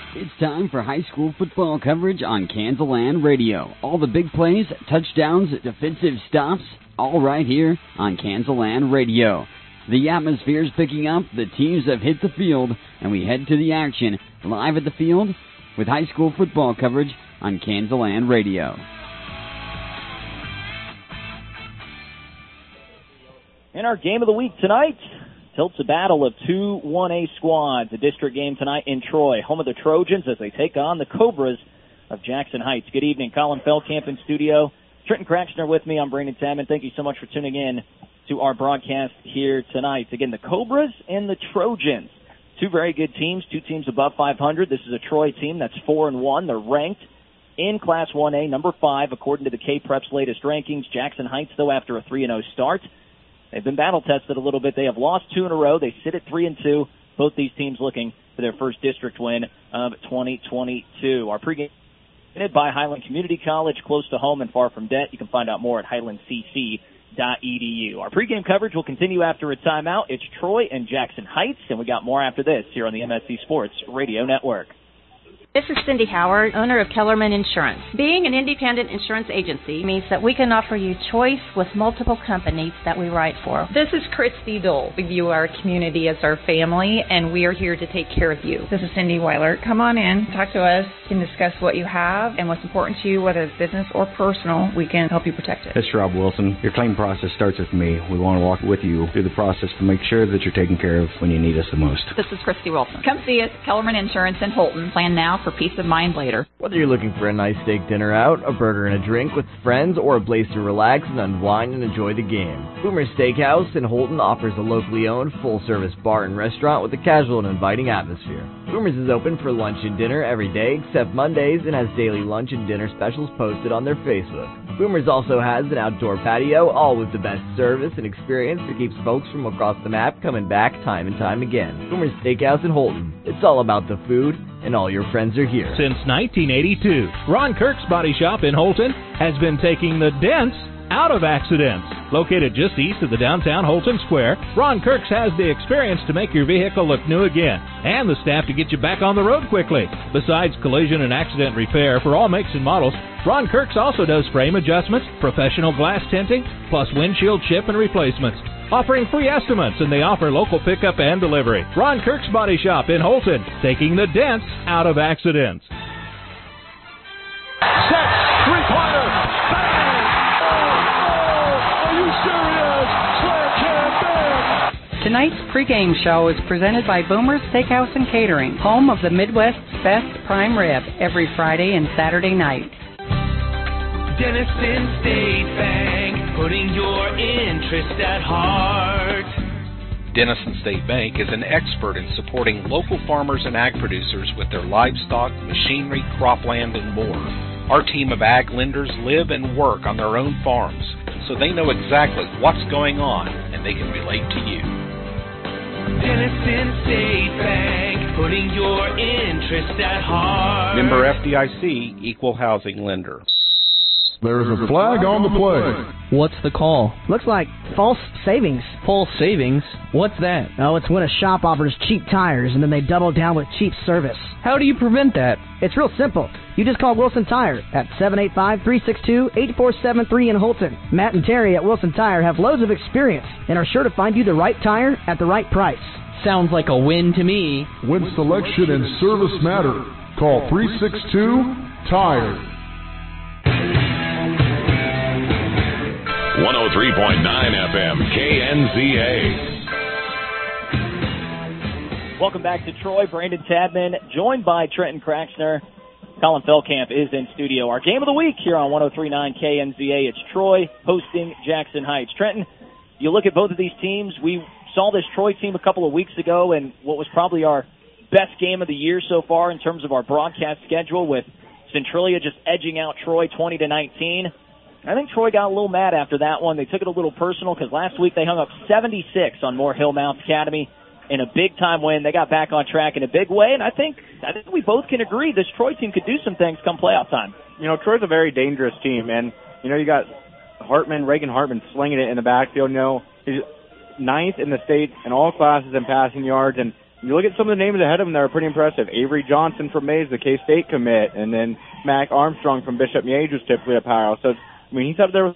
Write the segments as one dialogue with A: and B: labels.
A: It's time for high school football coverage on Kansaland Radio. All the big plays, touchdowns, defensive stops, all right here on Kansaland Radio. The atmosphere's picking up, the teams have hit the field, and we head to the action live at the field with high school football coverage on Kansaland Radio.
B: In our game of the week tonight, tilts a battle of two 1A squads. A district game tonight in Troy, home of the Trojans as they take on the Cobras of Jackson Heights. Good evening, Colin Feldkamp in studio. Trenton Craxner with me. I'm Brandon Tadman. Thank you so much for tuning in to our broadcast here tonight. Again, the Cobras and the Trojans. Two very good teams, two teams above 500. This is a Troy team that's 4-1. They're ranked in Class 1A, number 5, according to the K-Prep's latest rankings. Jackson Heights, though, after a 3-0 start, they've been battle-tested a little bit. They have lost 2 in a row. They sit at 3-2. Both these teams looking for their first district win of 2022. Our pregame presented by Highland Community College, close to home and far from debt. You can find out more at highlandcc.edu. Our pregame coverage will continue after a timeout. It's Troy and Jackson Heights, and we got more after this here on the MSC Sports Radio Network.
C: This is Cindy Howard, owner of Kellerman Insurance. Being an independent insurance agency means that we can offer you choice with multiple companies that we write for.
D: This is Christy Dole. We view our community as our family, and we are here to take care of you. This is Cindy Weiler. Come on in, talk to us, and discuss what you have and what's important to you, whether it's business or personal. We can help you protect it.
E: This is Rob Wilson. Your claim process starts with me. We want to walk with you through the process to make sure that you're taken care of when you need us the most.
F: This is Christy Wilson. Come see us, Kellerman Insurance in Holton. Plan now for peace of mind later.
G: Whether you're looking for a nice steak dinner out, a burger and a drink with friends, or a place to relax and unwind and enjoy the game, Boomer's Steakhouse in Holton offers a locally owned, full-service bar and restaurant with a casual and inviting atmosphere. Boomers is open for lunch and dinner every day except Mondays and has daily lunch and dinner specials posted on their Facebook. Boomers also has an outdoor patio, all with the best service and experience that keeps folks from across the map coming back time and time again. Boomer's Steakhouse in Holton. It's all about the food, and all your friends are here.
H: Since 1982, Ron Kirk's Body Shop in Holton has been taking the dents out of accidents. Located just east of the downtown Holton Square, Ron Kirk's has the experience to make your vehicle look new again and the staff to get you back on the road quickly. Besides collision and accident repair for all makes and models, Ron Kirk's also does frame adjustments, professional glass tinting, plus windshield chip and replacements. Offering free estimates, and they offer local pickup and delivery. Ron Kirk's Body Shop in Holton, taking the dents out of accidents.
I: Set, three-pointer, bang! Oh, are you serious? Sledgehammer bang!
J: Tonight's pregame show is presented by Boomer's Steakhouse and Catering, home of the Midwest's best prime rib, every Friday and Saturday night.
K: Denison State Bank, putting your interest at heart.
L: Denison State Bank is an expert in supporting local farmers and ag producers with their livestock, machinery, cropland, and more. Our team of ag lenders live and work on their own farms, so they know exactly what's going on and they can relate to you.
K: Denison State Bank, putting your interest at heart.
L: Member FDIC, Equal Housing Lender.
M: There's a flag on the play.
N: What's the call?
O: Looks like false savings.
N: False savings? What's that?
O: Oh, it's when a shop offers cheap tires and then they double down with cheap service.
N: How do you prevent that?
O: It's real simple. You just call Wilson Tire at 785-362-8473 in Holton. Matt and Terry at Wilson Tire have loads of experience and are sure to find you the right tire at the right price.
N: Sounds like a win to me.
M: When selection and service matter, call 362-TIRE.
P: 103.9 FM, KNZA.
B: Welcome back to Troy. Brandon Tadman, joined by Trenton Craxner. Colin Feldkamp is in studio. Our game of the week here on 103.9 KNZA. It's Troy hosting Jackson Heights. Trenton, you look at both of these teams. We saw this Troy team a couple of weeks ago in what was probably our best game of the year so far in terms of our broadcast schedule, with Centralia just edging out Troy 20-19. I think Troy got a little mad after that one. They took it a little personal because last week they hung up 76 on Moore Hill Mount Academy in a big-time win. They got back on track in a big way, and I think we both can agree this Troy team could do some things come playoff time.
Q: You know, Troy's a very dangerous team, and, you know, you got Reagan Hartman slinging it in the backfield. You know, he's ninth in the state in all classes in passing yards, and you look at some of the names ahead of him that are pretty impressive. Avery Johnson from Mays, the K-State commit, and then Mac Armstrong from Bishop Miege, who's typically a powerhouse. So, I mean, he's up there with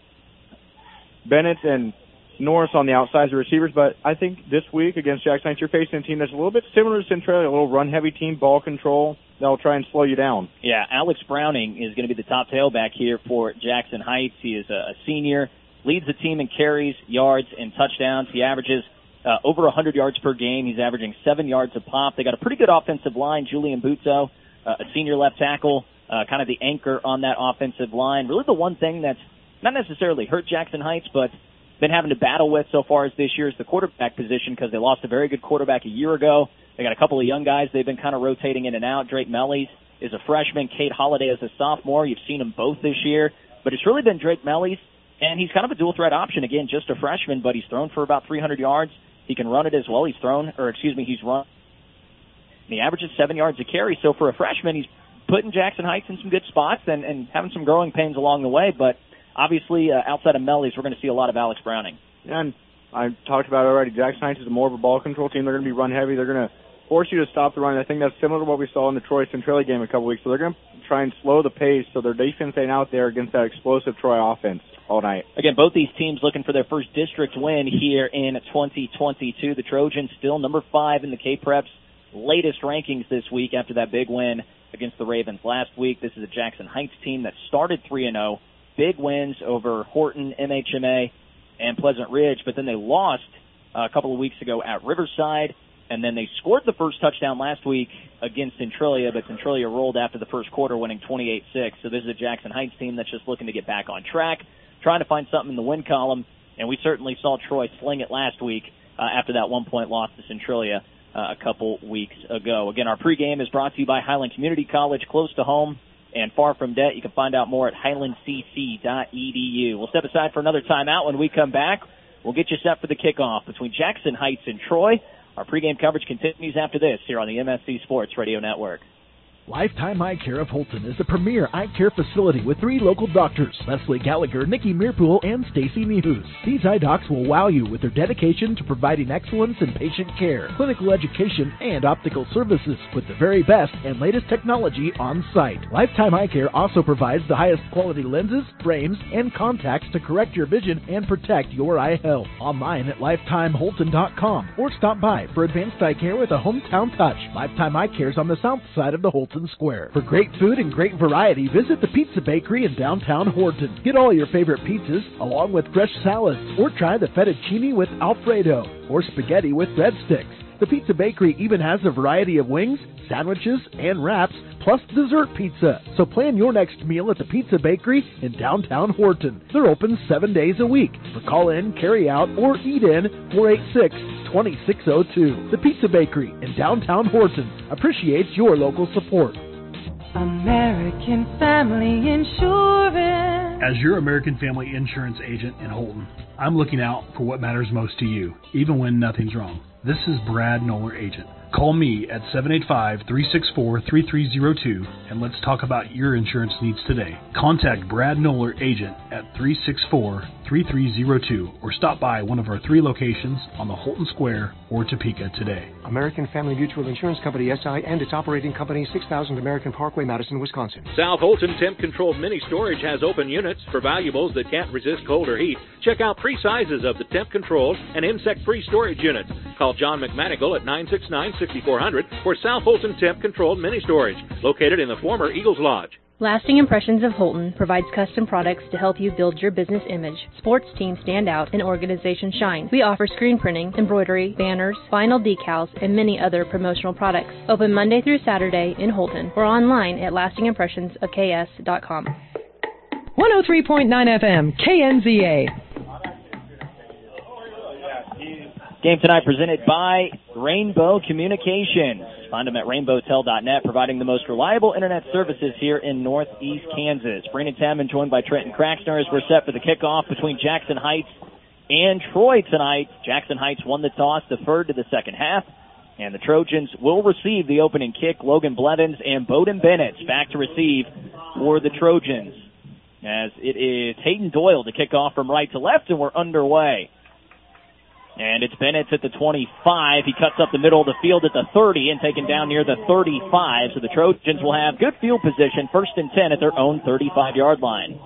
Q: Bennett and Norris on the outside, the receivers, but I think this week against Jackson Heights, you're facing a team that's a little bit similar to Centralia, a little run-heavy team, ball control. They'll try and slow you down.
B: Yeah, Alex Browning is going to be the top tailback here for Jackson Heights. He is a senior, leads the team in carries, yards, and touchdowns. He averages over 100 yards per game. He's averaging 7 yards a pop. They got a pretty good offensive line. Julian Buzzo, a senior left tackle, kind of the anchor on that offensive line. Really the one thing that's not necessarily hurt Jackson Heights, but been having to battle with so far as this year is the quarterback position, because they lost a very good quarterback a year ago. They got a couple of young guys they've been kind of rotating in and out. Drake Mellies is a freshman. Kate Holliday is a sophomore. You've seen them both this year. But it's really been Drake Mellies, and he's kind of a dual-threat option. Again, just a freshman, but he's thrown for about 300 yards. He can run it as well. He's run. And he averages 7 yards a carry. So for a freshman, he's putting Jackson Heights in some good spots and having some growing pains along the way. But obviously, outside of Mellies, we're going to see a lot of Alex Browning.
Q: And I talked about it already. Jackson Heights is more of a ball control team. They're going to be run heavy. They're going to force you to stop the run. I think that's similar to what we saw in the Troy Centralia game a couple weeks. So they're going to try and slow the pace so their defense ain't out there against that explosive Troy offense all night.
B: Again, both these teams looking for their first district win here in 2022. The Trojans still number 5 in the K-Prep's latest rankings this week after that big win against the Ravens last week. This is a Jackson Heights team that started 3-0. Big wins over Horton, MHMA, and Pleasant Ridge, but then they lost a couple of weeks ago at Riverside, and then they scored the first touchdown last week against Centralia, but Centralia rolled after the first quarter, winning 28-6. So this is a Jackson Heights team that's just looking to get back on track, trying to find something in the win column, and we certainly saw Troy sling it last week after that 1-point loss to Centralia a couple weeks ago. Again, our pregame is brought to you by Highland Community College, close to home and far from debt. You can find out more at highlandcc.edu. We'll step aside for another timeout. When we come back, we'll get you set for the kickoff between Jackson Heights and Troy. Our pregame coverage continues after this here on the MSC Sports Radio Network.
R: Lifetime Eye Care of Holton is the premier eye care facility with 3 local doctors, Leslie Gallagher, Nikki Meerpool, and Stacy Mehus. These eye docs will wow you with their dedication to providing excellence in patient care, clinical education, and optical services with the very best and latest technology on site. Lifetime Eye Care also provides the highest quality lenses, frames, and contacts to correct your vision and protect your eye health. Online at lifetimeholton.com or stop by for advanced eye care with a hometown touch. Lifetime Eye Care is on the south side of the Holton Square. For great food and great variety, visit the Pizza Bakery in downtown Horton. Get all your favorite pizzas along with fresh salads, or try the fettuccine with Alfredo or spaghetti with breadsticks. The Pizza Bakery even has a variety of wings, sandwiches, and wraps, plus dessert pizza. So plan your next meal at the Pizza Bakery in downtown Horton. They're open 7 days a week. For call-in, carry-out, or eat-in, 486-2602. The Pizza Bakery in downtown Horton appreciates your local support.
S: American Family Insurance.
T: As your American Family Insurance agent in Holton, I'm looking out for what matters most to you, even when nothing's wrong. This is Brad Noller, agent. Call me at 785-364-3302 and let's talk about your insurance needs today. Contact Brad Noller, agent at 364-3302 or stop by one of our 3 locations on the Holton Square or Topeka today.
U: American Family Mutual Insurance Company, SI, and its operating company, 6000 American Parkway, Madison, Wisconsin.
H: South Holton Temp-Controlled Mini Storage has open units for valuables that can't resist cold or heat. Check out 3 sizes of the temp-controlled and insect-free storage units. Call John McManigal at 969-6400 for South Holton Temp-Controlled Mini Storage, located in the former Eagles Lodge.
V: Lasting Impressions of Holton provides custom products to help you build your business image. Sports teams stand out and organizations shine. We offer screen printing, embroidery, banners, vinyl decals, and many other promotional products. Open Monday through Saturday in Holton or online at lastingimpressionsofks.com.
J: 103.9 FM, KNZA.
B: Game tonight presented by Rainbow Communications. Find them at rainbowtel.net, providing the most reliable internet services here in Northeast Kansas. Brandon Tamman joined by Trenton Craxner as we're set for the kickoff between Jackson Heights and Troy tonight. Jackson Heights won the toss, deferred to the second half, and the Trojans will receive the opening kick. Logan Blevins and Bowden Bennett back to receive for the Trojans, as it is Hayden Doyle to kick off from right to left, and we're underway. And it's Bennett at the 25. He cuts up the middle of the field at the 30 and taken down near the 35. So the Trojans will have good field position, 1st and 10 at their own 35-yard line.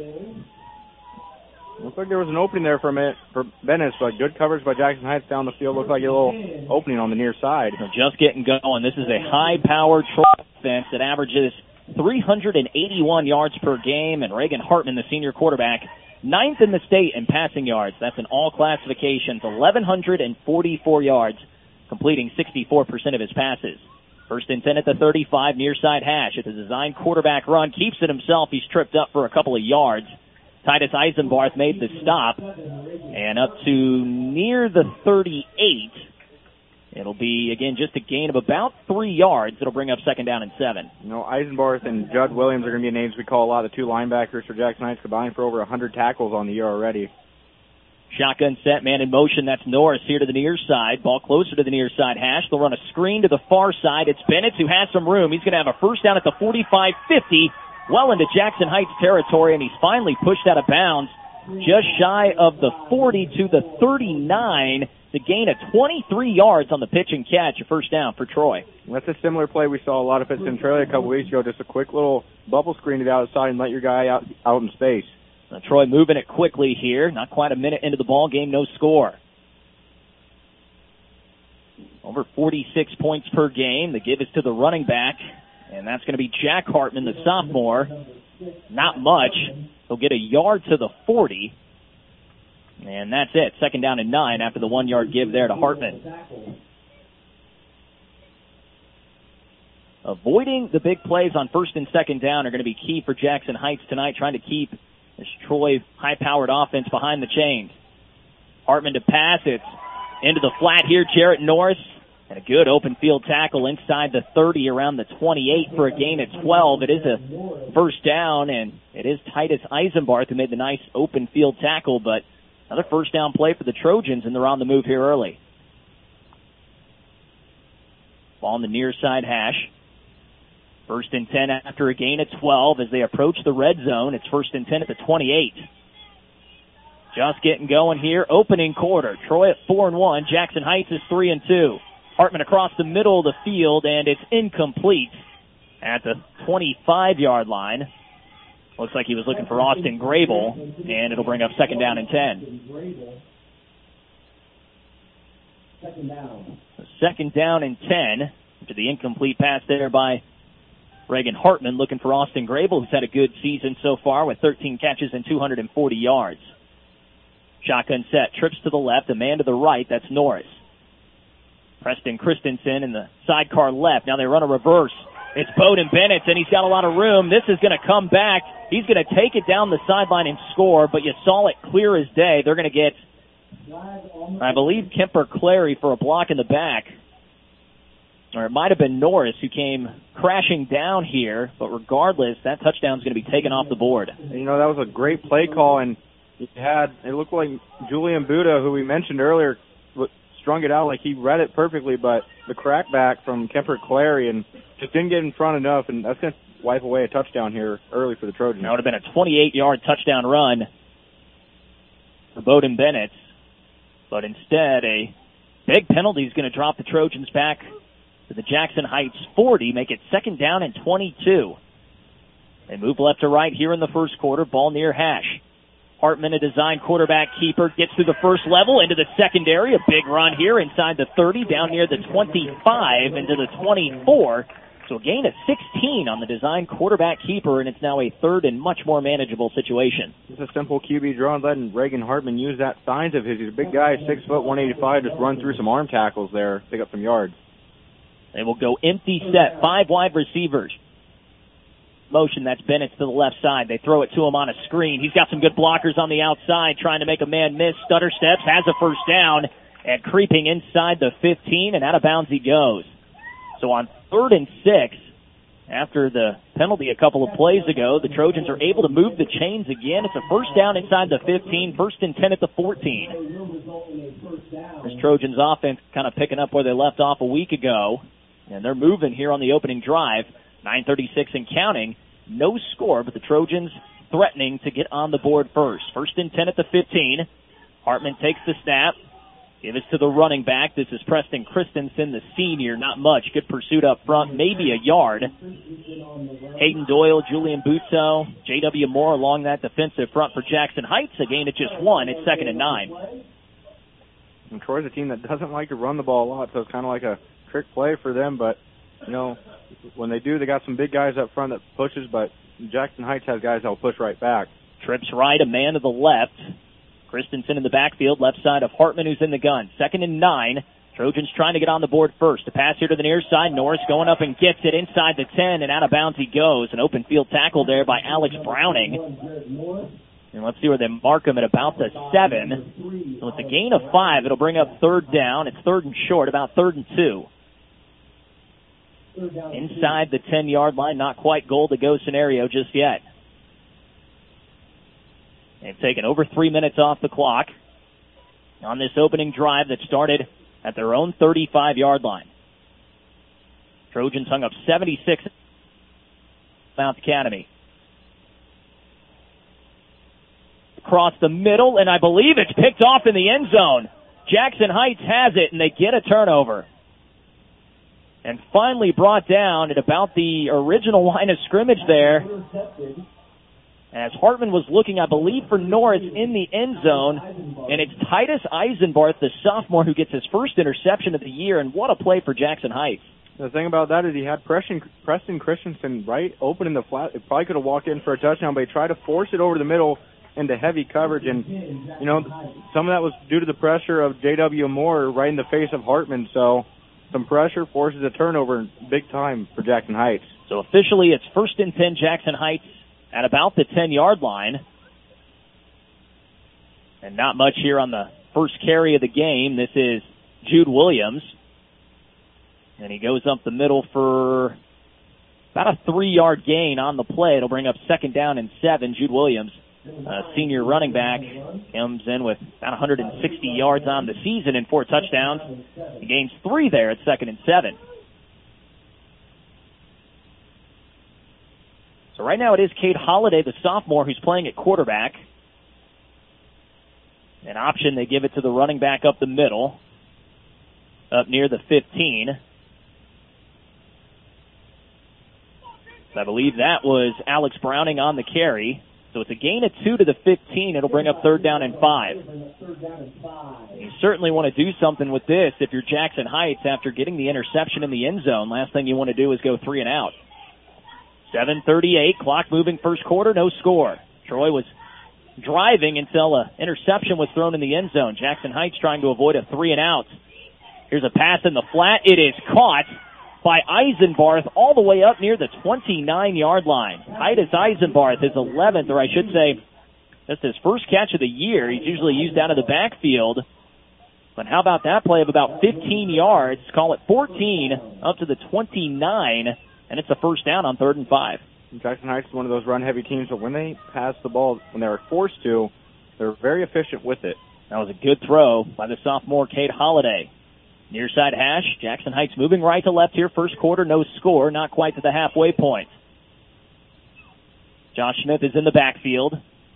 Q: Looks like there was an opening there for Bennett, but good coverage by Jackson Heights down the field. Looked like a little opening on the near side.
B: So just getting going. This is a high-powered Troy offense that averages 381 yards per game, and Reagan Hartman, the senior quarterback, 9th in the state in passing yards. That's in all classifications, 1,144 yards, completing 64% of his passes. 1st and 10 at the 35, near side hash. It's a design quarterback run. Keeps it himself. He's tripped up for a couple of yards. Titus Eisenbarth made the stop. And up to near the 38. It'll be, again, just a gain of about 3 yards. It'll bring up 2nd down and 7.
Q: You know, Eisenbarth and Judd Williams are going to be names we call a lot. The two linebackers for Jackson Heights combined for over 100 tackles on the year already.
B: Shotgun set, man in motion. That's Norris here to the near side. Ball closer to the near side hash. They'll run a screen to the far side. It's Bennett who has some room. He's going to have a 1st down at the 45-50, well into Jackson Heights territory, and he's finally pushed out of bounds just shy of the 40 to the 39. To gain of 23 yards on the pitch and catch, a 1st down for Troy.
Q: That's a similar play we saw a lot of at Centralia a couple weeks ago. Just a quick little bubble screen to the outside and let your guy out in space.
B: Now, Troy moving it quickly here. Not quite a minute into the ball game, no score. Over 46 points per game. The give is to the running back, and that's going to be Jack Hartman, the sophomore. Not much. He'll get a yard to the 40. And that's it. 2nd down and 9 after the 1-yard give there to Hartman. Avoiding the big plays on 1st and 2nd down are going to be key for Jackson Heights tonight, trying to keep this Troy high-powered offense behind the chains. Hartman to pass. It's into the flat here. Jarrett Norris. And a good open field tackle inside the 30 around the 28 for a gain of 12. It is a 1st down, and it is Titus Eisenbarth who made the nice open field tackle, but another 1st down play for the Trojans, and they're on the move here early. Ball on the near side hash. 1st and 10 after a gain of 12 as they approach the red zone. It's 1st and 10 at the 28. Just getting going here. Opening quarter. Troy at 4-1. Jackson Heights is 3-2. Hartman across the middle of the field, and it's incomplete at the 25-yard line. Looks like he was looking for Austin Grable, and it'll bring up 2nd down and 10. 2nd down and 10 after the incomplete pass there by Reagan Hartman, looking for Austin Grable, who's had a good season so far with 13 catches and 240 yards. Shotgun set, trips to the left, a man to the right, that's Norris. Preston Christensen in the sidecar left. Now they run a reverse. It's Bowden Bennett, and he's got a lot of room. This is going to come back. He's going to take it down the sideline and score, but you saw it clear as day. They're going to get, I believe, Kemper Clary for a block in the back. Or it might have been Norris who came crashing down here, but regardless, that touchdown is going to be taken off the board.
Q: You know, that was a great play call, and it looked like Julian Buda, who we mentioned earlier, strung it out like he read it perfectly, but the crackback from Kemper Clary and just didn't get in front enough, and that's going to wipe away a touchdown here early for the Trojans.
B: That would have been a 28-yard touchdown run for Bowden Bennett, but instead a big penalty is going to drop the Trojans back to the Jackson Heights 40, make it 2nd down and 22. They move left to right here in the first quarter, ball near hash. Hartman, a design quarterback keeper, gets through the first level into the secondary. A big run here inside the 30, down near the 25, into the 24. So a gain of 16 on the design quarterback keeper, and it's now a 3rd and much more manageable situation.
Q: It's a simple QB draw, letting Reagan Hartman use that signs of his. He's a big guy, 6 foot, 185, just run through some arm tackles there, pick up some yards.
B: They will go empty set, 5 wide receivers. Motion, that's Bennett to the left side. They throw it to him on a screen. He's got some good blockers on the outside, trying to make a man miss. Stutter steps, has a 1st down, and creeping inside the 15, and out of bounds he goes. So on 3rd and 6, after the penalty a couple of plays ago, the Trojans are able to move the chains again. It's a 1st down inside the 15, 1st and 10 at the 14. This Trojans offense kind of picking up where they left off a week ago, and they're moving here on the opening drive. 9:36 and counting. No score, but the Trojans threatening to get on the board first. 1st and 10 at the 15. Hartman takes the snap. Give it to the running back. This is Preston Christensen, the senior. Not much. Good pursuit up front, maybe a yard. Hayden Doyle, Julian Busso, J.W. Moore along that defensive front for Jackson Heights. A gain of just 1. It's 2nd and 9.
Q: And Troy's a team that doesn't like to run the ball a lot, so it's kind of like a trick play for them. But, you know, when they do, they got some big guys up front that pushes, but Jackson Heights has guys that will push right back.
B: Trips right, a man to the left. Christensen in the backfield, left side of Hartman, who's in the gun. 2nd and 9. Trojans trying to get on the board first. A pass here to the near side. Norris going up and gets it inside the 10, and out of bounds he goes. An open field tackle there by Alex Browning. And let's see where they mark him at about the 7. So it's a gain of 5. It'll bring up 3rd down. It's 3rd and short, about 3rd and 2. Inside the 10-yard line, not quite goal to go scenario just yet. They've taken over 3 minutes off the clock on this opening drive that started at their own 35-yard line. Trojans hung up 76 Mount Academy. Across the middle, and I believe it's picked off in the end zone. Jackson Heights has it, and they get a turnover. And finally brought down at about the original line of scrimmage there, as Hartman was looking, I believe, for Norris in the end zone. And it's Titus Eisenbarth, the sophomore, who gets his first interception of the year. And what a play for Jackson Heights.
Q: The thing about that is he had Preston Christensen right open in the flat. It probably could have walked in for a touchdown, but he tried to force it over the middle into heavy coverage. And, you know, some of that was due to the pressure of J.W. Moore right in the face of Hartman. So some pressure forces a turnover big time for Jackson Heights.
B: So officially it's 1st and 10 Jackson Heights at about the 10-yard line. And not much here on the first carry of the game. This is Jude Williams. And he goes up the middle for about a 3-yard gain on the play. It'll bring up 2nd down and 7. Jude Williams, senior running back, comes in with about 160 yards on the season and 4 touchdowns. He gains 3 there at 2nd and 7. So right now it is Cade Holliday, the sophomore, who's playing at quarterback. An option, they give it to the running back up the middle, up near the 15. I believe that was Alex Browning on the carry. So it's a gain of 2 to the 15. It'll bring up 3rd down and 5. You certainly want to do something with this if you're Jackson Heights after getting the interception in the end zone. Last thing you want to do is go 3 and out. 7:38, clock moving first quarter, no score. Troy was driving until an interception was thrown in the end zone. Jackson Heights trying to avoid a 3 and out. Here's a pass in the flat. It is caught by Eisenbarth all the way up near the 29-yard line. Titus Eisenbarth, his 11th, or I should say, that's his first catch of the year. He's usually used out of the backfield. But how about that play of about 15 yards? Call it 14 up to the 29, and it's a first down on 3rd and 5.
Q: Jackson Heights is one of those run-heavy teams, but when they pass the ball, when they're forced to, they're very efficient with it.
B: That was a good throw by the sophomore, Cade Holliday. Near side hash, Jackson Heights moving right to left here. First quarter, no score, not quite to the halfway point. Josh Smith is in the backfield.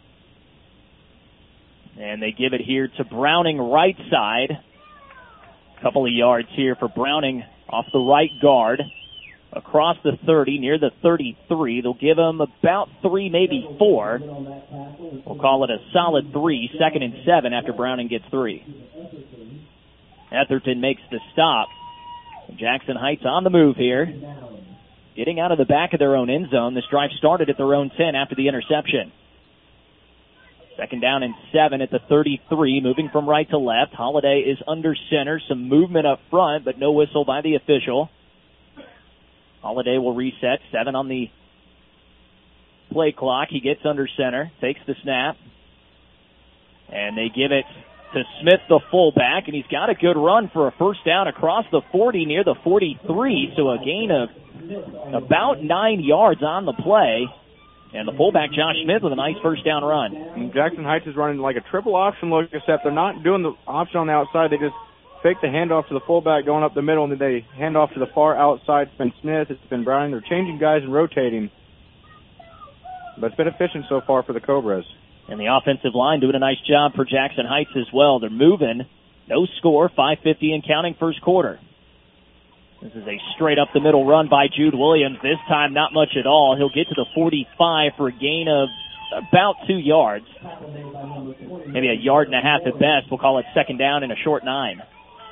B: And they give it here to Browning right side. A couple of yards here for Browning off the right guard. Across the 30, near the 33. They'll give him about 3, maybe 4. We'll call it a solid 3, 2nd and 7 after Browning gets 3. Etherton makes the stop. Jackson Heights on the move here. Getting out of the back of their own end zone. This drive started at their own 10 after the interception. 2nd down and 7 at the 33, moving from right to left. Holliday is under center. Some movement up front, but no whistle by the official. Holliday will reset. 7 on the play clock. He gets under center, takes the snap, and they give it to Smith, the fullback, and he's got a good run for a first down across the 40 near the 43, so a gain of about 9 yards on the play. And the fullback, Josh Smith, with a nice first down run.
Q: And Jackson Heights is running like a triple option look, except they're not doing the option on the outside. They just fake the handoff to the fullback going up the middle, and then they hand off to the far outside. It's been Smith, it's been Browning. They're changing guys and rotating. But it's been efficient so far for the Cobras.
B: And the offensive line doing a nice job for Jackson Heights as well. They're moving No score, 5:50 and counting first quarter. This is a straight-up-the-middle run by Jude Williams. This time, not much at all. He'll get to the 45 for a gain of about 2 yards. Maybe a yard and a half at best. We'll call it second down and a short 9.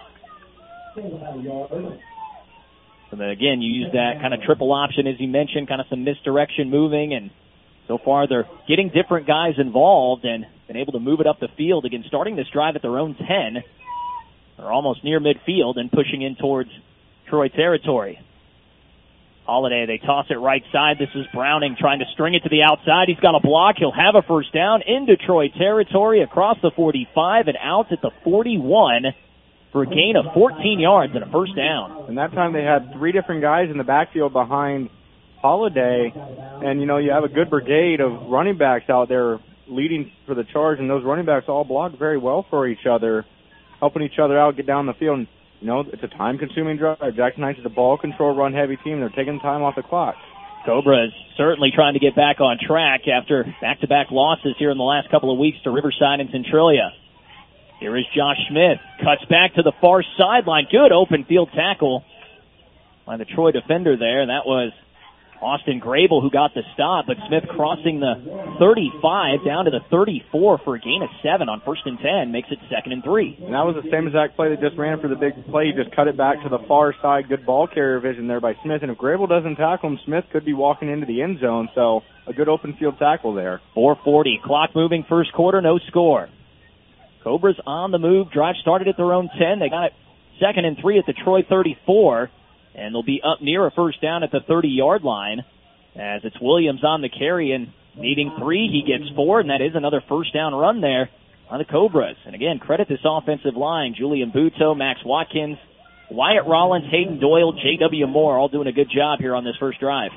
B: So then again, you use that kind of triple option, as you mentioned, kind of some misdirection moving, and so far they're getting different guys involved and been able to move it up the field. Again, starting this drive at their own 10. They're almost near midfield and pushing in towards Troy territory. Holiday, they toss it right side. This is Browning trying to string it to the outside. He's got a block. He'll have a first down into Troy territory across the 45 and out at the 41 for a gain of 14 yards and a first down.
Q: And that time they had 3 different guys in the backfield behind Holiday. And, you have a good brigade of running backs out there leading for the charge, and those running backs all block very well for each other, helping each other out, get down the field. And, it's a time-consuming drive. Jackson Heights is a ball-control, run-heavy team. They're taking time off the clock.
B: Cobras certainly trying to get back on track after back-to-back losses here in the last couple of weeks to Riverside and Centralia. Here is Josh Smith. Cuts back to the far sideline. Good open field tackle by the Troy defender there. That was Austin Grable who got the stop, but Smith crossing the 35 down to the 34 for a gain of 7 on 1st and 10, makes it 2nd and 3.
Q: And that was the same exact play that just ran for the big play. He just cut it back to the far side. Good ball carrier vision there by Smith. And if Grable doesn't tackle him, Smith could be walking into the end zone. So a good open field tackle there.
B: 4:40, clock moving first quarter, no score. Cobras on the move. Drive started at their own 10. They got it 2nd and 3 at the Troy 34. And they'll be up near a first down at the 30-yard line as it's Williams on the carry, and needing 3, he gets 4, and that is another first down run there on the Cobras. And again, credit this offensive line. Julian Buto, Max Watkins, Wyatt Rollins, Hayden Doyle, J.W. Moore, all doing a good job here on this first drive.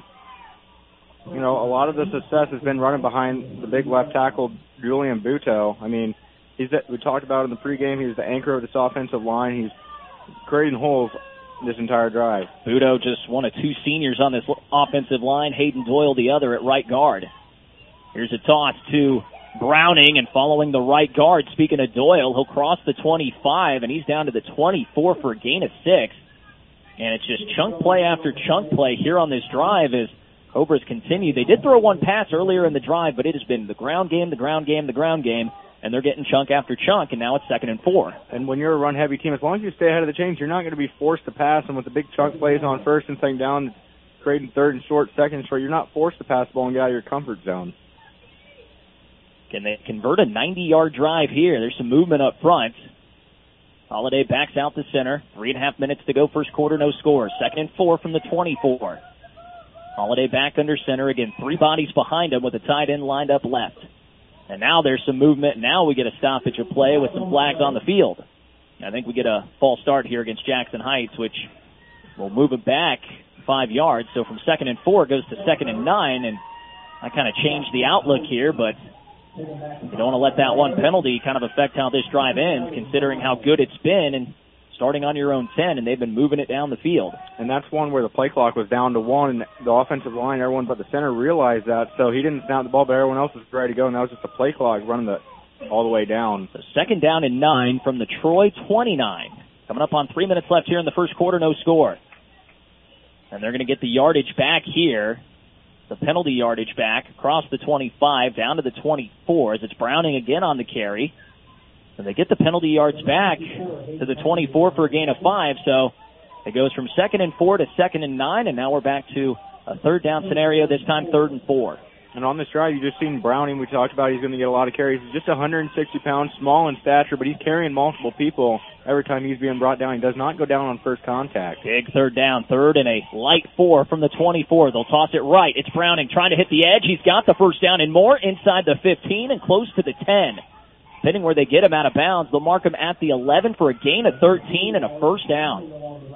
Q: A lot of the success has been running behind the big left tackle, Julian Buto. I mean, we talked about in the pregame, he's the anchor of this offensive line. He's creating holes this entire drive.
B: Budo just one of 2 seniors on this offensive line. Hayden Doyle the other at right guard. Here's a toss to Browning, and following the right guard, speaking of Doyle, he'll cross the 25, and he's down to the 24 for a gain of 6. And it's just chunk play after chunk play here on this drive as Cobras continue. They did throw one pass earlier in the drive, but it has been the ground game, and they're getting chunk after chunk, and now it's 2nd and 4.
Q: And when you're a run-heavy team, as long as you stay ahead of the chains, you're not going to be forced to pass. And with the big chunk plays on 1st and 2nd down, creating 3rd and short, 2nd and short, you're not forced to pass the ball and get out of your comfort zone.
B: Can they convert a 90-yard drive here? There's some movement up front. Holiday backs out the center. 3.5 minutes to go first quarter, no score. 2nd and 4 from the 24. Holiday back under center. Again, 3 bodies behind him with a tight end lined up left. And now there's some movement. Now we get a stoppage of play with some flags on the field. I think we get a false start here against Jackson Heights, which will move it back 5 yards. So from 2nd and 4 goes to 2nd and 9, and I kind of changed the outlook here, but you don't want to let that one penalty kind of affect how this drive ends, considering how good it's been and starting on your own 10, and they've been moving it down the field.
Q: And that's one where the play clock was down to 1, and the offensive line, everyone but the center realized that, so he didn't snap the ball, but everyone else was ready to go, and that was just the play clock running all the way down.
B: So 2nd down and 9 from the Troy 29. Coming up on 3 minutes left here in the first quarter, no score. And they're going to get the yardage back here, the penalty yardage back, across the 25, down to the 24, as it's Browning again on the carry. And they get the penalty yards back to the 24 for a gain of 5. So it goes from 2nd and 4 to 2nd and 9, and now we're back to a 3rd down scenario, this time 3rd and 4.
Q: And on this drive, you just seen Browning. We talked about he's going to get a lot of carries. He's just 160 pounds, small in stature, but he's carrying multiple people every time he's being brought down. He does not go down on first contact.
B: Big 3rd down, 3rd and a light 4 from the 24. They'll toss it right. It's Browning trying to hit the edge. He's got the first down and more inside the 15 and close to the 10. Depending where they get him out of bounds, they'll mark him at the 11 for a gain of 13 and a first down.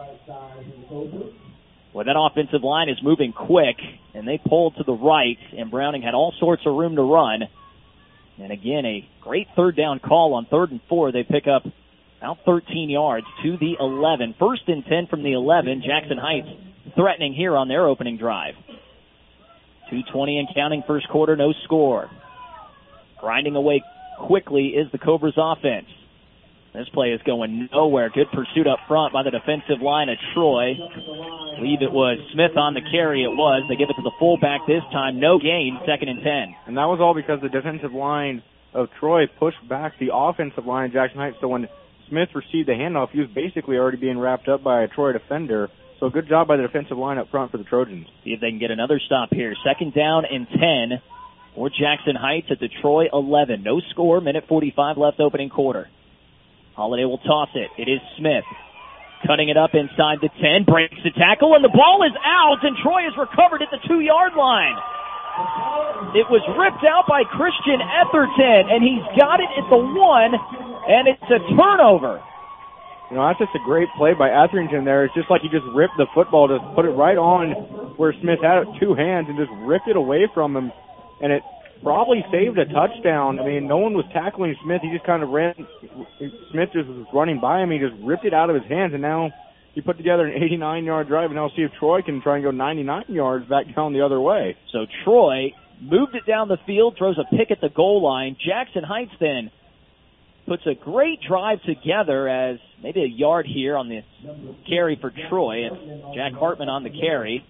B: Well, that offensive line is moving quick, and they pulled to the right, and Browning had all sorts of room to run. And again, a great 3rd down call on 3rd and 4. They pick up about 13 yards to the 11. 1st and 10 from the 11. Jackson Heights threatening here on their opening drive. 2:20 and counting first quarter, no score. Grinding away quickly is the Cobras offense. This play is going nowhere. Good pursuit up front by the defensive line of Troy. I believe it was Smith on the carry. It was. They give it to the fullback this time. No gain, 2nd and 10.
Q: And that was all because the defensive line of Troy pushed back the offensive line of Jackson Heights. So when Smith received the handoff, he was basically already being wrapped up by a Troy defender. So good job by the defensive line up front for the Trojans.
B: See if they can get another stop here. 2nd down and 10 for Jackson Heights at the Troy 11. No score, minute 45 left opening quarter. Holiday will toss it. It is Smith. Cutting it up inside the 10, breaks the tackle, and the ball is out, and Troy is recovered at the 2-yard line. It was ripped out by Christian Etherton, and he's got it at the 1, and it's a turnover.
Q: You know, that's just a great play by Etherington there. It's just like he just ripped the football, just put it right on where Smith had it with 2 hands and just ripped it away from him, and it probably saved a touchdown. I mean, no one was tackling Smith. He just kind of ran. Smith just was running by him. He just ripped it out of his hands, and now he put together an 89-yard drive, and now see if Troy can try and go 99 yards back down the other way.
B: So Troy moved it down the field, throws a pick at the goal line. Jackson Heights then puts a great drive together as maybe a yard here on the carry for Troy. It's Jack Hartman on the carry.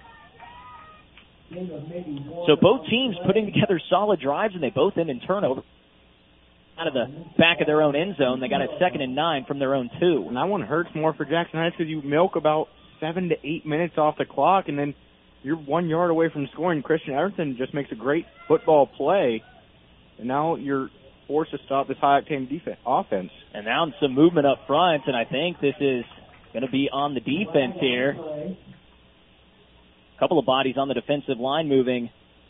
B: So both teams putting together solid drives, and they both end in turnover. Out of the back of their own end zone, they got it 2nd and 9 from their own 2.
Q: And that one hurts more for Jackson Heights because you milk about 7 to 8 minutes off the clock, and then you're 1 yard away from scoring. Christian Everton just makes a great football play, and now you're forced to stop this high-octane offense.
B: And now some movement up front, and I think this is going to be on the defense here. A couple of bodies on the defensive line moving.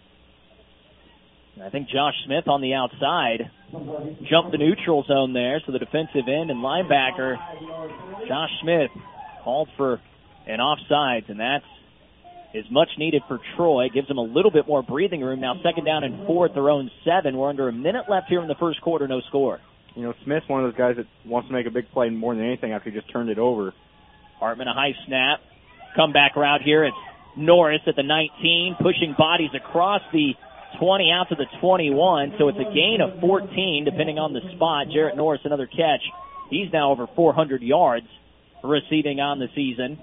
B: I think Josh Smith on the outside jumped the neutral zone there, so the defensive end and linebacker, Josh Smith, called for an offsides, and that's is much needed for Troy. Gives them a little bit more breathing room. Now 2nd down and 4 at their own 7. We're under a minute left here in the first quarter, no score.
Q: You know, Smith's one of those guys that wants to make a big play more than anything after he just turned it over.
B: Hartman, a high snap. Comeback route here. It's Norris at the 19, pushing bodies across the 20 out to the 21, so it's a gain of 14 depending on the spot. Jarrett Norris, another catch. He's now over 400 yards receiving on the season.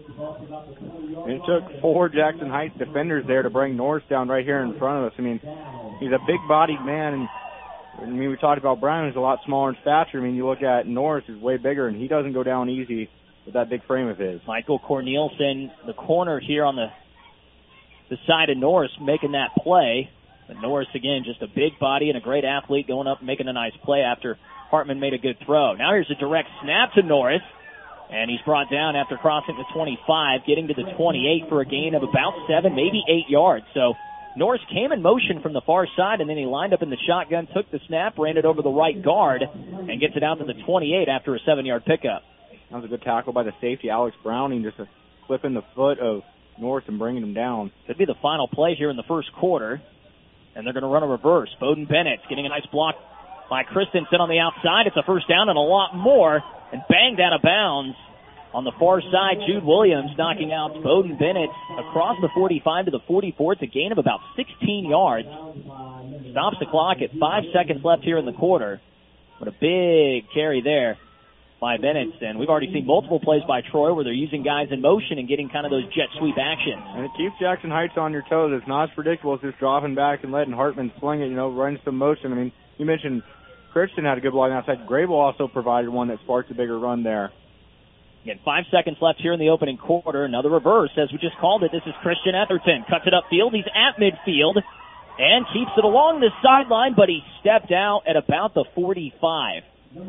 Q: It took 4 Jackson Heights defenders there to bring Norris down right here in front of us. I mean, he's a big-bodied man, and I mean, we talked about Brown, who's a lot smaller in stature. I mean, you look at Norris, who's way bigger, and he doesn't go down easy with that big frame of his.
B: Michael Cornelison, the corner here on the side of Norris, making that play. But Norris, again, just a big body and a great athlete going up and making a nice play after Hartman made a good throw. Now here's a direct snap to Norris, and he's brought down after crossing the 25, getting to the 28 for a gain of about 7, maybe 8 yards. So Norris came in motion from the far side, and then he lined up in the shotgun, took the snap, ran it over the right guard, and gets it out to the 28 after a 7-yard pickup.
Q: That was a good tackle by the safety, Alex Browning, just flipping the foot of Norris and bringing him down.
B: Could be the final play here in the first quarter. And they're going to run a reverse. Bowden Bennett getting a nice block by Christensen on the outside. It's a first down and a lot more. And banged out of bounds on the far side. Jude Williams knocking out Bowden Bennett across the 45 to the 44. It's a gain of about 16 yards. Stops the clock at 5 seconds left here in the quarter. But a big carry there by Bennett. And we've already seen multiple plays by Troy where they're using guys in motion and getting kind of those jet sweep actions.
Q: And it keeps Jackson Heights on your toes. It's not as predictable as just dropping back and letting Hartman sling it, running some motion. I mean, you mentioned Christian had a good line outside. Grable also provided one that sparked a bigger run there.
B: Again, 5 seconds left here in the opening quarter. Another reverse, as we just called it. This is Christian Etherton. Cuts it upfield. He's at midfield and keeps it along the sideline, but he stepped out at about the 45.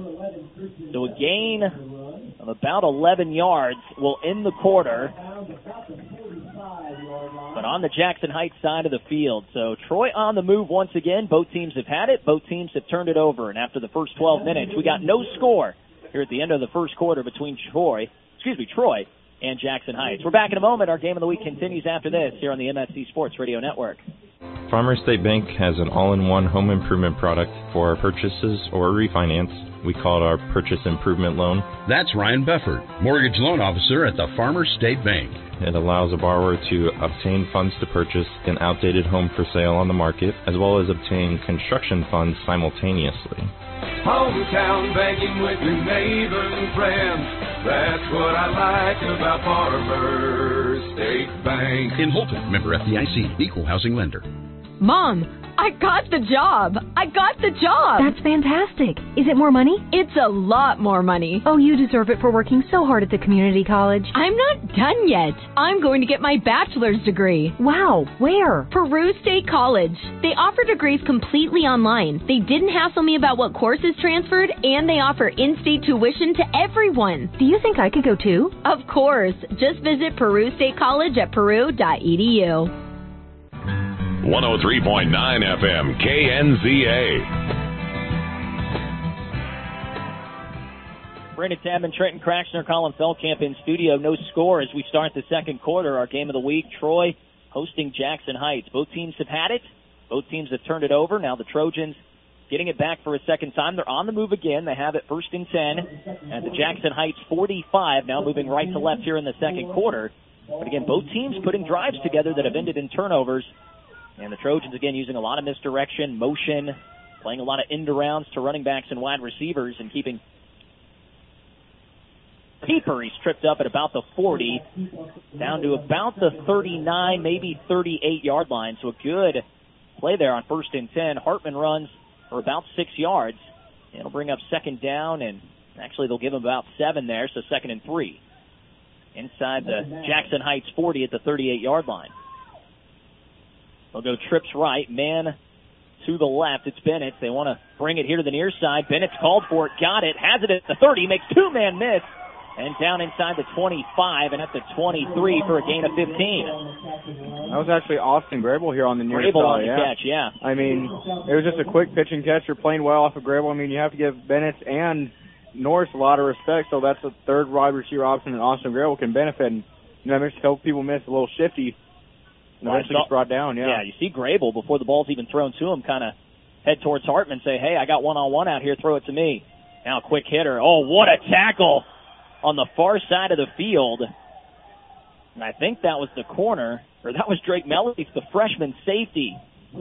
B: So a gain of about 11 yards will end the quarter, but on the Jackson Heights side of the field. So Troy on the move once again. Both teams have had it. Both teams have turned it over. And after the first 12 minutes, we got no score here at the end of the first quarter between Troy and Jackson Heights. We're back in a moment. Our game of the week continues after this here on the MSC Sports Radio Network.
A: Farmers State Bank has an all-in-one home improvement product for our purchases or refinance. We call it our Purchase Improvement Loan.
C: That's Ryan Beffert, Mortgage Loan Officer at the Farmers State Bank.
A: It allows a borrower to obtain funds to purchase an outdated home for sale on the market, as well as obtain construction funds simultaneously.
I: Hometown banking with your neighbors and friends. That's what I like about Farmers State Bank.
C: In Holton, member FDIC, equal housing lender.
D: Mom, I got the job. That's fantastic. Is it more money? It's a lot more money. Oh, you deserve it for working so hard at the community college. I'm not done yet. I'm going to get my bachelor's degree. Wow, where? Peru State College. They offer degrees completely online. They didn't hassle me about what courses transferred, and they offer in-state tuition to everyone. Do you think I could go too? Of course. Just visit Peru State College at peru.edu.
P: 103.9 FM, KNZA.
B: Brandon Tabman, Trenton Craxner, Colin Feldkamp in studio. No score as we start the second quarter. Our game of the week, Troy hosting Jackson Heights. Both teams have had it. Both teams have turned it over. Now the Trojans getting it back for a second time. They're on the move again. They have it 1st and 10 at the Jackson Heights 45, now moving right to left here in the second quarter. But again, both teams putting drives together that have ended in turnovers. And the Trojans, again, using a lot of misdirection, motion, playing a lot of end-arounds to running backs and wide receivers and keeping Keeper. He's tripped up at about the 40, down to about the 39, maybe 38-yard line. So a good play there on 1st and 10. Hartman runs for about 6 yards. It'll bring up second down, and actually they'll give him about 7 there, so 2nd and 3. Inside the Jackson Heights 40 at the 38-yard line. They'll go trips right, man to the left. It's Bennett. They want to bring it here to the near side. Bennett's called for it, got it, has it at the 30, makes 2-man miss, and down inside the 25 and at the 23 for a gain of 15.
Q: That was actually Austin Grable here on the near
B: Grable
Q: side.
B: on the catch, yeah.
Q: I mean, it was just a quick pitch and catch. You're playing well off of Grable. I mean, you have to give Bennett and Norris a lot of respect, so that's the third wide receiver option that Austin Grable can benefit. And, you know, it makes a couple people miss, a little shifty. And eventually gets brought down,
B: Yeah, you see Grable, before the ball's even thrown to him, kind of head towards Hartman, say, hey, I got one-on-one out here, throw it to me. Now a quick hitter. Oh, what a tackle on the far side of the field. And I think that was the corner, or that was Drake Mellies, the freshman safety.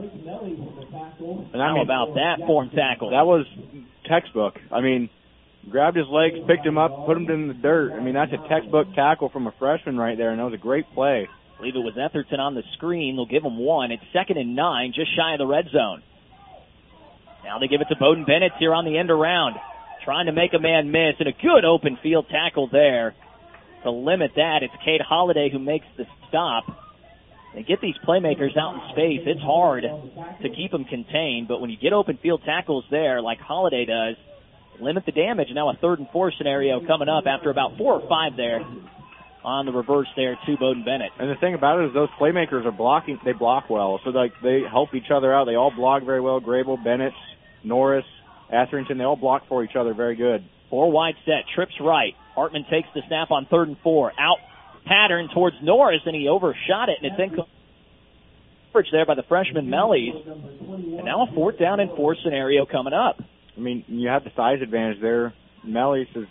B: And how about that form tackle?
Q: That was textbook. I mean, grabbed his legs, picked him up, put him in the dirt. I mean, that's a textbook tackle from a freshman right there, and that was a great play.
B: I believe it was Etherton on the screen. They'll give him 1. It's 2nd and 9, just shy of the red zone. Now they give it to Bowden Bennett here on the end around, trying to make a man miss, and a good open field tackle there to limit that. It's Cade Holliday who makes the stop. They get these playmakers out in space. It's hard to keep them contained, but when you get open field tackles there, like Holliday does, limit the damage. Now a 3rd and 4 scenario coming up after about 4 or 5 there. On the reverse there to Bowden Bennett.
Q: And the thing about it is those playmakers are blocking. They block well, so like they help each other out. They all block very well. Grable, Bennett, Norris, Etherington, they all block for each other very good.
B: 4 wide set, trips right. Hartman takes the snap on 3rd and 4. Out pattern towards Norris, and he overshot it, and it's in coverage there by the freshman Mellies. And now a 4th down and 4 scenario coming up.
Q: I mean, you have the size advantage there. Mellies is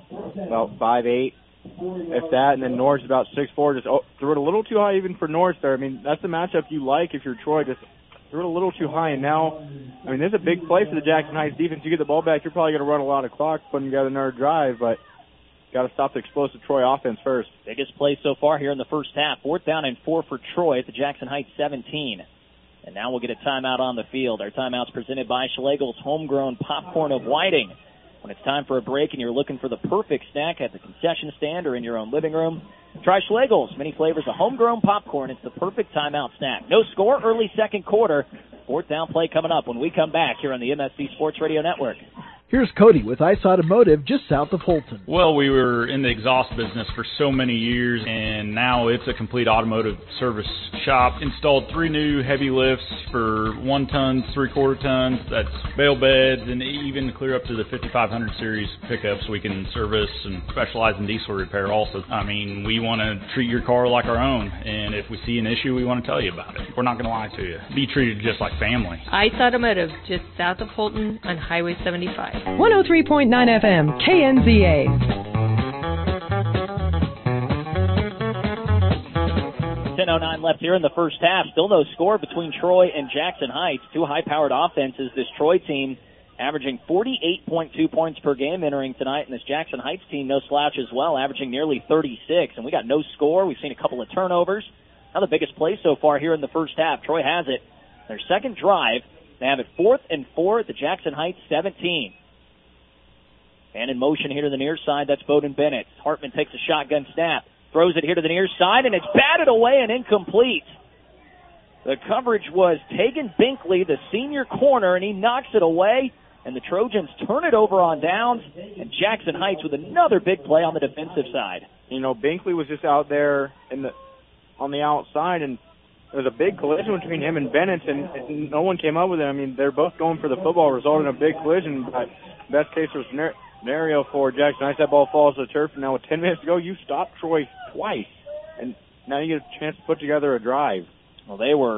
Q: about 5'8". If that, and then Norris is about 6'4". Just threw it a little too high even for Norris there. I mean, that's the matchup you like if you're Troy. Just threw it a little too high, and now, I mean, there's a big play for the Jackson Heights defense. You get the ball back, you're probably going to run a lot of clock, putting together another drive, but got to stop the explosive Troy offense first.
B: Biggest play so far here in the first half. 4th down and 4 for Troy at the Jackson Heights 17. And now we'll get a timeout on the field. Our timeout's presented by Schlegel's Homegrown Popcorn of Whiting. When it's time for a break and you're looking for the perfect snack at the concession stand or in your own living room, try Schlegel's. Many flavors of homegrown popcorn. It's the perfect timeout snack. No score, early second quarter. 4th down play coming up when we come back here on the MSC Sports Radio Network.
R: Here's Cody with Ice Automotive just south of Holton.
E: Well, we were in the exhaust business for so many years, and now it's a complete automotive service shop. Installed 3 new heavy lifts for 1 tons, 3/4 tons. That's bale beds, and even clear up to the 5500 series pickups we can service, and specialize in diesel repair also. I mean, we want to treat your car like our own, and if we see an issue, we want to tell you about it. We're not going to lie to you. Be treated just like family.
W: Ice Automotive, just south of Holton on Highway 75.
D: 103.9 FM, KNZA.
B: 10:09 left here in the first half. Still no score between Troy and Jackson Heights. 2 high-powered offenses. This Troy team averaging 48.2 points per game entering tonight, and this Jackson Heights team, no slouch as well, averaging nearly 36. And we got no score. We've seen a couple of turnovers. Now the biggest play so far here in the first half. Troy has it. Their second drive, they have it 4th and 4 at the Jackson Heights 17. And in motion here to the near side, that's Bowden Bennett. Hartman takes a shotgun snap, throws it here to the near side, and it's batted away and incomplete. The coverage was Tegan Binkley, the senior corner, and he knocks it away, and the Trojans turn it over on downs, and Jackson Heights with another big play on the defensive side.
Q: You know, Binkley was just out there on the outside, and there was a big collision between him and Bennett, and no one came up with it. I mean, they're both going for the football, resulting in a big collision. But best case scenario for Jackson Heights, that ball falls to the turf, and now with 10 minutes to go, you stopped Troy twice, and now you get a chance to put together a drive.
B: Well, they were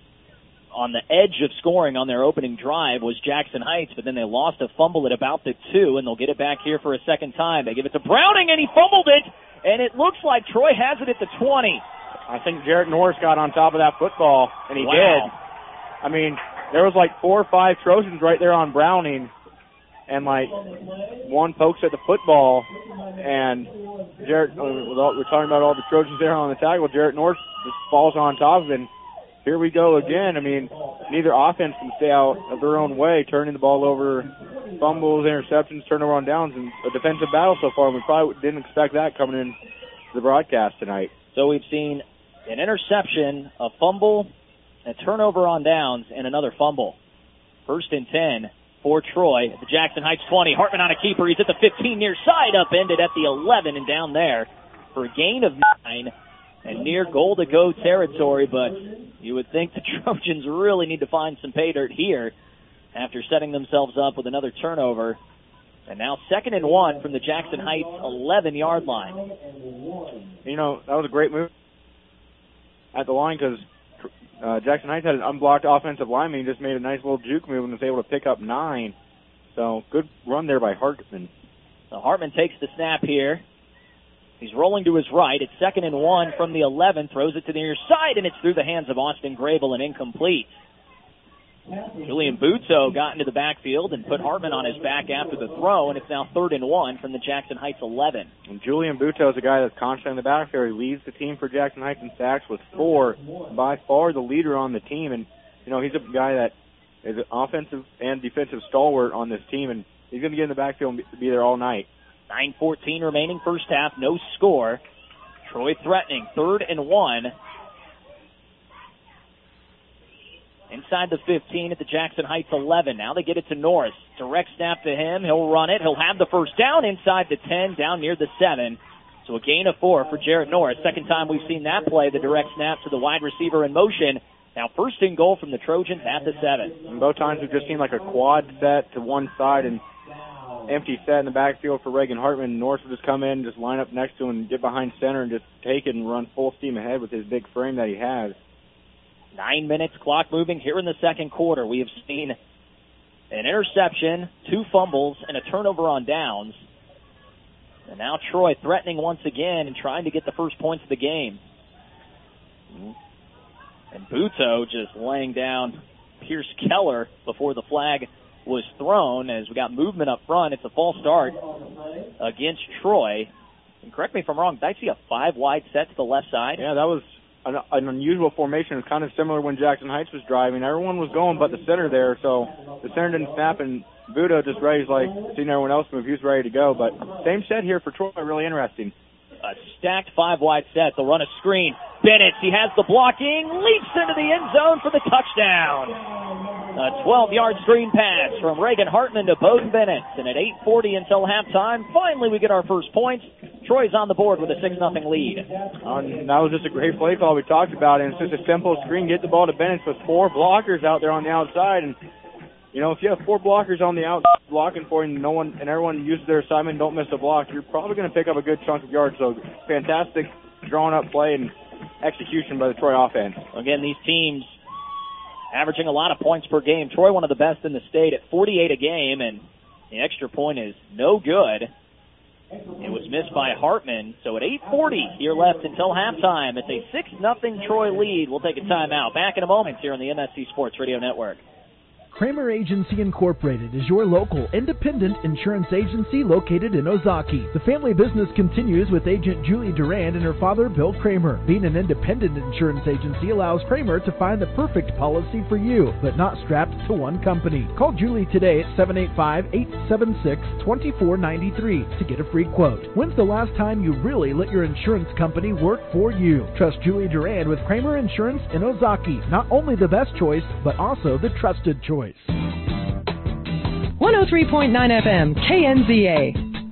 B: on the edge of scoring on their opening drive was Jackson Heights, but then they lost a fumble at about the 2, and they'll get it back here for a second time. They give it to Browning, and he fumbled it, and it looks like Troy has it at the 20.
Q: I think Jarrett Norris got on top of that football, and he did. I mean, there was like 4 or 5 Trojans right there on Browning, and like one pokes at the football, and Jarrett, we're talking about all the Trojans there on the tackle, Jarrett Norris just falls on top of it, and here we go again. I mean, neither offense can stay out of their own way, turning the ball over, fumbles, interceptions, turnover on downs, and a defensive battle so far. We probably didn't expect that coming in the broadcast tonight.
B: So we've seen an interception, a fumble, a turnover on downs, and another fumble. 1st and 10 for Troy at the Jackson Heights 20. Hartman on a keeper. He's at the 15 near side, upended at the 11 and down there for a gain of 9 and near goal-to-go territory. But you would think the Trojans really need to find some pay dirt here after setting themselves up with another turnover. And now 2nd and 1 from the Jackson Heights 11-yard line.
Q: You know, that was a great move at the line because Jackson Heights had an unblocked offensive lineman. He just made a nice little juke move and was able to pick up 9. So good run there by Hartman.
B: So Hartman takes the snap here. He's rolling to his right. It's 2nd and 1 from the 11. Throws it to the near side, and it's through the hands of Austin Grable and incomplete. Julian Buto got into the backfield and put Hartman on his back after the throw, and it's now 3rd and 1 from the Jackson Heights 11.
Q: And Julian Buto is a guy that's constantly in the backfield. He leads the team for Jackson Heights in sacks with 4, by far the leader on the team. And, you know, he's a guy that is an offensive and defensive stalwart on this team, and he's going to get in the backfield and be there all night.
B: 9:14 remaining first half, no score. Troy threatening, 3rd and 1. Inside the 15 at the Jackson Heights 11. Now they get it to Norris. Direct snap to him. He'll run it. He'll have the first down inside the 10, down near the 7. So a gain of 4 for Jarrett Norris. Second time we've seen that play, the direct snap to the wide receiver in motion. Now 1st and goal from the Trojans at the 7.
Q: And both times we've just seen like a quad set to one side and empty set in the backfield for Reagan Hartman. Norris will just come in, just line up next to him and get behind center and just take it and run full steam ahead with his big frame that he has.
B: 9 minutes, clock moving here in the second quarter. We have seen an interception, 2 fumbles, and a turnover on downs. And now Troy threatening once again and trying to get the first points of the game. And Buto just laying down Pierce Keller before the flag was thrown. As we got movement up front, it's a false start against Troy. And correct me if I'm wrong, did I see a 5-wide set to the left side?
Q: Yeah, that was an unusual formation. It's kind of similar when Jackson Heights was driving. Everyone was going but the center there, so the center didn't snap, and Budo just ready, like, seeing everyone else move. He was ready to go, but same set here for Troy, really interesting.
B: A stacked 5-wide set. They'll run a screen. Bennett, he has the blocking, leaps into the end zone for the touchdown. A 12-yard screen pass from Reagan Hartman to Bowden Bennett. And at 8:40 until halftime, finally we get our first points. Troy's on the board with a 6-0 lead.
Q: That was just a great play call we talked about, and it's just a simple screen. Get the ball to Bennett with 4 blockers out there on the outside. And, you know, if you have 4 blockers on the outside blocking for you and everyone uses their assignment, don't miss a block, you're probably going to pick up a good chunk of yards. So fantastic drawn-up play and execution by the Troy offense.
B: Again, these teams averaging a lot of points per game. Troy, one of the best in the state at 48 a game, and the extra point is no good. It was missed by Hartman. So at 8:40 here left until halftime, it's a 6-0 Troy lead. We'll take a timeout. Back in a moment here on the MSC Sports Radio Network.
R: Kramer Agency Incorporated is your local independent insurance agency located in Ozaki. The family business continues with agent Julie Durand and her father, Bill Kramer. Being an independent insurance agency allows Kramer to find the perfect policy for you, but not strapped to one company. Call Julie today at 785-876-2493 to get a free quote. When's the last time you really let your insurance company work for you? Trust Julie Durand with Kramer Insurance in Ozaki. Not only the best choice, but also the trusted choice.
F: 103.9 FM, KNZA.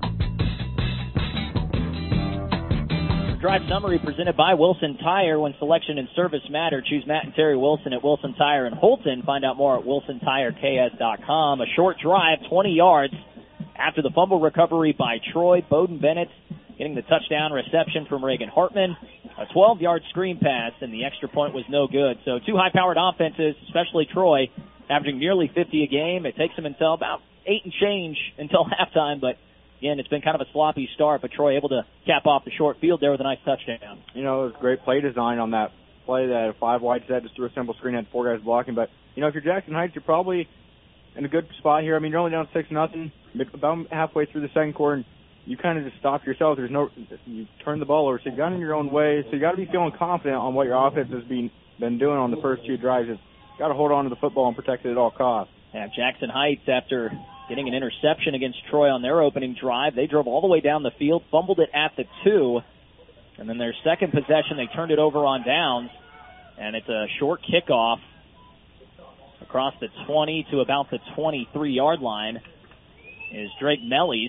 B: Drive summary presented by Wilson Tire. When selection and service matter, choose Matt and Terry Wilson at Wilson Tire in Holton. Find out more at WilsonTireKS.com. A short drive, 20 yards after the fumble recovery by Troy. Bowden Bennett getting the touchdown reception from Reagan Hartman. A 12-yard screen pass, and the extra point was no good. So two high-powered offenses, especially Troy, averaging nearly 50 a game. It takes them until about 8 and change until halftime, but again, it's been kind of a sloppy start, but Troy able to cap off the short field there with a nice touchdown.
Q: You know, it was great play design on that play. That a 5-wide set, just threw a simple screen, had 4 guys blocking. But, you know, if you're Jackson Heights, you're probably in a good spot here. I mean, you're only down 6-0, about halfway through the second quarter, and you kind of just stop yourself. You turn the ball over, so you got in your own way. So you got to be feeling confident on what your offense has been doing on the first 2 drives. You've got to hold on to the football and protect it at all costs.
B: Yeah, Jackson Heights, after getting an interception against Troy on their opening drive, they drove all the way down the field, fumbled it at the 2, and then their second possession, they turned it over on downs, and it's a short kickoff across the 20 to about the 23-yard line is Drake Mellies.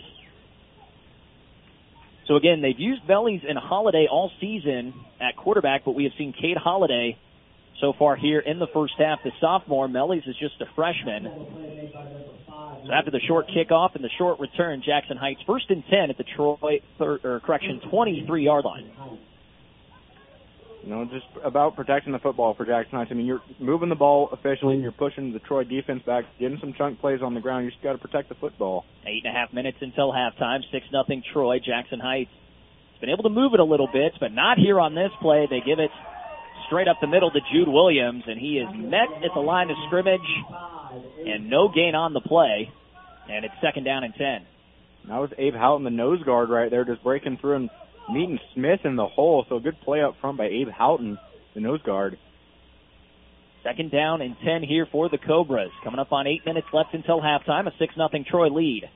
B: So again, they've used Mellies and Holiday all season at quarterback, but we have seen Cade Holiday so far here in the first half. The sophomore, Mellies, is just a freshman. So after the short kickoff and the short return, Jackson Heights 1st and 10 at the Troy, 23-yard line.
Q: You know, just about protecting the football for Jackson Heights. I mean, you're moving the ball efficiently, and you're pushing the Troy defense back, getting some chunk plays on the ground. You just got to protect the football.
B: 8.5 minutes until halftime. 6-0 Troy. Jackson Heights has been able to move it a little bit, but not here on this play. They give it straight up the middle to Jude Williams, and he is met at the line of scrimmage, and no gain on the play, and it's 2nd down and 10.
Q: That was Abe Houghton, the nose guard right there, just breaking through and meeting Smith in the hole. So a good play up front by Abe Houghton, the nose guard.
B: 2nd down and 10 here for the Cobras. Coming up on 8 minutes left until halftime, a 6-0 Troy lead.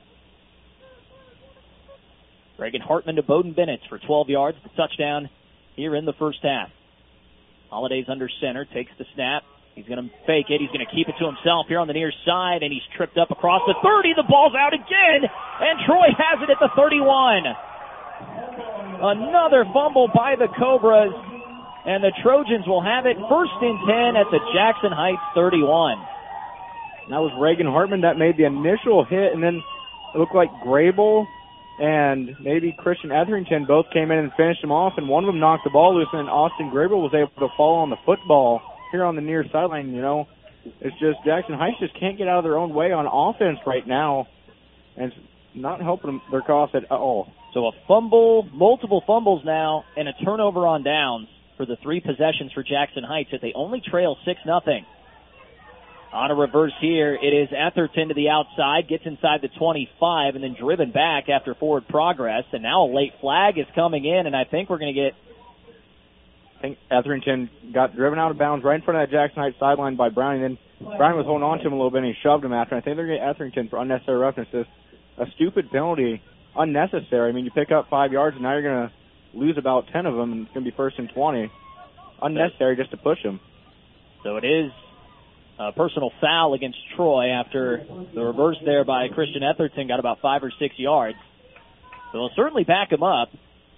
B: Reagan Hartman to Bowden Bennett for 12 yards, the touchdown here in the first half. Holiday's under center, takes the snap. He's going to fake it. He's going to keep it to himself here on the near side, and he's tripped up across the 30. The ball's out again, and Troy has it at the 31. Another fumble by the Cobras, and the Trojans will have it 1st and 10 at the Jackson Heights 31.
Q: That was Reagan Hartman that made the initial hit, and then it looked like Grable and maybe Christian Etherington both came in and finished him off, and one of them knocked the ball loose, and Austin Grable was able to fall on the football here on the near sideline. You know, it's just Jackson Heights just can't get out of their own way on offense right now, and it's not helping them their cause at all.
B: So a fumble, multiple fumbles now, and a turnover on downs for the 3 possessions for Jackson Heights as they only trail 6-0. On a reverse here, it is Etherton to the outside, gets inside the 25, and then driven back after forward progress. And now a late flag is coming in, and I think we're going to get...
Q: I think Etherington got driven out of bounds right in front of that Jackson Heights sideline by Browning. Then Browning was holding on to him a little bit, and he shoved him after. And I think they're going to get Etherington for unnecessary roughness. This a stupid penalty, unnecessary. I mean, you pick up 5 yards, and now you're going to lose about 10 of them, and it's going to be 1st and 20. Unnecessary just to push him.
B: So it is a personal foul against Troy after the reverse there by Christian Etherton got about 5 or 6 yards. So they'll certainly back him up.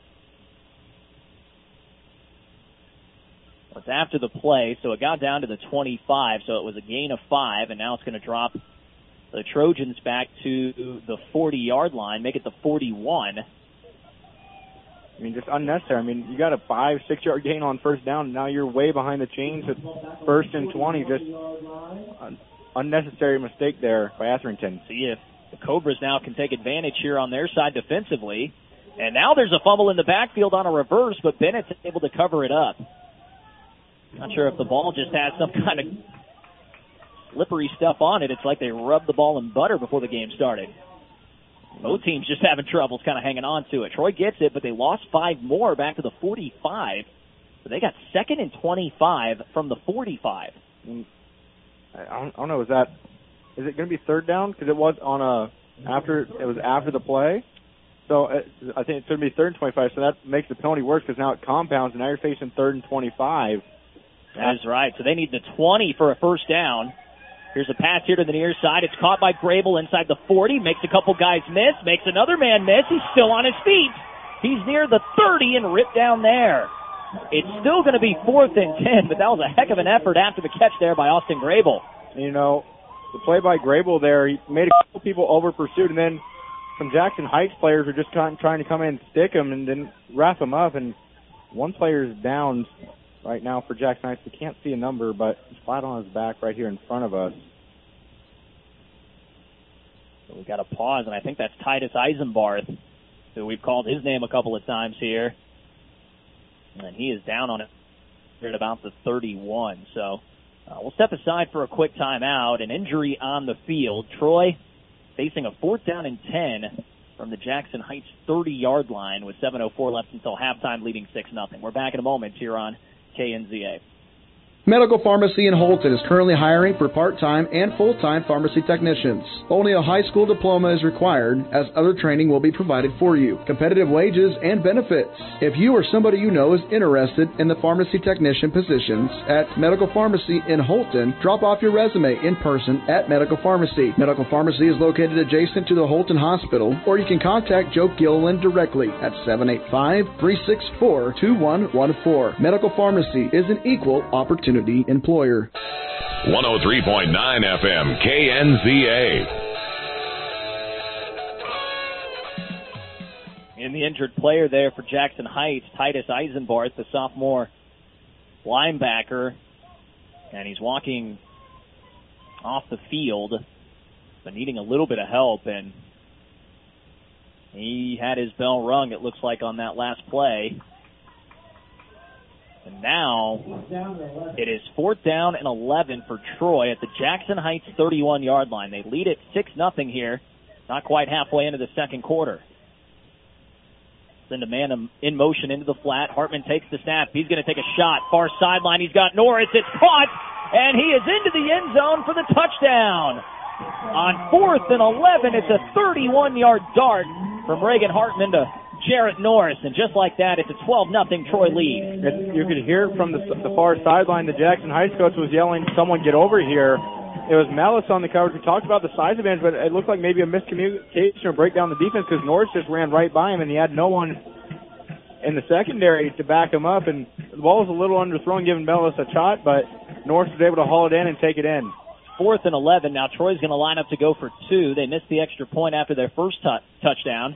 B: It's after the play, so it got down to the 25, so it was a gain of 5, and now it's going to drop the Trojans back to the 40-yard line, make it the 41.
Q: I mean, just unnecessary. I mean, you got a 5-6 yard gain on 1st down, and now you're way behind the chains at 1st and 20. Just unnecessary mistake there by Etherington.
B: See if the Cobras now can take advantage here on their side defensively. And now there's a fumble in the backfield on a reverse, but Bennett's able to cover it up. Not sure if the ball just has some kind of slippery stuff on it. It's like they rubbed the ball in butter before the game started. Both teams just having troubles kind of hanging on to it. Troy gets it, but they lost 5 more back to the 45. So they got 2nd and 25 from the 45.
Q: I don't know. Is it going to be 3rd down? Because it was after the play. So I think it's going to be 3rd and 25. So that makes the penalty worse because now it compounds, and now you're facing 3rd and 25.
B: That is right. So they need the 20 for a first down. Here's a pass here to the near side. It's caught by Grable inside the 40. Makes a couple guys miss. Makes another man miss. He's still on his feet. He's near the 30 and ripped down there. It's still going to be 4th and 10, but that was a heck of an effort after the catch there by Austin Grable.
Q: You know, the play by Grable there, he made a couple people over pursued, and then some Jackson Heights players are just trying to come in and stick him and then wrap him up, and one player is down right now for Jackson Heights. We can't see a number, but he's flat on his back right here in front of us.
B: So we've got a pause, and I think that's Titus Eisenbarth, who we've called his name a couple of times here. And he is down on it at about the 31. So we'll step aside for a quick timeout. An injury on the field. Troy facing a 4th down and 10 from the Jackson Heights 30-yard line with 7:04 left until halftime, leading 6-0. We're back in a moment here on KNZA.
G: Medical Pharmacy in Holton is currently hiring for part-time and full-time pharmacy technicians. Only a high school diploma is required, as other training will be provided for you. Competitive wages and benefits. If you or somebody you know is interested in the pharmacy technician positions at Medical Pharmacy in Holton, drop off your resume in person at Medical Pharmacy. Medical Pharmacy is located adjacent to the Holton Hospital, or you can contact Joe Gilliland directly at 785-364-2114. Medical Pharmacy is an equal opportunity employer.
P: 103.9 FM KNZA.
B: And the injured player there for Jackson Heights, Titus Eisenbarth, the sophomore linebacker. And he's walking off the field, but needing a little bit of help. And he had his bell rung, it looks like, on that last play. And now it is 4th down and 11 for Troy at the Jackson Heights 31-yard line. They lead it 6-0 here, not quite halfway into the second quarter. Send a man in motion into the flat. Hartman takes the snap. He's going to take a shot. Far sideline. He's got Norris. It's caught, and he is into the end zone for the touchdown. On 4th and 11, it's a 31-yard dart from Reagan Hartman to Jarrett Norris, and just like that, it's a 12-0 Troy lead.
Q: You could hear it from the far sideline. The Jackson Heights coach was yelling, "Someone get over here." It was Mellis on the coverage. We talked about the size advantage, but it looked like maybe a miscommunication or break down the defense because Norris just ran right by him, and he had no one in the secondary to back him up. And the ball was a little underthrown, giving Mellis a shot, but Norris was able to haul it in and take it in.
B: 4th and 11. Now Troy's going to line up to go for 2. They missed the extra point after their first touchdown.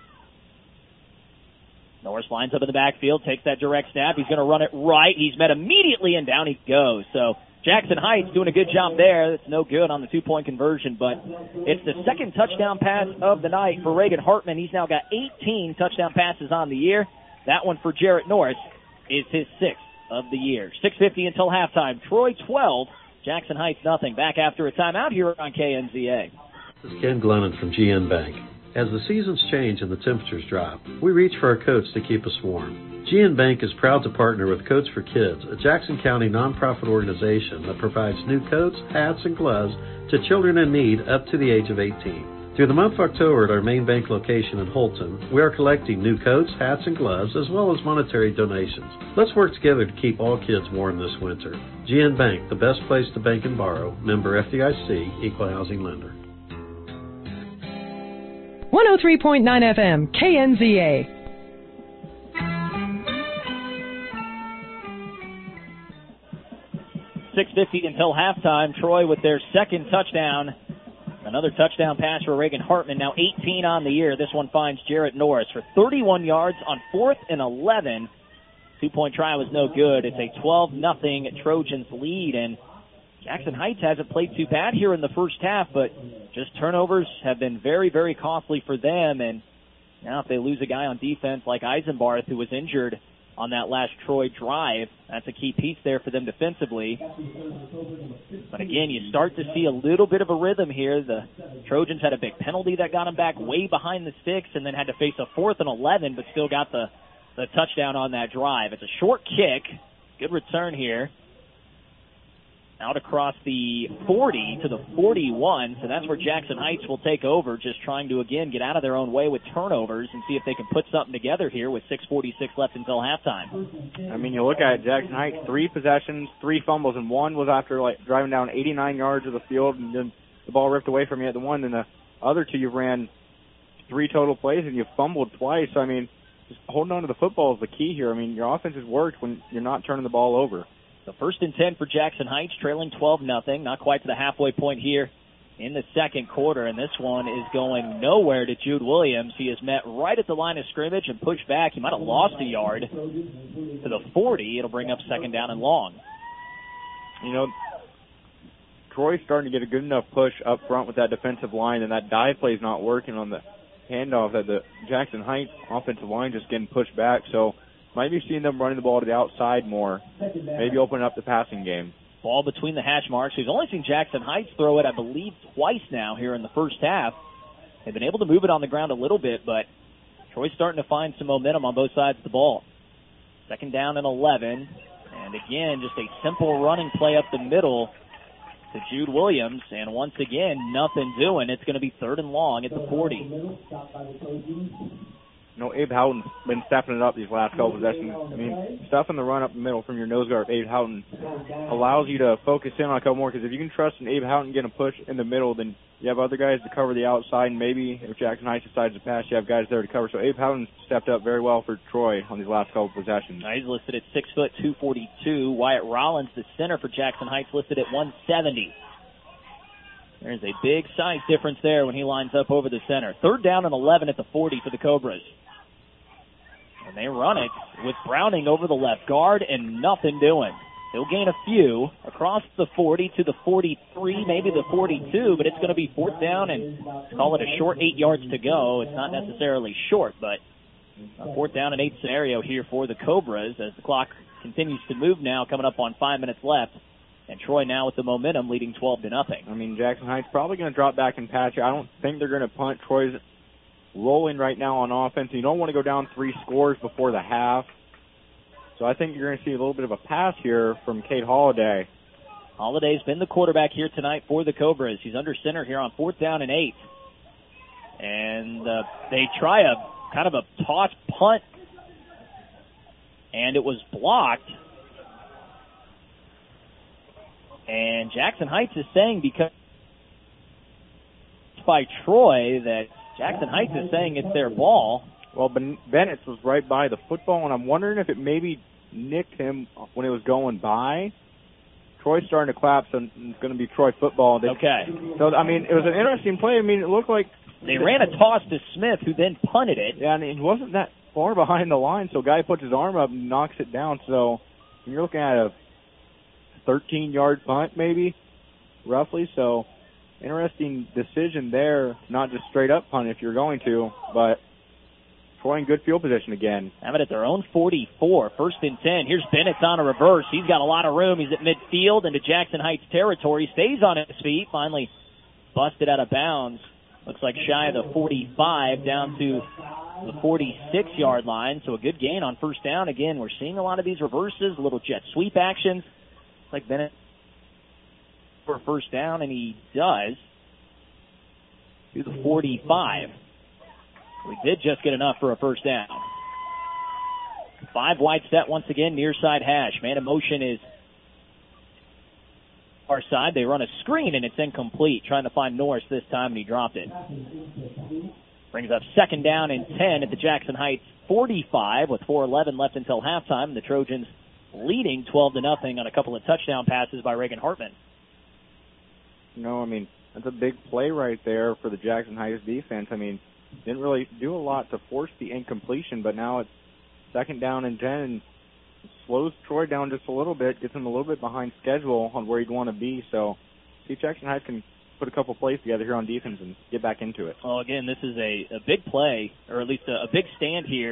B: Norris lines up in the backfield, takes that direct snap. He's going to run it right. He's met immediately, and down he goes. So Jackson Heights doing a good job there. It's no good on the 2-point conversion, but it's the second touchdown pass of the night for Reagan Hartman. He's now got 18 touchdown passes on the year. That one for Jarrett Norris is his 6th of the year. 6:50 until halftime. Troy 12, Jackson Heights nothing. Back after a timeout here on KNZA.
K: This is Ken Glennon from GN Bank. As the seasons change and the temperatures drop, we reach for our coats to keep us warm. GN Bank is proud to partner with Coats for Kids, a Jackson County nonprofit organization that provides new coats, hats, and gloves to children in need up to the age of 18. Through the month of October at our main bank location in Holton, we are collecting new coats, hats, and gloves, as well as monetary donations. Let's work together to keep all kids warm this winter. GN Bank, the best place to bank and borrow. Member FDIC, Equal Housing Lender.
F: 103.9 FM, KNZA.
B: $6:50 until halftime. Troy with their second touchdown. Another touchdown pass for Reagan Hartman, now 18 on the year. This one finds Jarrett Norris for 31 yards on 4th and 11. 2-point try was no good. It's a 12-0 Trojans lead, and Jackson Heights hasn't played too bad here in the first half, but just turnovers have been very, very costly for them. And now if they lose a guy on defense like Eisenbarth, who was injured on that last Troy drive. That's a key piece there for them defensively. But again, you start to see a little bit of a rhythm here. The Trojans had a big penalty that got them back way behind the sticks and then had to face a 4th and 11, but still got the touchdown on that drive. It's a short kick. Good return here. Out across the 40 to the 41, so that's where Jackson Heights will take over, just trying to, again, get out of their own way with turnovers and see if they can put something together here with 6:46 left until halftime.
Q: I mean, you look at it, Jackson Heights, 3 possessions, 3 fumbles, and one was after driving down 89 yards of the field, and then the ball ripped away from you at the one, and the other 2 you've ran 3 total plays, and you've fumbled twice. So, I mean, just holding on to the football is the key here. I mean, your offense has worked when you're not turning the ball over.
B: So 1st and 10 for Jackson Heights, trailing 12-0, not quite to the halfway point here in the second quarter, and this one is going nowhere to Jude Williams. He is met right at the line of scrimmage and pushed back. He might have lost a yard to the 40. It'll bring up 2nd down and long.
Q: You know, Troy's starting to get a good enough push up front with that defensive line, and that dive play's not working on the handoff that the Jackson Heights offensive line just getting pushed back, so might be seeing them running the ball to the outside more, maybe opening up the passing game.
B: Ball between the hash marks. We've only seen Jackson Heights throw it, I believe, twice now here in the first half. They've been able to move it on the ground a little bit, but Troy's starting to find some momentum on both sides of the ball. 2nd down and 11. And again, just a simple running play up the middle to Jude Williams. And once again, nothing doing. It's going to be 3rd and long at the 40.
Q: You know, Abe Houghton's been stepping it up these last couple possessions. I mean, stuffing the run up the middle from your nose guard, Abe Houghton, allows you to focus in on a couple more, because if you can trust an Abe Houghton getting a push in the middle, then you have other guys to cover the outside, and maybe if Jackson Heights decides to pass, you have guys there to cover. So Abe Houghton stepped up very well for Troy on these last couple possessions.
B: He's listed at 6 foot 242. Wyatt Rollins, the center for Jackson Heights, listed at 170. There's a big size difference there when he lines up over the center. 3rd down and 11 at the 40 for the Cobras. And they run it with Browning over the left guard and nothing doing. They'll gain a few across the 40 to the 43, maybe the 42, but it's going to be 4th down and call it a short 8 yards to go. It's not necessarily short, but a 4th down and 8 scenario here for the Cobras as the clock continues to move now, coming up on 5 minutes left. And Troy now with the momentum leading 12-0.
Q: I mean, Jackson Heights probably going to drop back and patch. I don't think they're going to punt. Troy's rolling right now on offense. You don't want to go down 3 scores before the half. So I think you're going to see a little bit of a pass here from Cade Holliday.
B: Holliday's been the quarterback here tonight for the Cobras. He's under center here on 4th down and 8. And they try a kind of a toss punt, and it was blocked. And Jackson Heights is saying, because by Troy, that Jackson Heights is saying it's their ball.
Q: Well, Bennett was right by the football, and I'm wondering if it maybe nicked him when it was going by. Troy's starting to collapse, and it's going to be Troy football.
B: Okay.
Q: So, I mean, it was an interesting play. I mean, it looked like
B: they ran a toss to Smith, who then punted it.
Q: Yeah, and he wasn't that far behind the line, so a guy puts his arm up and knocks it down. So you're looking at a 13-yard punt maybe, roughly. So interesting decision there, not just straight up punt if you're going to, but Troy in good field position again.
B: Have it at their own 44, 1st and 10. Here's Bennett on a reverse. He's got a lot of room. He's at midfield into Jackson Heights territory. Stays on his feet. Finally busted out of bounds. Looks like shy of the 45 down to the 46-yard line. So a good gain on 1st down. Again, we're seeing a lot of these reverses, little jet sweep actions. Looks like Bennett for 1st down, and he does to the 45. We did just get enough for a 1st down. 5 wide set once again, near side hash. Man in motion is far side. They run a screen, and it's incomplete. Trying to find Norris this time, and he dropped it. Brings up 2nd down and 10 at the Jackson Heights 45 with 4:11 left until halftime. The Trojans leading 12-0 on a couple of touchdown passes by Reagan Hartman.
Q: No, I mean, that's a big play right there for the Jackson Heights defense. I mean, didn't really do a lot to force the incompletion, but now it's 2nd down and 10, and slows Troy down just a little bit, gets him a little bit behind schedule on where he'd want to be. So see if Jackson Heights can put a couple plays together here on defense and get back into it.
B: Well, again, this is a big play, or at least a big stand here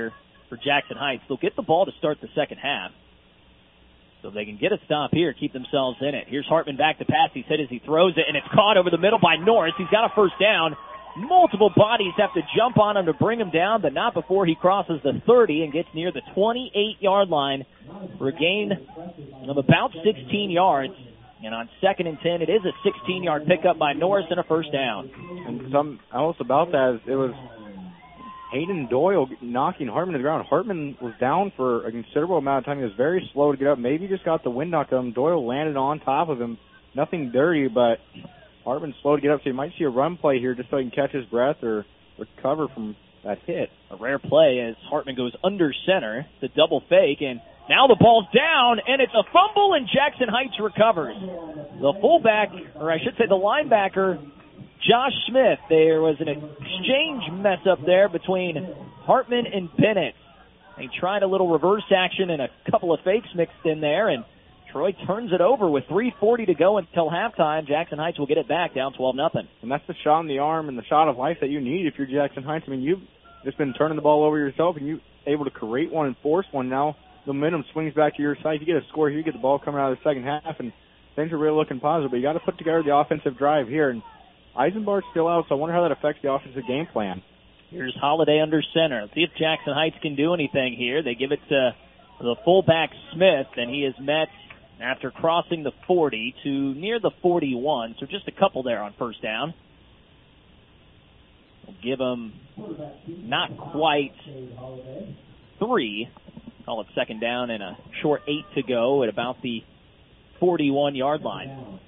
B: for Jackson Heights. They'll get the ball to start the second half. So if they can get a stop here, keep themselves in it. Here's Hartman back to pass. He's hit as he throws it, and it's caught over the middle by Norris. He's got a first down. Multiple bodies have to jump on him to bring him down, but not before he crosses the 30 and gets near the 28-yard line for a gain of about 16 yards. And on 2nd and 10, it is a 16-yard pickup by Norris and a first down.
Q: And something else about that is it was Hayden Doyle knocking Hartman to the ground. Hartman was down for a considerable amount of time. He was very slow to get up. Maybe just got the wind knocked out of him. Doyle landed on top of him. Nothing dirty, but Hartman's slow to get up, so you might see a run play here just so he can catch his breath or recover from that hit.
B: A rare play as Hartman goes under center, the double fake, and now the ball's down, and it's a fumble, and Jackson Heights recovers. The fullback, or I should say the linebacker, Josh Smith. There was an exchange mess up there between Hartman and Bennett. They tried a little reverse action and a couple of fakes mixed in there, and Troy turns it over with 3:40 to go until halftime. Jackson Heights will get it back, down 12-0.
Q: And that's the shot in the arm and the shot of life that you need if you're Jackson Heights. I mean, you've just been turning the ball over yourself, and you're able to create one and force one. Now the momentum swings back to your side. You get a score here, you get the ball coming out of the second half, and things are really looking positive. But you got to put together the offensive drive here. And Eisenbar's still out, so I wonder how that affects the offensive game plan.
B: Here's Holiday under center. Let's see if Jackson Heights can do anything here. They give it to the fullback Smith, and he is met after crossing the 40 to near the 41, so just a couple there on first down. We'll give him not quite 3. Call it second down and a short 8 to go at about the 41-yard line.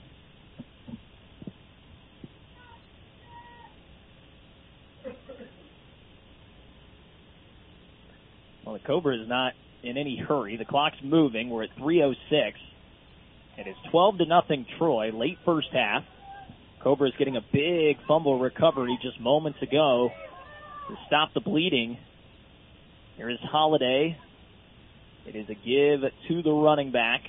B: Well, the Cobra is not in any hurry. The clock's moving. We're at 3:06. It is 12-0 Troy, late first half. Cobra's getting a big fumble recovery just moments ago to stop the bleeding. Here is Holiday. It is a give to the running back.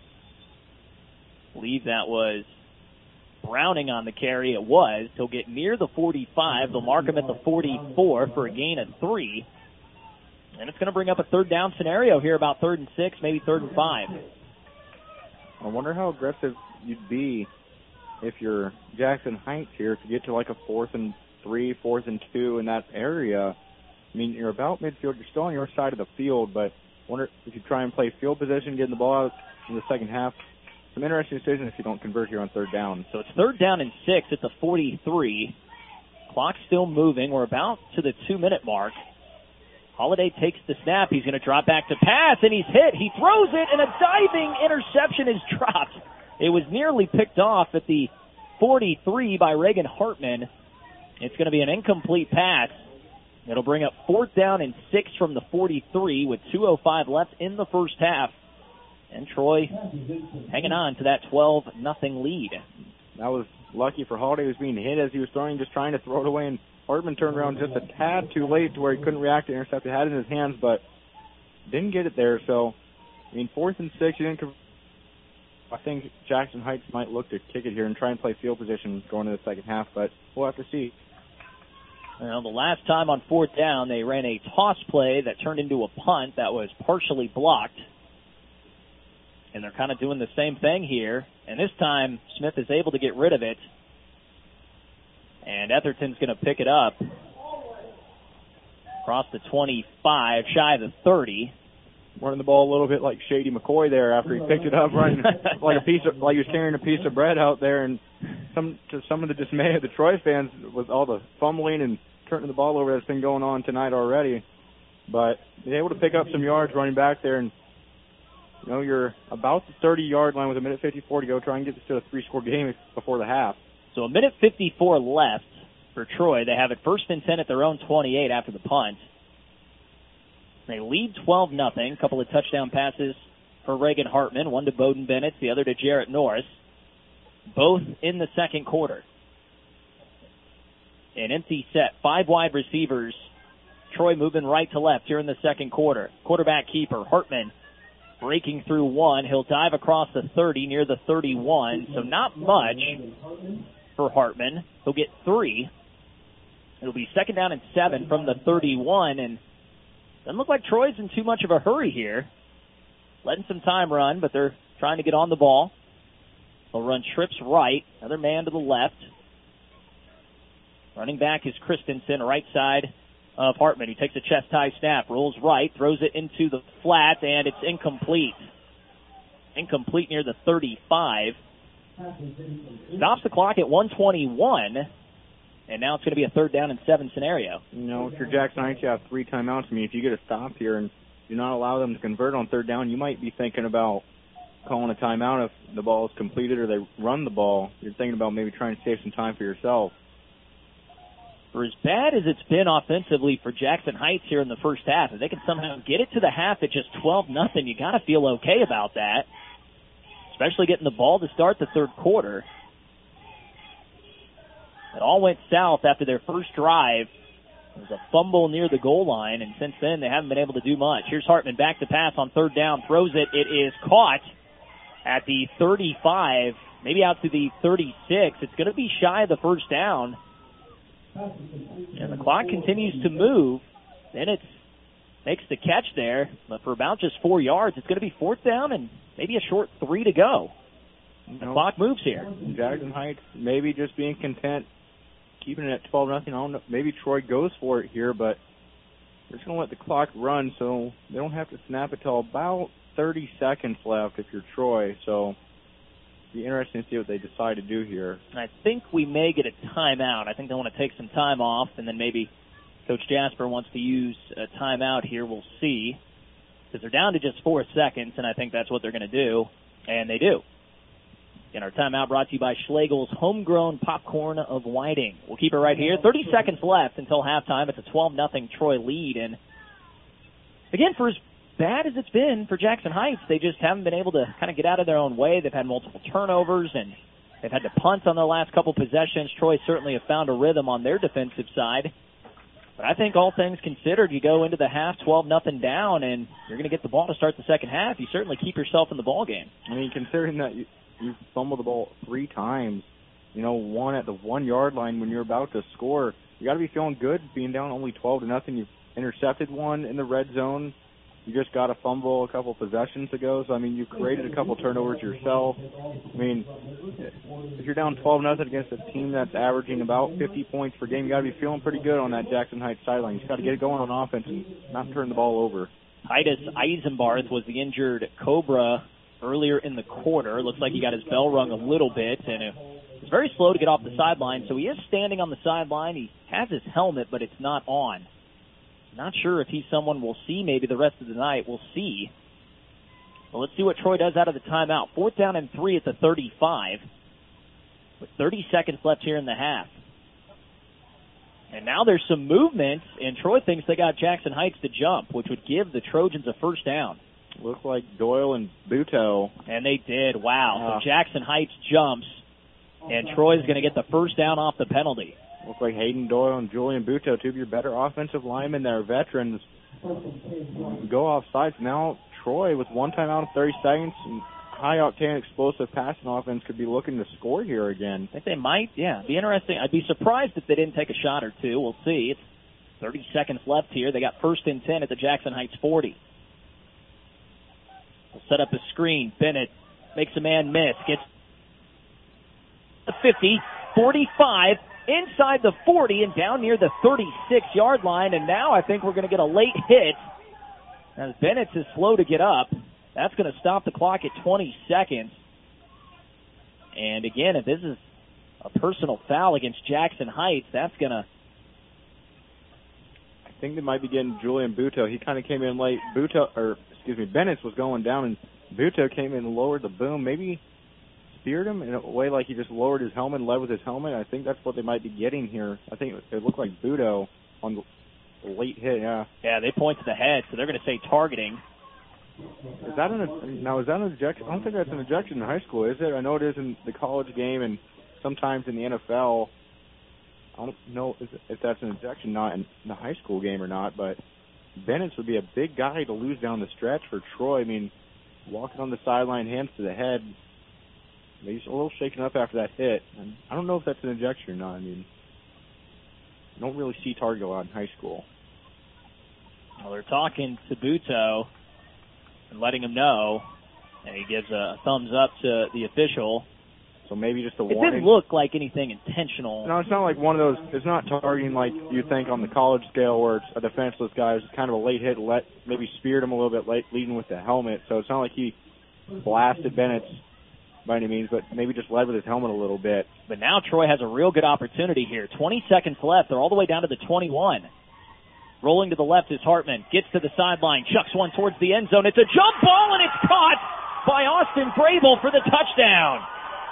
B: I believe that was Browning on the carry. It was. He'll get near the 45. They'll mark him at the 44 for a gain of 3. And it's going to bring up a third down scenario here, about 3rd and 6, maybe 3rd and 5.
Q: I wonder how aggressive you'd be if you're Jackson Heights here to get to like a 4th and 3, 4th and 2 in that area. I mean, you're about midfield. You're still on your side of the field, but I wonder if you try and play field position, getting the ball out in the second half. Some interesting decisions if you don't convert here on 3rd down.
B: So it's 3rd down and 6 at the 43. Clock's still moving. We're about to the 2-minute mark. Holiday takes the snap. He's going to drop back to pass, and he's hit. He throws it, and a diving interception is dropped. It was nearly picked off at the 43 by Reagan Hartman. It's going to be an incomplete pass. It'll bring up 4th down and 6 from the 43 with 2:05 left in the first half. And Troy hanging on to that 12-0 lead.
Q: That was lucky for Holiday. He was being hit as he was throwing, just trying to throw it away, and Hartman turned around just a tad too late to where he couldn't react to intercept. He had it in his hands, but didn't get it there. So, I mean, 4th and 6, you didn't. I think Jackson Heights might look to kick it here and try and play field position going into the second half, but we'll have to see.
B: Well, the last time on 4th down, they ran a toss play that turned into a punt that was partially blocked. And they're kind of doing the same thing here. And this time, Smith is able to get rid of it. And Etherton's going to pick it up across the 25, shy of the 30.
Q: Running the ball a little bit like Shady McCoy there after he picked it up, running like he was carrying a piece of bread out there. And to some of the dismay of the Troy fans with all the fumbling and turning the ball over that's been going on tonight already. But they're able to pick up some yards running back there, and you know, you're about the 30-yard line with 1:54 to go. Try and get this to a 3-score game before the half.
B: So 1:54 left for Troy. They have it 1st and 10 at their own 28 after the punt. They lead 12-0. A couple of touchdown passes for Reagan Hartman, one to Bowden Bennett, the other to Jarrett Norris, both in the second quarter. An empty set, 5 wide receivers. Troy moving right to left here in the second quarter. Quarterback keeper, Hartman, breaking through 1. He'll dive across the 30 near the 31, so not much for Hartman. He'll get 3. It'll be 2nd down and 7 from the 31, and Doesn't look like Troy's in too much of a hurry here. Letting some time run, but they're trying to get on the ball. They'll run trips right. Another man to the left. Running back is Christensen, right side of Hartman. He takes a chest high snap, rolls right, throws it into the flat, and it's incomplete. Incomplete near the 35. Stops the clock at 1:21, and now it's going to be a 3rd down and 7 scenario.
Q: You know, if you're Jackson Heights, you have 3 timeouts. I mean, if you get a stop here and do not allow them to convert on 3rd down, you might be thinking about calling a timeout if the ball is completed or they run the ball. You're thinking about maybe trying to save some time for yourself.
B: For as bad as it's been offensively for Jackson Heights here in the first half, if they can somehow get it to the half at just 12-0, you got to feel okay about that, especially getting the ball to start the 3rd quarter. It all went south after their first drive. There was a fumble near the goal line, and since then they haven't been able to do much. Here's Hartman back to pass on 3rd down, throws it. It is caught at the 35, maybe out to the 36. It's going to be shy of the 1st down. And the clock continues to move. Then it makes the catch there, but for about just 4 yards. It's going to be 4th down and maybe a short 3 to go. The clock moves here.
Q: Jackson Heights maybe just being content, keeping it at 12-0. I don't know. Maybe Troy goes for it here, but they're just going to let the clock run so they don't have to snap it till about 30 seconds left if you're Troy. So it'll be interesting to see what they decide to do here.
B: I think we may get a timeout. I think they want to take some time off, and then maybe Coach Jasper wants to use a timeout here. We'll see. Because they're down to just 4 seconds, and I think that's what they're going to do, and they do. And our timeout brought to you by Schlegel's Homegrown Popcorn of Whiting. We'll keep it right here. 30 seconds left until halftime. It's a 12-0 Troy lead. And, again, for as bad as it's been for Jackson Heights, they just haven't been able to kind of get out of their own way. They've had multiple turnovers, and they've had to punt on their last couple possessions. Troy certainly have found a rhythm on their defensive side. But I think all things considered, you go into the half 12-0 down, and you're going to get the ball to start the second half. You certainly keep yourself in the ball game.
Q: I mean, considering that you fumbled the ball 3 times, you know, one at the 1 yard line when you're about to score, you got to be feeling good being down only 12-0. You've intercepted one in the red zone. You just got a fumble a couple possessions ago. So, I mean, you created a couple turnovers yourself. I mean, if you're down 12-0 against a team that's averaging about 50 points per game, you got to be feeling pretty good on that Jackson Heights sideline. You just got to get it going on offense and not turn the ball over.
B: Titus Eisenbarth was the injured Cobra earlier in the quarter. Looks like he got his bell rung a little bit, and it was very slow to get off the sideline. So he is standing on the sideline. He has his helmet, but it's not on. Not sure if he's someone we'll see maybe the rest of the night. We'll see. Well, let's see what Troy does out of the timeout. 4th down and 3 at the 35 with 30 seconds left here in the half. And now there's some movement, and Troy thinks they got Jackson Heights to jump, which would give the Trojans a 1st down.
Q: Looks like Doyle and Buto.
B: And they did. Wow. So Jackson Heights jumps, and Troy's going to get the 1st down off the penalty.
Q: Looks like Hayden Doyle and Julian Buto, 2 of your better offensive linemen. They're veterans. Go off sides. Now Troy, with 1 timeout in 30 seconds, and high-octane explosive passing offense could be looking to score here again.
B: I think they might, yeah. Be interesting. I'd be surprised if they didn't take a shot or two. We'll see. It's 30 seconds left here. They got 1st and 10 at the Jackson Heights 40. We'll set up a screen. Bennett makes a man miss. Gets the 50, 45, inside the 40, and down near the 36-yard line. And now I think we're going to get a late hit. As Bennett is slow to get up. That's going to stop the clock at 20 seconds. And again, if this is a personal foul against Jackson Heights, that's going to...
Q: I think they might be getting Julian Buto. He kind of came in late. Bennett was going down, and Buto came in and lowered the boom. Maybe speared him in a way like he just lowered his helmet and led with his helmet. I think that's what they might be getting here. I think it looked like Buto on the late hit, yeah.
B: Yeah, they point to the head, so they're going to say targeting.
Q: Is that an ejection? I don't think that's an ejection in high school, is it? I know it is in the college game and sometimes in the NFL. I don't know if that's an ejection not in the high school game or not, but Bennett would be a big guy to lose down the stretch for Troy. I mean, walking on the sideline, hands to the head. He's a little shaken up after that hit. And I don't know if that's an ejection or not. I mean, I don't really see target a lot in high school.
B: Well, they're talking to Buto and letting him know, and he gives a thumbs up to the official.
Q: So maybe just a
B: It
Q: warning.
B: didn't look like anything intentional.
Q: No, it's not like one of those. It's not targeting like you think on the college scale where it's a defenseless guy. It's kind of a late hit, maybe speared him a little bit late, leading with the helmet. So it's not like he blasted Bennett by any means, but maybe just led with his helmet a little bit.
B: But now Troy has a real good opportunity here. 20 seconds left. They're all the way down to the 21. Rolling to the left is Hartman. Gets to the sideline. Chucks one towards the end zone. It's a jump ball, and it's caught by Austin Grable for the touchdown.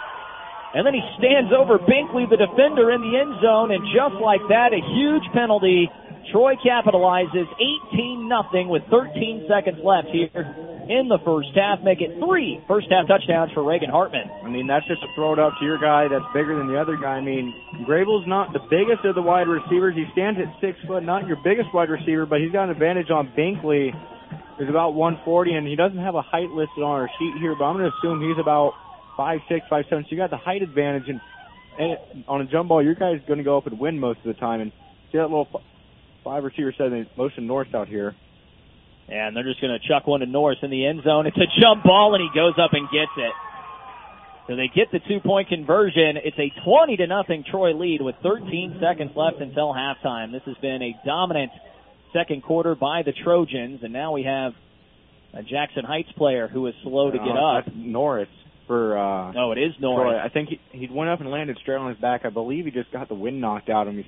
B: And then he stands over Binkley, the defender, in the end zone, and just like that, a huge penalty. Troy capitalizes 18-0 with 13 seconds left here in the first half. Make it 3 first-half touchdowns for Reagan Hartman.
Q: I mean, that's just to throw it up to your guy that's bigger than the other guy. I mean, Grable's not the biggest of the wide receivers. He stands at 6 foot, not your biggest wide receiver, but he's got an advantage on Binkley, who's about 140, and he doesn't have a height listed on our sheet here, but I'm going to assume he's about 5'6", 5'7", so you got the height advantage, and on a jump ball, your guy's going to go up and win most of the time. And see that little 5 receiver set in motion North out here.
B: And they're just going to chuck one to Norris in the end zone. It's a jump ball, and he goes up and gets it. So they get the 2-point conversion. It's a 20-0 Troy lead with 13 seconds left until halftime. This has been a dominant second quarter by the Trojans, and now we have a Jackson Heights player who is slow to get up.
Q: That's Norris.
B: No, it is Norris.
Q: Troy. I think he went up and landed straight on his back. I believe he just got the wind knocked out of him.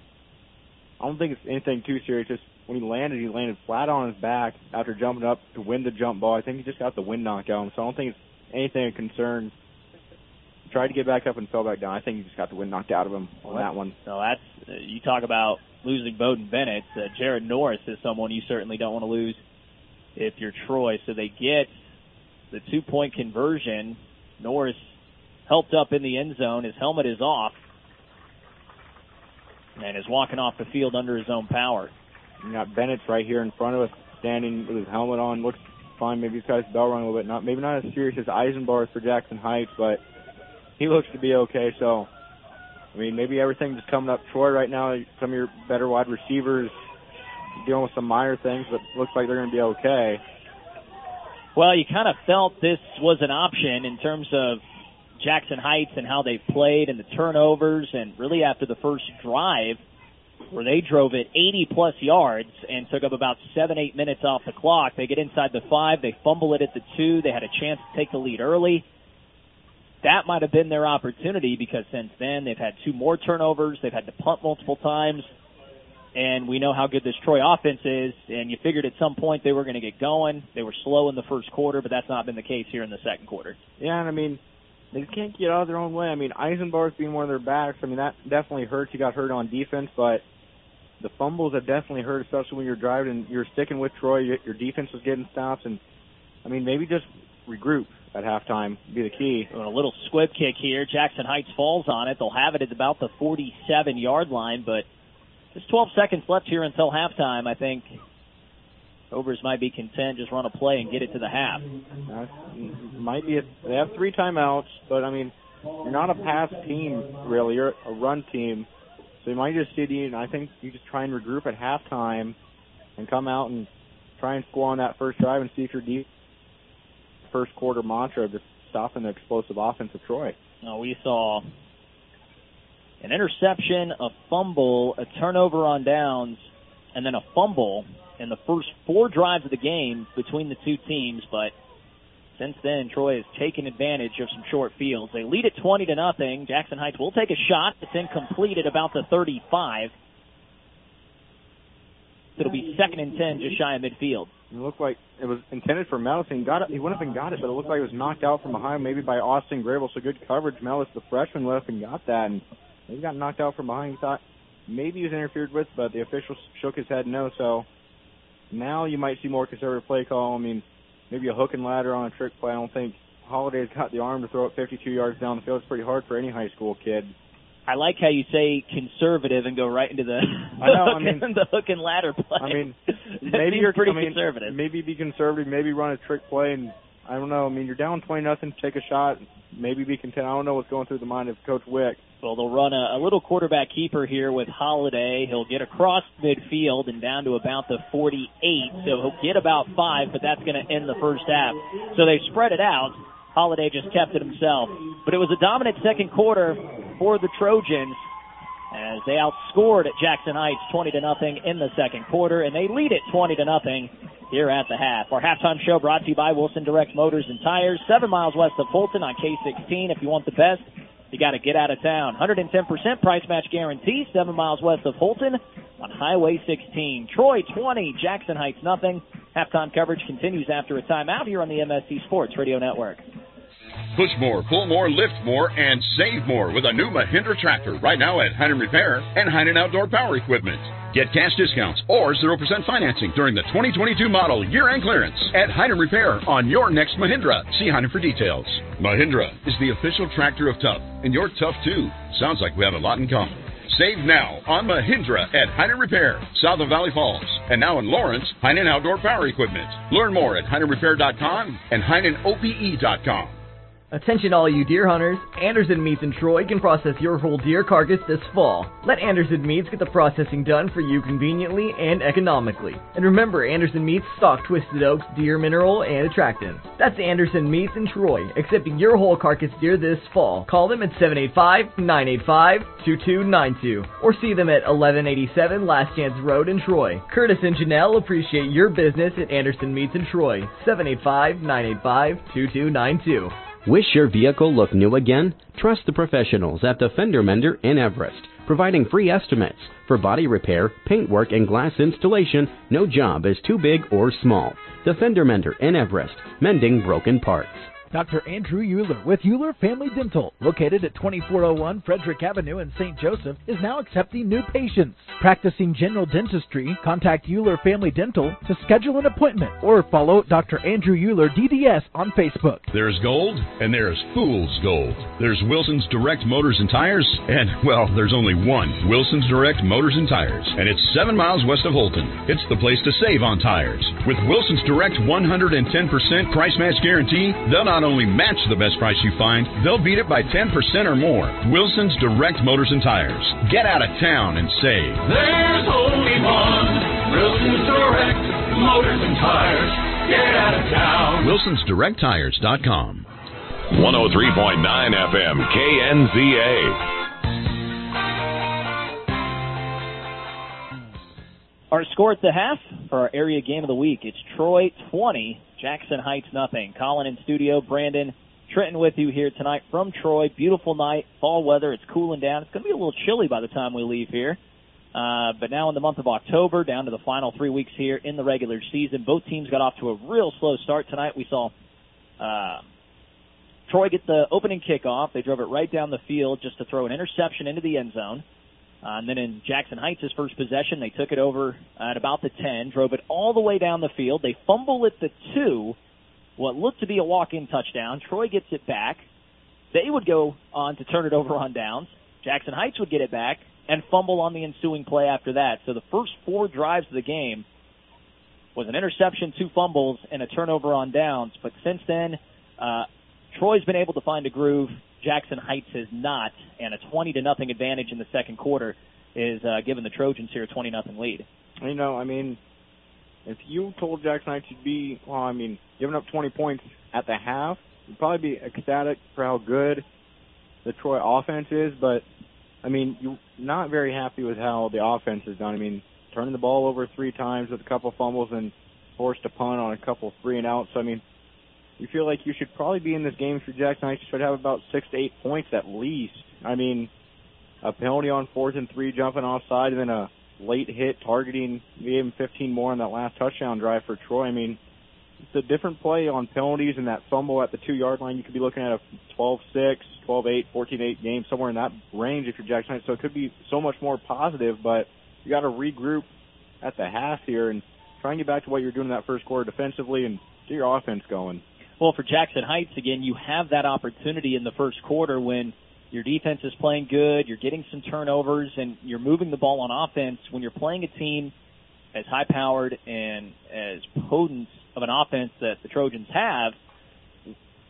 Q: I don't think it's anything too serious. Just when he landed flat on his back after jumping up to win the jump ball. I think he just got the wind knocked out of him, so I don't think it's anything of concern. He tried to get back up and fell back down. I think he just got the wind knocked out of him on that one.
B: So that's you talk about losing Bowden Bennett. Jared Norris is someone you certainly don't want to lose if you're Troy. So they get the 2-point conversion. Norris helped up in the end zone. His helmet is off and is walking off the field under his own power.
Q: You got Bennett's right here in front of us, standing with his helmet on. Looks fine. Maybe he's got his bell rung a little bit. Maybe not as serious as Eisenbarth for Jackson Heights, but he looks to be okay. So, I mean, maybe everything's just coming up Troy right now. Some of your better wide receivers dealing with some minor things, but looks like they're going to be okay.
B: Well, you kind of felt this was an option in terms of Jackson Heights and how they played and the turnovers, and really after the first drive where they drove it 80-plus yards and took up about 7-8 minutes off the clock. They get inside the 5. They fumble it at the 2. They had a chance to take the lead early. That might have been their opportunity because since then they've had 2 more turnovers. They've had to punt multiple times. And we know how good this Troy offense is, and you figured at some point they were going to get going. They were slow in the first quarter, but that's not been the case here in the second quarter.
Q: Yeah, and I mean, they can't get out of their own way. I mean, Eisenbarth being one of their backs, I mean, that definitely hurts. He got hurt on defense, but the fumbles have definitely hurt, especially when you're driving and you're sticking with Troy. Your defense was getting stops, and, I mean, maybe just regroup at halftime would be the key.
B: A little squib kick here. Jackson Heights falls on it. They'll have it at about the 47-yard line, but just 12 seconds left here until halftime. I think Cobras might be content, just run a play and get it to the half.
Q: Might be. They have 3 timeouts, but, I mean, you're not a pass team, really. You're a run team. So you might just and I think you just try and regroup at halftime and come out and try and score on that first drive and see if your first quarter mantra of just stopping the explosive offense of Troy.
B: No, we saw an interception, a fumble, a turnover on downs, and then a fumble in the first 4 drives of the game between the two teams. But since then, Troy has taken advantage of some short fields. They lead at 20-0. Jackson Heights will take a shot. It's incomplete at about the 35. It'll be 2nd and 10, just shy of midfield.
Q: It looked like it was intended for Mellis. He went up and got it, but it looked like it was knocked out from behind, maybe by Austin Grable. So good coverage. Mellis, the freshman, went up and got that, and he got knocked out from behind. He thought maybe he was interfered with, but the official shook his head no. So now you might see more conservative play call. I mean, maybe a hook and ladder on a trick play. I don't think Holliday's got the arm to throw it 52 yards down the field. It's pretty hard for any high school kid.
B: I like how you say conservative and go right into the the hook and ladder play.
Q: I mean, maybe you're
B: pretty conservative.
Q: Maybe be conservative. Maybe run a trick play and I don't know. I mean, you're down 20-0, take a shot, maybe be content. I don't know what's going through the mind of Coach Wick.
B: Well, they'll run a little quarterback keeper here with Holiday. He'll get across midfield and down to about the 48, so he'll get about 5, but that's going to end the first half. So they spread it out. Holiday just kept it himself. But it was a dominant second quarter for the Trojans as they outscored at Jackson Heights 20-0 in the second quarter, and they lead it 20-0 here at the half. Our halftime show brought to you by Wilson Direct Motors and Tires, 7 miles west of Fulton on K-16. If you want the best, you got to get out of town. 110% price match guarantee, 7 miles west of Fulton on Highway 16. Troy 20, Jackson Heights nothing. Halftime coverage continues after a timeout here on the MSC Sports Radio Network.
C: Push more, pull more, lift more, and save more with a new Mahindra tractor right now at Heinen Repair and Heinen Outdoor Power Equipment. Get cash discounts or 0% financing during the 2022 model year-end clearance at Heinen Repair on your next Mahindra. See Heinen for details. Mahindra is the official tractor of Tough, and you're tough too. Sounds like we have a lot in common. Save now on Mahindra at Heinen Repair, south of Valley Falls. And now in Lawrence, Heinen Outdoor Power Equipment. Learn more at HeinenRepair.com and HeinenOPE.com.
L: Attention all you deer hunters, Anderson Meats in Troy can process your whole deer carcass this fall. Let Anderson Meats get the processing done for you conveniently and economically. And remember, Anderson Meats stock Twisted Oaks deer mineral and attractants. That's Anderson Meats in Troy, accepting your whole carcass deer this fall. Call them at 785-985-2292 or see them at 1187 Last Chance Road in Troy. Curtis and Janelle appreciate your business at Anderson Meats in Troy, 785-985-2292.
N: Wish your vehicle looked new again? Trust the professionals at the Fender Mender in Everest, providing free estimates. For body repair, paintwork, and glass installation, no job is too big or small. The Fender Mender in Everest, mending broken parts.
R: Dr. Andrew Euler with Euler Family Dental, located at 2401 Frederick Avenue in St. Joseph, is now accepting new patients. Practicing general dentistry, contact Euler Family Dental to schedule an appointment or follow Dr. Andrew Euler DDS on Facebook.
C: There's gold, and there's fool's gold. There's Wilson's Direct Motors and Tires, and, well, there's only one Wilson's Direct Motors and Tires, and it's 7 miles west of Holton. It's the place to save on tires. With Wilson's Direct 110% price match guarantee, they'll not only match the best price you find, they'll beat it by 10% or more. Wilson's Direct Motors and Tires. Get out of town and save.
I: There's only one Wilson's Direct Motors and Tires. Get out of town.
C: Wilson'sDirectTires.com.
P: 103.9 FM KNZA.
B: Our score at the half for our area game of the week. It's Troy 20, Jackson Heights nothing. Colin in studio, Brandon, Trenton with you here tonight from Troy. Beautiful night, fall weather. It's cooling down. It's going to be a little chilly by the time we leave here. But now in the month of October, down to the final 3 weeks here in the regular season. Both teams got off to a real slow start tonight. We saw Troy get the opening kickoff. They drove it right down the field just to throw an interception into the end zone. And then in Jackson Heights' first possession, they took it over at about the 10, drove it all the way down the field. They fumble at the 2, what looked to be a walk-in touchdown. Troy gets it back. They would go on to turn it over on downs. Jackson Heights would get it back and fumble on the ensuing play after that. So the first 4 drives of the game was an interception, 2 fumbles, and a turnover on downs. But since then, Troy's been able to find a groove. Jackson Heights has not, and a 20-0 advantage in the second quarter is giving the Trojans here a 20-0 lead.
Q: You know, I mean, if you told Jackson Heights you'd be, giving up 20 points at the half, you'd probably be ecstatic for how good the Troy offense is, but, I mean, you're not very happy with how the offense is done. I mean, turning the ball over 3 times with a couple fumbles and forced a punt on a couple 3-and-outs. So, I mean, you feel like you should probably be in this game for Jackson Heights. You should have about 6 to 8 points at least. I mean, a penalty on 4th and 3 jumping offside, and then a late hit targeting, we gave him 15 more on that last touchdown drive for Troy. I mean, it's a different play on penalties, and that fumble at the 2-yard line. You could be looking at a 12-6, 12-8, 14-8 game, somewhere in that range if you're Jackson Heights. So it could be so much more positive, but you got to regroup at the half here and try and get back to what you're doing in that first quarter defensively and get your offense going.
B: Well, for Jackson Heights, again, you have that opportunity in the first quarter when your defense is playing good, you're getting some turnovers, and you're moving the ball on offense. When you're playing a team as high-powered and as potent of an offense that the Trojans have,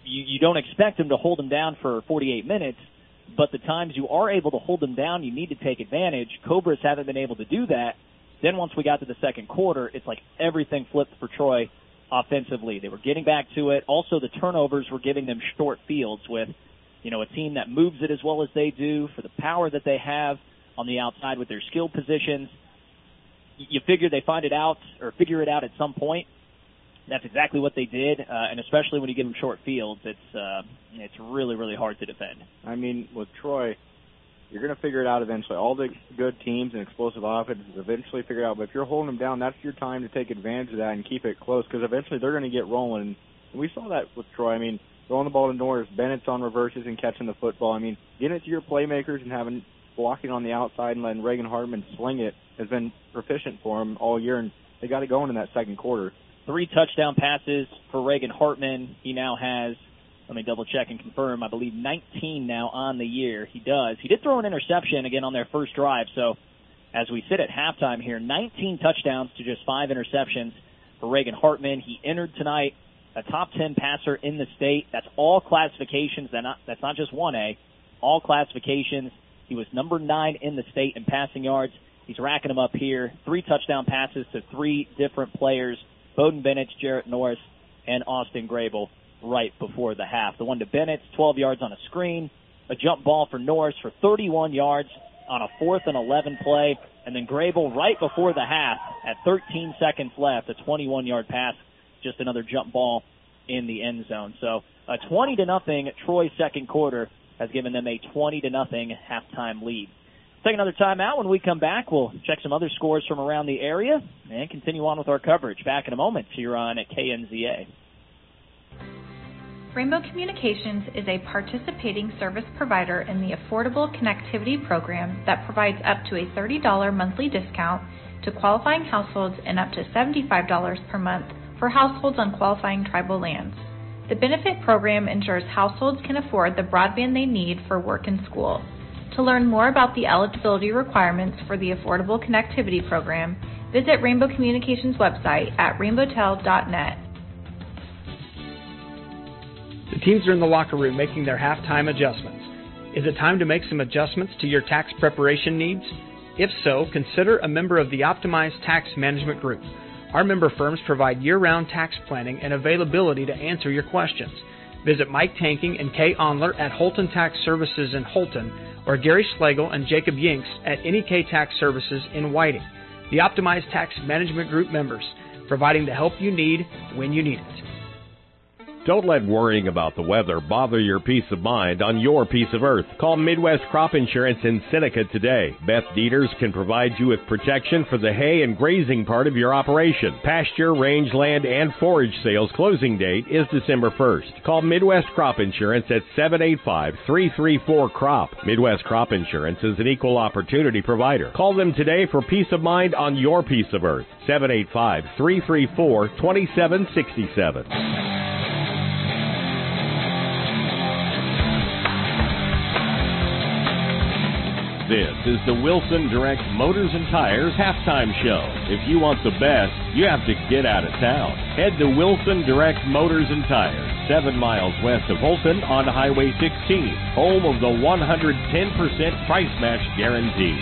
B: you don't expect them to hold them down for 48 minutes, but the times you are able to hold them down, you need to take advantage. Cobras haven't been able to do that. Then once we got to the second quarter, it's like everything flipped for Troy offensively. They were getting back to it. Also, the turnovers were giving them short fields with, a team that moves it as well as they do, for the power that they have on the outside with their skill positions. You figure they figure it out at some point. That's exactly what they did, and especially when you give them short fields, it's really, really hard to defend.
Q: I mean, with Troy, you're going to figure it out eventually. All the good teams and explosive offenses eventually figure it out, but if you're holding them down, that's your time to take advantage of that and keep it close, because eventually they're going to get rolling. And we saw that with Troy. I mean, throwing the ball to Norris, Bennett's on reverses and catching the football. I mean, getting it to your playmakers and blocking on the outside and letting Reagan Hartman sling it has been proficient for them all year, and they got it going in that second quarter.
B: 3 touchdown passes for Reagan Hartman. He now has, let me double-check and confirm, I believe 19 now on the year. He does. He did throw an interception again on their first drive, so as we sit at halftime here, 19 touchdowns to just 5 interceptions for Reagan Hartman. He entered tonight a top 10 passer in the state. That's all classifications. That's not just 1A. All classifications. He was number 9 in the state in passing yards. He's racking them up here. 3 touchdown passes to 3 different players, Bowden Bennett, Jarrett Norris, and Austin Grable right before the half. The one to Bennett, 12 yards on a screen, a jump ball for Norris for 31 yards on a 4th and 11 play, and then Grable right before the half at 13 seconds left, a 21-yard pass, just another jump ball in the end zone. So a 20-0 Troy second quarter has given them a 20-0 halftime lead. Take another timeout. When we come back, we'll check some other scores from around the area and continue on with our coverage. Back in a moment here on KNZA.
M: Rainbow Communications is a participating service provider in the Affordable Connectivity Program that provides up to a $30 monthly discount to qualifying households and up to $75 per month for households on qualifying tribal lands. The benefit program ensures households can afford the broadband they need for work and school. To learn more about the eligibility requirements for the Affordable Connectivity Program, visit Rainbow Communications' website at rainbowtel.net.
O: The teams are in the locker room making their halftime adjustments. Is it time to make some adjustments to your tax preparation needs? If so, consider a member of the Optimized Tax Management Group. Our member firms provide year-round tax planning and availability to answer your questions. Visit Mike Tanking and Kay Onler at Holton Tax Services in Holton, or Gary Schlegel and Jacob Yinks at NEK Tax Services in Whiting. The Optimized Tax Management Group members, providing the help you need when you need it.
S: Don't let worrying about the weather bother your peace of mind on your piece of earth. Call Midwest Crop Insurance in Seneca today. Beth Dieters can provide you with protection for the hay and grazing part of your operation. Pasture, rangeland, and forage sales closing date is December 1st. Call Midwest Crop Insurance at 785-334-CROP. Midwest Crop Insurance is an equal opportunity provider. Call them today for peace of mind on your piece of earth. 785-334-2767. This is the Wilson Direct Motors and Tires Halftime Show. If you want the best, you have to get out of town. Head to Wilson Direct Motors and Tires, 7 miles west of Holton on Highway 16, home of the 110% price match guarantee.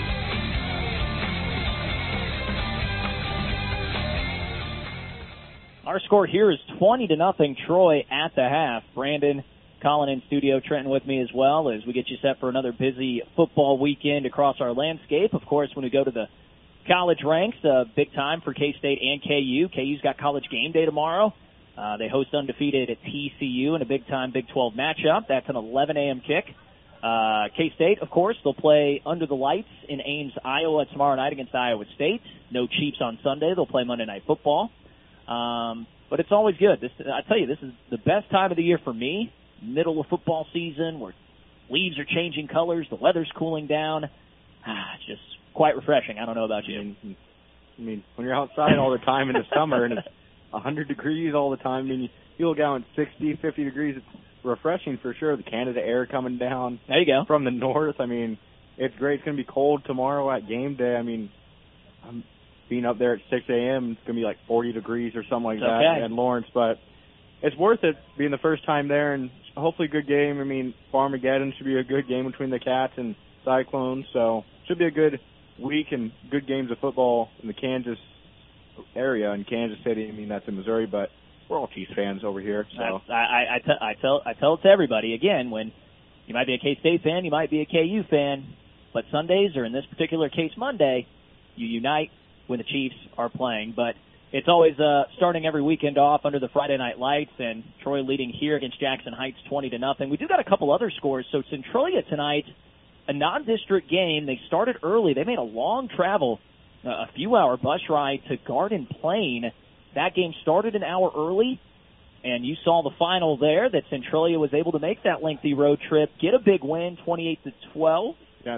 B: Our score here is 20-0 Troy at the half. Brandon, Colin in studio, Trenton with me as well as we get you set for another busy football weekend across our landscape. Of course, when we go to the college ranks, big time for K-State and KU. KU's got College Game Day tomorrow. They host undefeated at TCU in a big-time Big 12 matchup. That's an 11 a.m. kick. K-State, of course, they'll play under the lights in Ames, Iowa tomorrow night against Iowa State. No Chiefs on Sunday. They'll play Monday Night Football. But it's always good. I tell you, this is the best time of the year for me. Middle of football season where leaves are changing colors, the weather's cooling down. It's just quite refreshing. I don't know about you.
Q: I mean, when you're outside all the time in the summer and it's 100 degrees all the time, I mean, you look out at 60, 50 degrees, it's refreshing for sure. The Canada air coming down.
B: There you go.
Q: From the north. I mean, it's great. It's going to be cold tomorrow at game day. I mean, I'm being up there at 6 a.m. It's going to be like 40 degrees or something like that in Lawrence, but it's worth it being the first time there, and hopefully a good game. I mean, Farmageddon should be a good game between the Cats and Cyclones, so should be a good week and good games of football in the Kansas area, in Kansas City. I mean, that's in Missouri, but we're all Chiefs fans over here. So
B: I tell it to everybody, again, when you might be a K-State fan, you might be a KU fan, but Sundays, or in this particular case Monday, you unite when the Chiefs are playing. But it's always starting every weekend off under the Friday night lights, and Troy leading here against Jackson Heights 20-0. We do got a couple other scores. So Centralia tonight, a non-district game. They started early. They made a long travel, a few-hour bus ride to Garden Plain. That game started an hour early, and you saw the final there that Centralia was able to make that lengthy road trip, get a big win, 28-12.
Q: Yeah,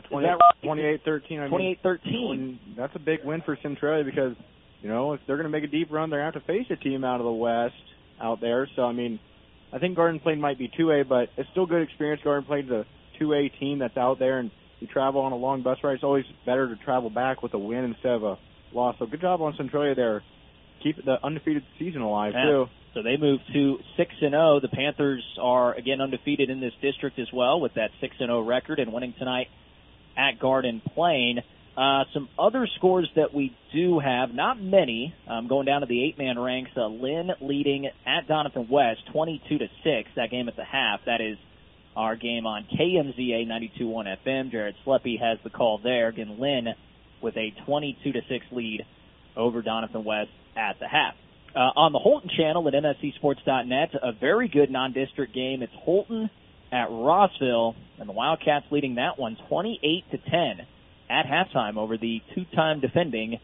Q: 28-13.
B: 28-13.
Q: That's a big win for Centralia because, you know, if they're going to make a deep run, they're going to have to face a team out of the West out there. So, I mean, I think Garden Plain might be 2A, but it's still good experience. Garden Plain's a 2A team that's out there, and you travel on a long bus ride. It's always better to travel back with a win instead of a loss. So good job on Centralia there. Keep the undefeated season alive, too.
B: So they move to 6-0. The Panthers are, again, undefeated in this district as well with that 6-0 record and winning tonight at Garden Plain. Some other scores that we do have, not many, going down to the 8-man ranks. Lynn leading at Doniphan West 22-6, that game at the half. That is our game on KMZA 92.1 FM. Jared Sleppy has the call there. Again, Lynn with a 22-6 lead over Doniphan West at the half. On the Holton channel at MSCSports.net, a very good non-district game. It's Holton at Rossville, and the Wildcats leading that one 28-10 at halftime over the two-time defending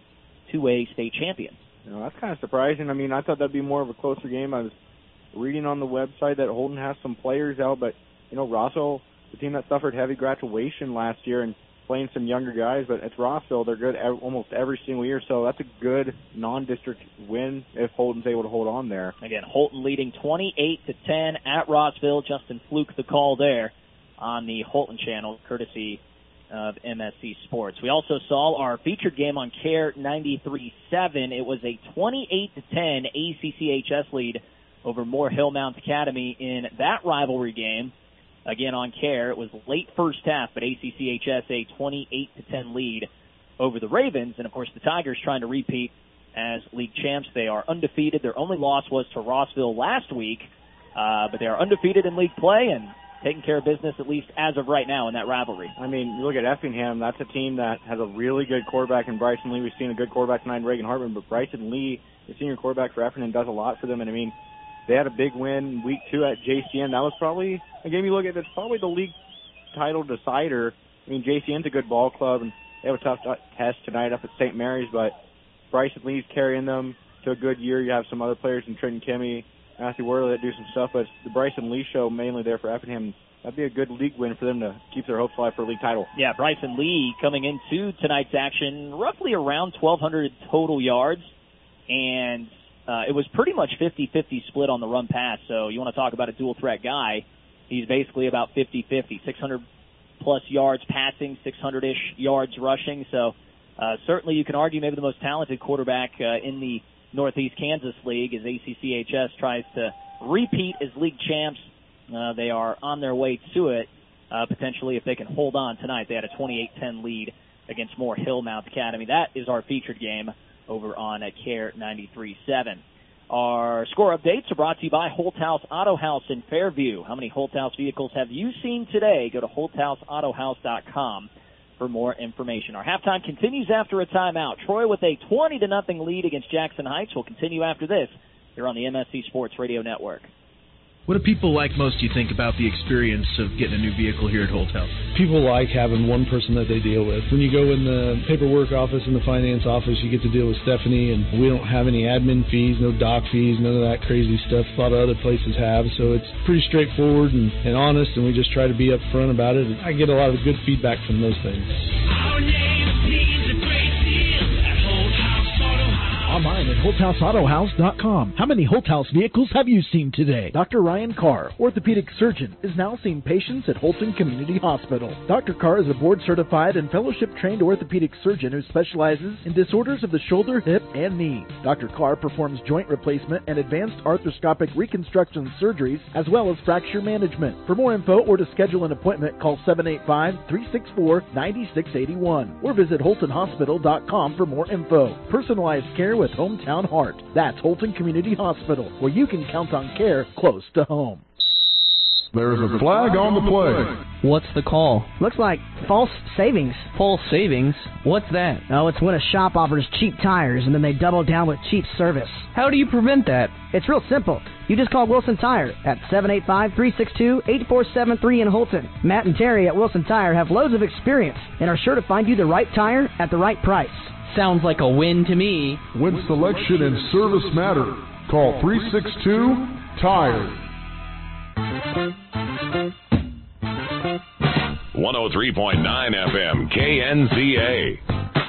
B: 2A state champions.
Q: You know, that's kind of surprising. I mean, I thought that'd be more of a closer game. I was reading on the website that Holton has some players out, but, you know, Rossville, the team that suffered heavy graduation last year and playing some younger guys, but it's Rossville. They're good almost every single year, so that's a good non-district win if Holton's able to hold on there.
B: Again, Holton leading 28-10 at Rossville. Justin Fluke the call there on the Holton channel, courtesy of MSC Sports. We also saw our featured game on KARE 93.7. It was a 28-10 ACCHS lead over Moore Hill Mount Academy in that rivalry game. Again, on KARE, it was late first half, but ACCHS a 28-10 lead over the Ravens. And, of course, the Tigers trying to repeat as league champs. They are undefeated. Their only loss was to Rossville last week, but they are undefeated in league play and taking care of business, at least as of right now, in that rivalry.
Q: I mean, you look at Effingham, that's a team that has a really good quarterback in Bryson Lee. We've seen a good quarterback tonight in Reagan Hartman, but Bryson Lee, the senior quarterback for Effingham, does a lot for them. And, I mean, they had a big win week 2 at JCN. That was probably a game you look at, it's probably the league title decider. I mean, JCN's a good ball club, and they have a tough test tonight up at St. Mary's, but Bryson Lee's carrying them to a good year. You have some other players in Trenton Kimmy, Matthew Worley that do some stuff, but it's the Bryson Lee show mainly there for Effingham. That'd be a good league win for them to keep their hopes alive for a league title.
B: Yeah, Bryson Lee coming into tonight's action roughly around 1,200 total yards, and it was pretty much 50-50 split on the run pass. So you want to talk about a dual threat guy, he's basically about 50-50, 600-plus yards passing, 600-ish yards rushing. So certainly you can argue maybe the most talented quarterback in the Northeast Kansas League as ACCHS tries to repeat as league champs. They are on their way to it, potentially, if they can hold on tonight. They had a 28-10 lead against Moore Hill Mount Academy. That is our featured game over on KARE 93.7. Our score updates are brought to you by Holthouse Auto House in Fairview. How many Holthouse vehicles have you seen today? Go to holthouseautohouse.com for more information. Our halftime continues after a timeout. Troy with a 20-0 lead against Jackson Heights will continue after this here on the MSC Sports Radio Network.
H: What do people like most, do you think, about the experience of getting a new vehicle here at Holthouse?
T: People like having one person that they deal with. When you go in the paperwork office and the finance office, you get to deal with Stephanie, and we don't have any admin fees, no doc fees, none of that crazy stuff a lot of other places have. So it's pretty straightforward and honest, and we just try to be up front about it. I get a lot of good feedback from those things.
R: Online at HoltHouseAutohouse.com. How many Holthouse vehicles have you seen today? Dr. Ryan Carr, orthopedic surgeon, is now seeing patients at Holton Community Hospital. Dr. Carr is a board-certified and fellowship-trained orthopedic surgeon who specializes in disorders of the shoulder, hip, and knee. Dr. Carr performs joint replacement and advanced arthroscopic reconstruction surgeries, as well as fracture management. For more info or to schedule an appointment, call 785-364-9681 or visit HoltonHospital.com for more info. Personalized care with Hometown Heart. That's Holton Community Hospital, where you can count on care close to home.
J: There's a flag on the play.
U: What's the call?
V: Looks like false savings.
U: False savings? What's that?
V: Oh, it's when a shop offers cheap tires and then they double down with cheap service.
U: How do you prevent that?
V: It's real simple. You just call Wilson Tire at 785-362-8473 in Holton. Matt and Terry at Wilson Tire have loads of experience and are sure to find you the right tire at the right price.
U: Sounds like a win to me.
J: When selection and service matter, call 362-TIRE.
P: 103.9 FM KNZA.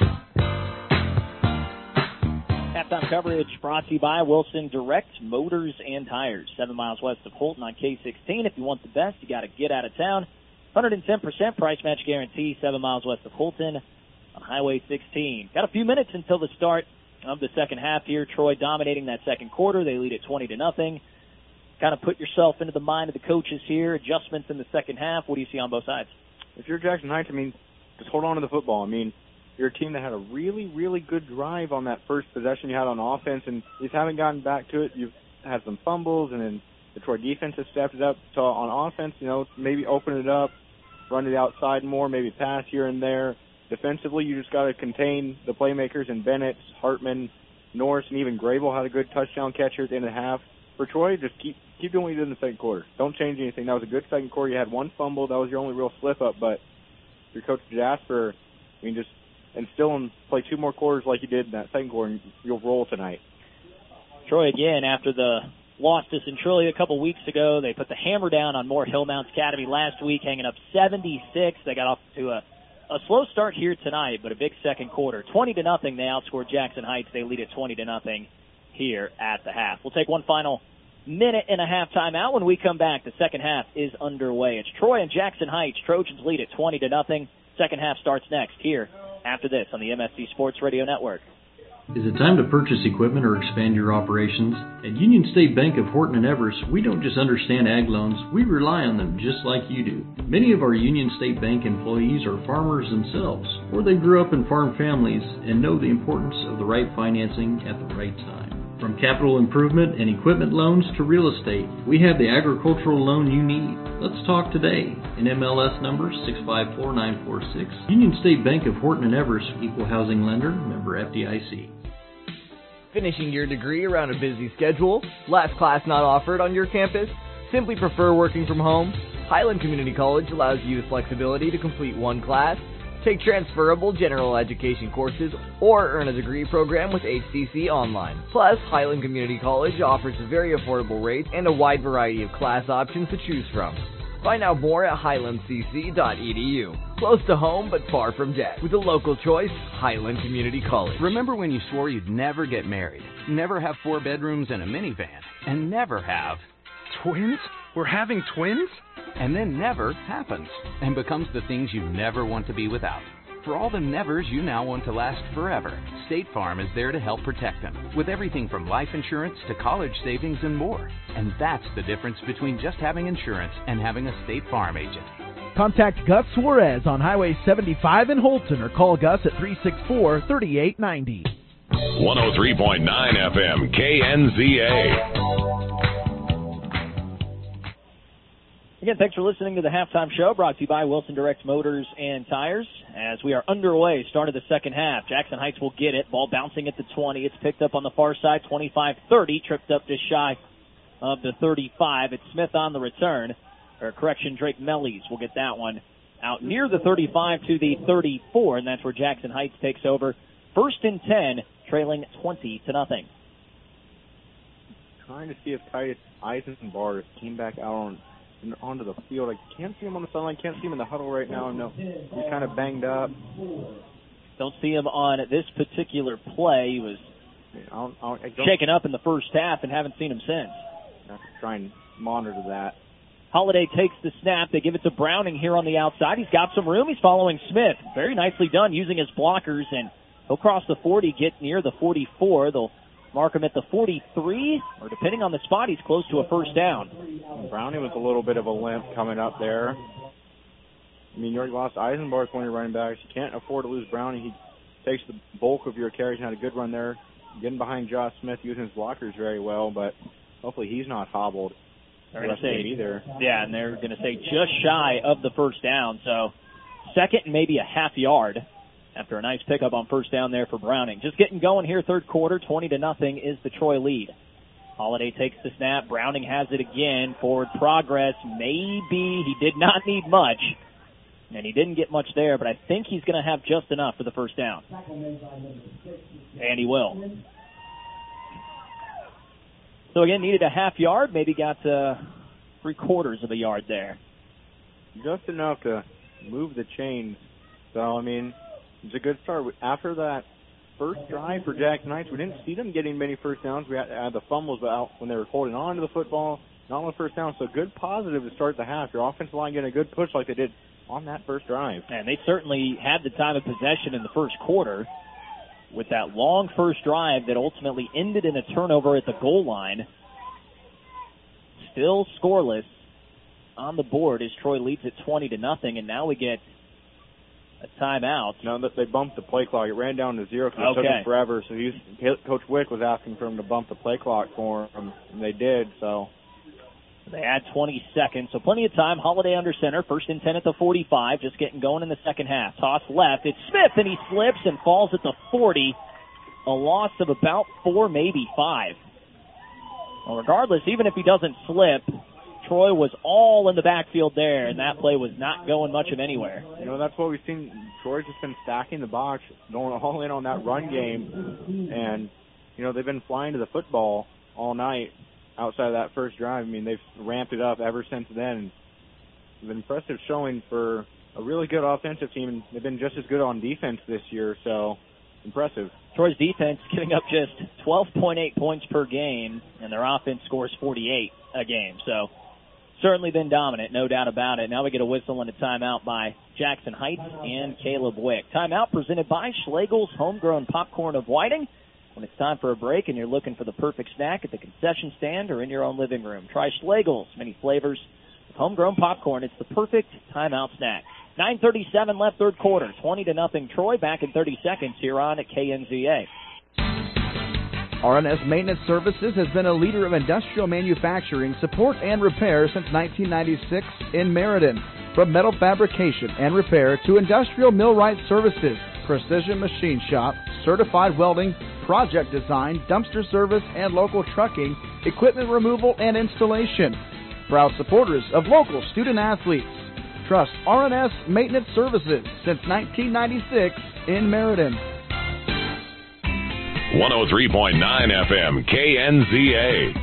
B: Halftime coverage brought to you by Wilson Direct Motors and Tires. 7 miles west of Holton on K16. If you want the best, you got to get out of town. 110% price match guarantee. 7 miles west of Holton on Highway 16. Got a few minutes until the start of the second half here. Troy dominating that second quarter. They lead at 20-0. Kind of put yourself into the mind of the coaches here. Adjustments in the second half. What do you see on both sides?
Q: If you're Jackson Heights, I mean, just hold on to the football. I mean, you're a team that had a really, really good drive on that first possession you had on offense, and you just haven't gotten back to it. You've had some fumbles, and then the Troy defense has stepped it up. So on offense, you know, maybe open it up, run to the outside more, maybe pass here and there. Defensively, you just got to contain the playmakers, and Bennett, Hartman, Norris, and even Grable had a good touchdown catcher at the end of the half. For Troy, just keep doing what you did in the second quarter. Don't change anything. That was a good second quarter. You had one fumble. That was your only real slip-up. But your coach Jasper, I mean, just instill and play 2 more quarters like you did in that second quarter, and you'll roll tonight.
B: Troy, again, after the loss to Centralia a couple weeks ago, they put the hammer down on Moore Hillmounts Academy last week, hanging up 76. They got off to a slow start here tonight, but a big second quarter. 20-0, they outscored Jackson Heights. They lead at 20-0 here at the half. We'll take one final minute and a half timeout. When we come back, the second half is underway. It's Troy and Jackson Heights. Trojans lead at 20-0. Second half starts next here after this on the MSC Sports Radio Network.
X: Is it time to purchase equipment or expand your operations? At Union State Bank of Horton and Everest, we don't just understand ag loans, we rely on them just like you do. Many of our Union State Bank employees are farmers themselves, or they grew up in farm families and know the importance of the right financing at the right time. From capital improvement and equipment loans to real estate, we have the agricultural loan you need. Let's talk today. NMLS number 654946. Union State Bank of Horton and Everest, Equal Housing Lender, member FDIC.
L: Finishing your degree around a busy schedule? Last class not offered on your campus? Simply prefer working from home? Highland Community College allows you the flexibility to complete one class, take transferable general education courses, or earn a degree program with HCC Online. Plus, Highland Community College offers very affordable rates and a wide variety of class options to choose from. Find out more at highlandcc.edu. Close to home, but far from debt. With a local choice, Highland Community College.
Y: Remember when you swore you'd never get married, never have 4 bedrooms and a minivan, and never have...
Z: Twins? We're having twins?
Y: And then never happens, and becomes the things you never want to be without. For all the nevers you now want to last forever, State Farm is there to help protect them, with everything from life insurance to college savings and more. And that's the difference between just having insurance and having a State Farm agent.
R: Contact Gus Suarez on Highway 75 in Holton or call Gus at 364-3890.
P: 103.9 FM KNZA.
B: Again, thanks for listening to the Halftime Show, brought to you by Wilson Direct Motors and Tires. As we are underway, start of the second half. Jackson Heights will get it. Ball bouncing at the 20. It's picked up on the far side, 25-30. Tripped up just shy of the 35. It's Smith on the return. Or correction, Drake Mellies will get that one out near the 35 to the 34, and that's where Jackson Heights takes over. 1st and 10, trailing 20-0.
Q: Trying to see if Titus Eisenbar came back out onto the field. I can't see him on the sideline. Can't see him in the huddle right now. No, he's kind of banged up.
B: Don't see him on this particular play. He was shaken up in the first half and haven't seen him since.
Q: I have to try and monitor that.
B: Holiday takes the snap. They give it to Browning here on the outside. He's got some room. He's following Smith. Very nicely done using his blockers, and he'll cross the 40, get near the 44. They'll mark him at the 43, or depending on the spot, he's close to a first down.
Q: Browning was a little bit of a limp coming up there. I mean, you already lost Eisenbarth, one of your running backs. You can't afford to lose Browning. He takes the bulk of your carries and had a good run there, getting behind Josh Smith, using his blockers very well, but hopefully he's not hobbled.
B: They're going to say either. Yeah, and they're going to say just shy of the first down. So second and maybe a half yard after a nice pickup on first down there for Browning. Just getting going here, third quarter, 20-0 is the Troy lead. Holiday takes the snap. Browning has it again. Forward progress. Maybe he did not need much, and he didn't get much there, but I think he's going to have just enough for the first down. And he will. So, again, needed a half yard, maybe got 3/4 of a yard there.
Q: Just enough to move the chains. So, I mean, it's a good start. After that first drive for Jackson Heights, we didn't see them getting many first downs. We had the fumbles out when they were holding on to the football, not on the first down. So, good positive to start the half. Your offensive line getting a good push like they did on that first drive.
B: And they certainly had the time of possession in the first quarter, with that long first drive that ultimately ended in a turnover at the goal line. Still scoreless on the board as Troy leads at 20-0, and now we get a timeout.
Q: No, they bumped the play clock. It ran down to 0 because it took him forever. So Coach Wick was asking for him to bump the play clock for him, and they did. So
B: they add 20 seconds, so plenty of time. Holiday under center, 1st and 10 at the 45, just getting going in the second half. Toss left, it's Smith, and he slips and falls at the 40. A loss of about 4, maybe 5. Well, regardless, even if he doesn't slip, Troy was all in the backfield there, and that play was not going much of anywhere.
Q: You know, that's what we've seen. Troy's just been stacking the box, going all in on that run game, and, you know, they've been flying to the football all night. Outside of that first drive, I mean, they've ramped it up ever since then. It's been impressive showing for a really good offensive team, and they've been just as good on defense this year, so impressive.
B: Troy's defense giving up just 12.8 points per game, and their offense scores 48 a game. So certainly been dominant, no doubt about it. Now we get a whistle and a timeout by Jackson Heights and Caleb Wick. Timeout presented by Schlegel's Homegrown Popcorn of Whiting. When it's time for a break and you're looking for the perfect snack at the concession stand or in your own living room, try Schlegel's. Many flavors of homegrown popcorn. It's the perfect timeout snack. 9:37 left, third quarter. 20-0 Troy. Back in 30 seconds here on at KNZA.
A: RNS Maintenance Services has been a leader of industrial manufacturing, support, and repair since 1996 in Meriden. From metal fabrication and repair to industrial millwright services, precision machine shop, certified welding, project design, dumpster service, and local trucking, equipment removal, and installation. Proud supporters of local student athletes. Trust RNS Maintenance Services since 1996 in Meriden.
P: 103.9 FM KNZA.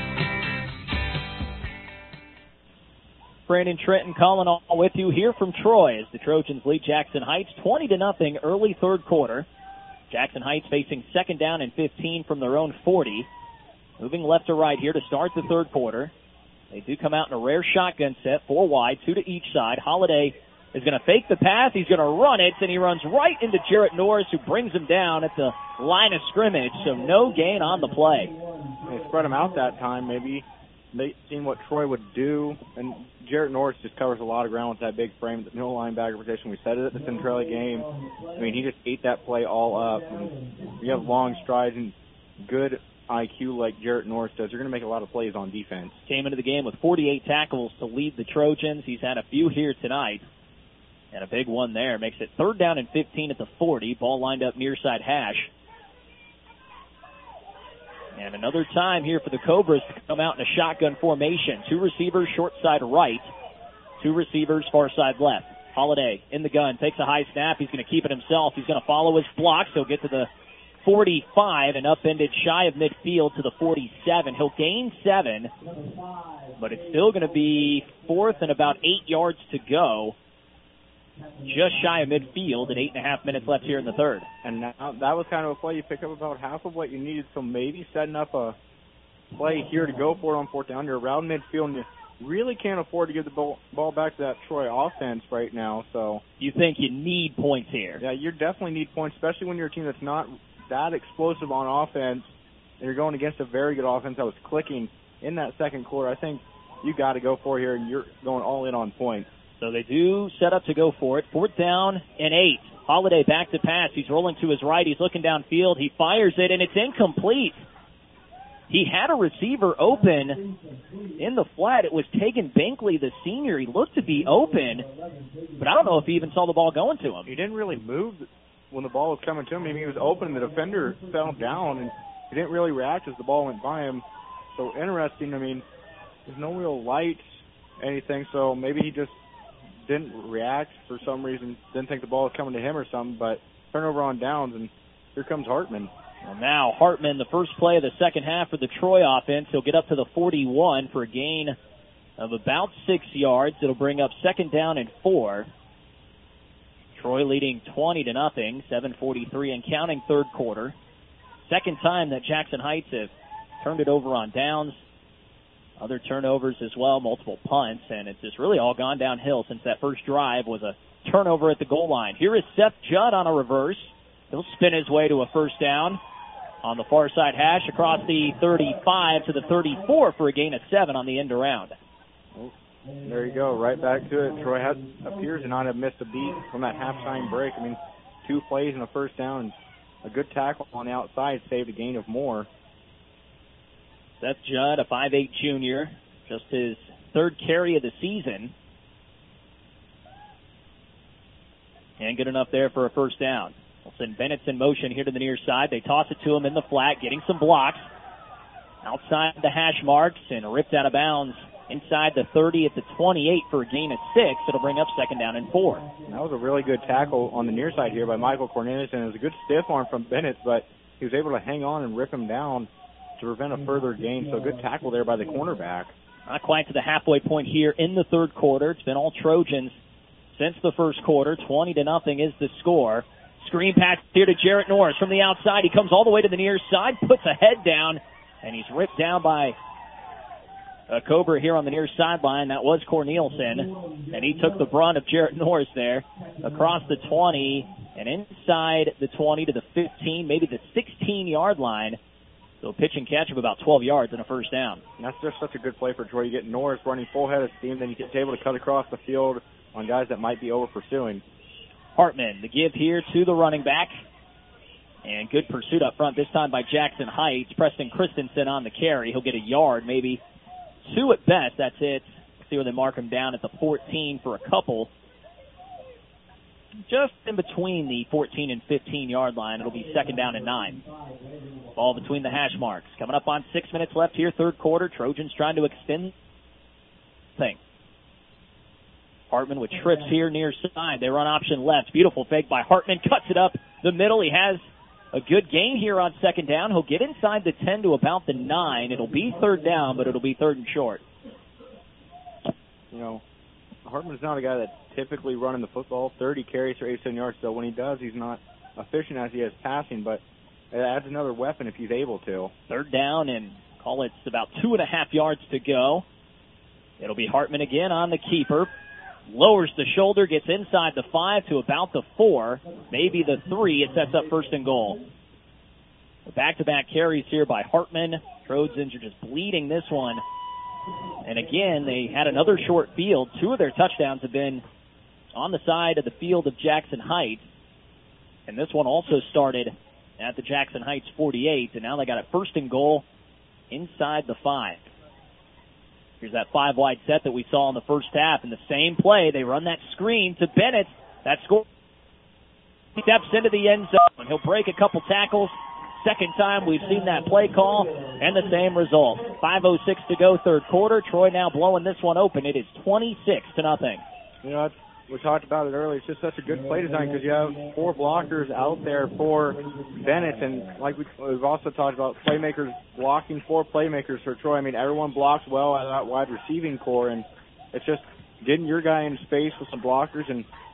B: Brandon Trenton calling all with you here from Troy as the Trojans lead Jackson Heights 20-0 early third quarter. Jackson Heights facing second down and 15 from their own 40. Moving left to right here to start the third quarter. They do come out in a rare shotgun set, 4 wide, 2 to each side. Holiday is going to fake the pass. He's going to run it, and he runs right into Jarrett Norris, who brings him down at the line of scrimmage, so no gain on the play.
Q: They spread him out that time, maybe. They seen what Troy would do, and Jarrett Norris just covers a lot of ground with that big frame, the middle linebacker position. We said it at the Centralia game. I mean, he just ate that play all up. And you have long strides and good IQ like Jarrett Norris does, you're going to make a lot of plays on defense.
B: Came into the game with 48 tackles to lead the Trojans. He's had a few here tonight, and a big one there. Makes it third down and 15 at the 40. Ball lined up near side hash. And another time here for the Cobras to come out in a shotgun formation. 2 receivers short side right, 2 receivers far side left. Holiday in the gun, takes a high snap. He's going to keep it himself. He's going to follow his blocks. He'll get to the 45 and upended shy of midfield to the 47. He'll gain 7, but it's still going to be 4th and about 8 yards to go. just shy of midfield at 8.5 minutes left here in the third.
Q: And now that was kind of a play. You pick up about half of what you needed, so maybe setting up a play here to go for it on fourth down. You're around midfield, and you really can't afford to give the ball back to that Troy offense right now. So
B: you think you need points here?
Q: Yeah, you definitely need points, especially when you're a team that's not that explosive on offense, and you're going against a very good offense that was clicking in that second quarter. I think you got to go for it here, and you're going all in on points.
B: So they do set up to go for it. Fourth down and 8. Holiday back to pass. He's rolling to his right. He's looking downfield. He fires it, and it's incomplete. He had a receiver open in the flat. It was Tegan Binkley, the senior. He looked to be open, but I don't know if he even saw the ball going to him.
Q: He didn't really move when the ball was coming to him. I mean, he was open. The defender fell down, and he didn't really react as the ball went by him. So interesting. I mean, there's no real light, anything, so maybe he just didn't react for some reason, didn't think the ball was coming to him or something, but turnover on downs, and here comes Hartman.
B: Well, now Hartman, the first play of the second half for the Troy offense. He'll get up to the 41 for a gain of about 6 yards. It'll bring up second down and 4. Troy leading 20-0, 7:43 and counting third quarter. Second time that Jackson Heights have turned it over on downs. Other turnovers as well, multiple punts, and it's just really all gone downhill since that first drive was a turnover at the goal line. Here is Seth Judd on a reverse. He'll spin his way to a first down on the far side hash across the 35 to the 34 for a gain of 7 on the end around.
Q: There you go, right back to it. Troy appears to not have missed a beat from that halftime break. I mean, 2 plays and a first down, and a good tackle on the outside saved a gain of more.
B: Seth Judd, a 5'8 junior, just his third carry of the season. And good enough there for a first down. We'll send Bennett's in motion here to the near side. They toss it to him in the flat, getting some blocks. Outside the hash marks and ripped out of bounds inside the 30 at the 28 for a gain of 6. It'll bring up second down and 4.
Q: That was a really good tackle on the near side here by Michael Cornelius, and it was a good stiff arm from Bennett, but he was able to hang on and rip him down to prevent a further gain. So good tackle there by the cornerback.
B: Not quite to the halfway point here in the third quarter. It's been all Trojans since the first quarter. 20-0 is the score. Screen pass here to Jarrett Norris from the outside. He comes all the way to the near side, puts a head down, and he's ripped down by a Cobra here on the near sideline. That was Cornelison, and he took the brunt of Jarrett Norris there across the 20 and inside the 20 to the 15, maybe the 16-yard line. So pitch and catch of about 12 yards and a first down.
Q: And that's just such a good play for Troy. You get Norris running full head of steam, then you get able to cut across the field on guys that might be over pursuing.
B: Hartman, the give here to the running back. And good pursuit up front, this time by Jackson Heights. Preston Christensen on the carry. He'll get a yard, maybe 2 at best. That's it. See where they mark him down at the 14 for a couple. Just in between the 14 and 15-yard line. It'll be second down and 9. Ball between the hash marks. Coming up on 6 minutes left here, third quarter. Trojans trying to extend thing. Hartman with trips here near side. They run option left. Beautiful fake by Hartman. Cuts it up the middle. He has a good gain here on second down. He'll get inside the 10 to about the 9. It'll be third down, but it'll be third and short.
Q: You know, Hartman's not a guy that's typically running the football. 30 carries for 87 yards, so when he does, he's not efficient as he is passing, but it adds another weapon if he's able to.
B: Third down and call it about 2.5 yards to go. It'll be Hartman again on the keeper. Lowers the shoulder, gets inside the 5 to about the 4, maybe the 3. It sets up first and goal. The back-to-back carries here by Hartman. Trojans are just bleeding this one. And again, they had another short field. 2 of their touchdowns have been on the side of the field of Jackson Heights. And this one also started at the Jackson Heights 48, and now they got a first and goal inside the 5. Here's that 5-wide set that we saw in the first half. In the same play, they run that screen to Bennett. That score steps into the end zone. He'll break a couple tackles. Second time we've seen that play call, and the same result. 5:06 to go, third quarter. Troy now blowing this one open. It is 26-0.
Q: You know, we talked about it earlier. It's just such a good play design because you have 4 blockers out there for Bennett, and like we've also talked about playmakers blocking, 4 playmakers for Troy. I mean, everyone blocks well out of that wide receiving core, and it's just getting your guy in space with some blockers and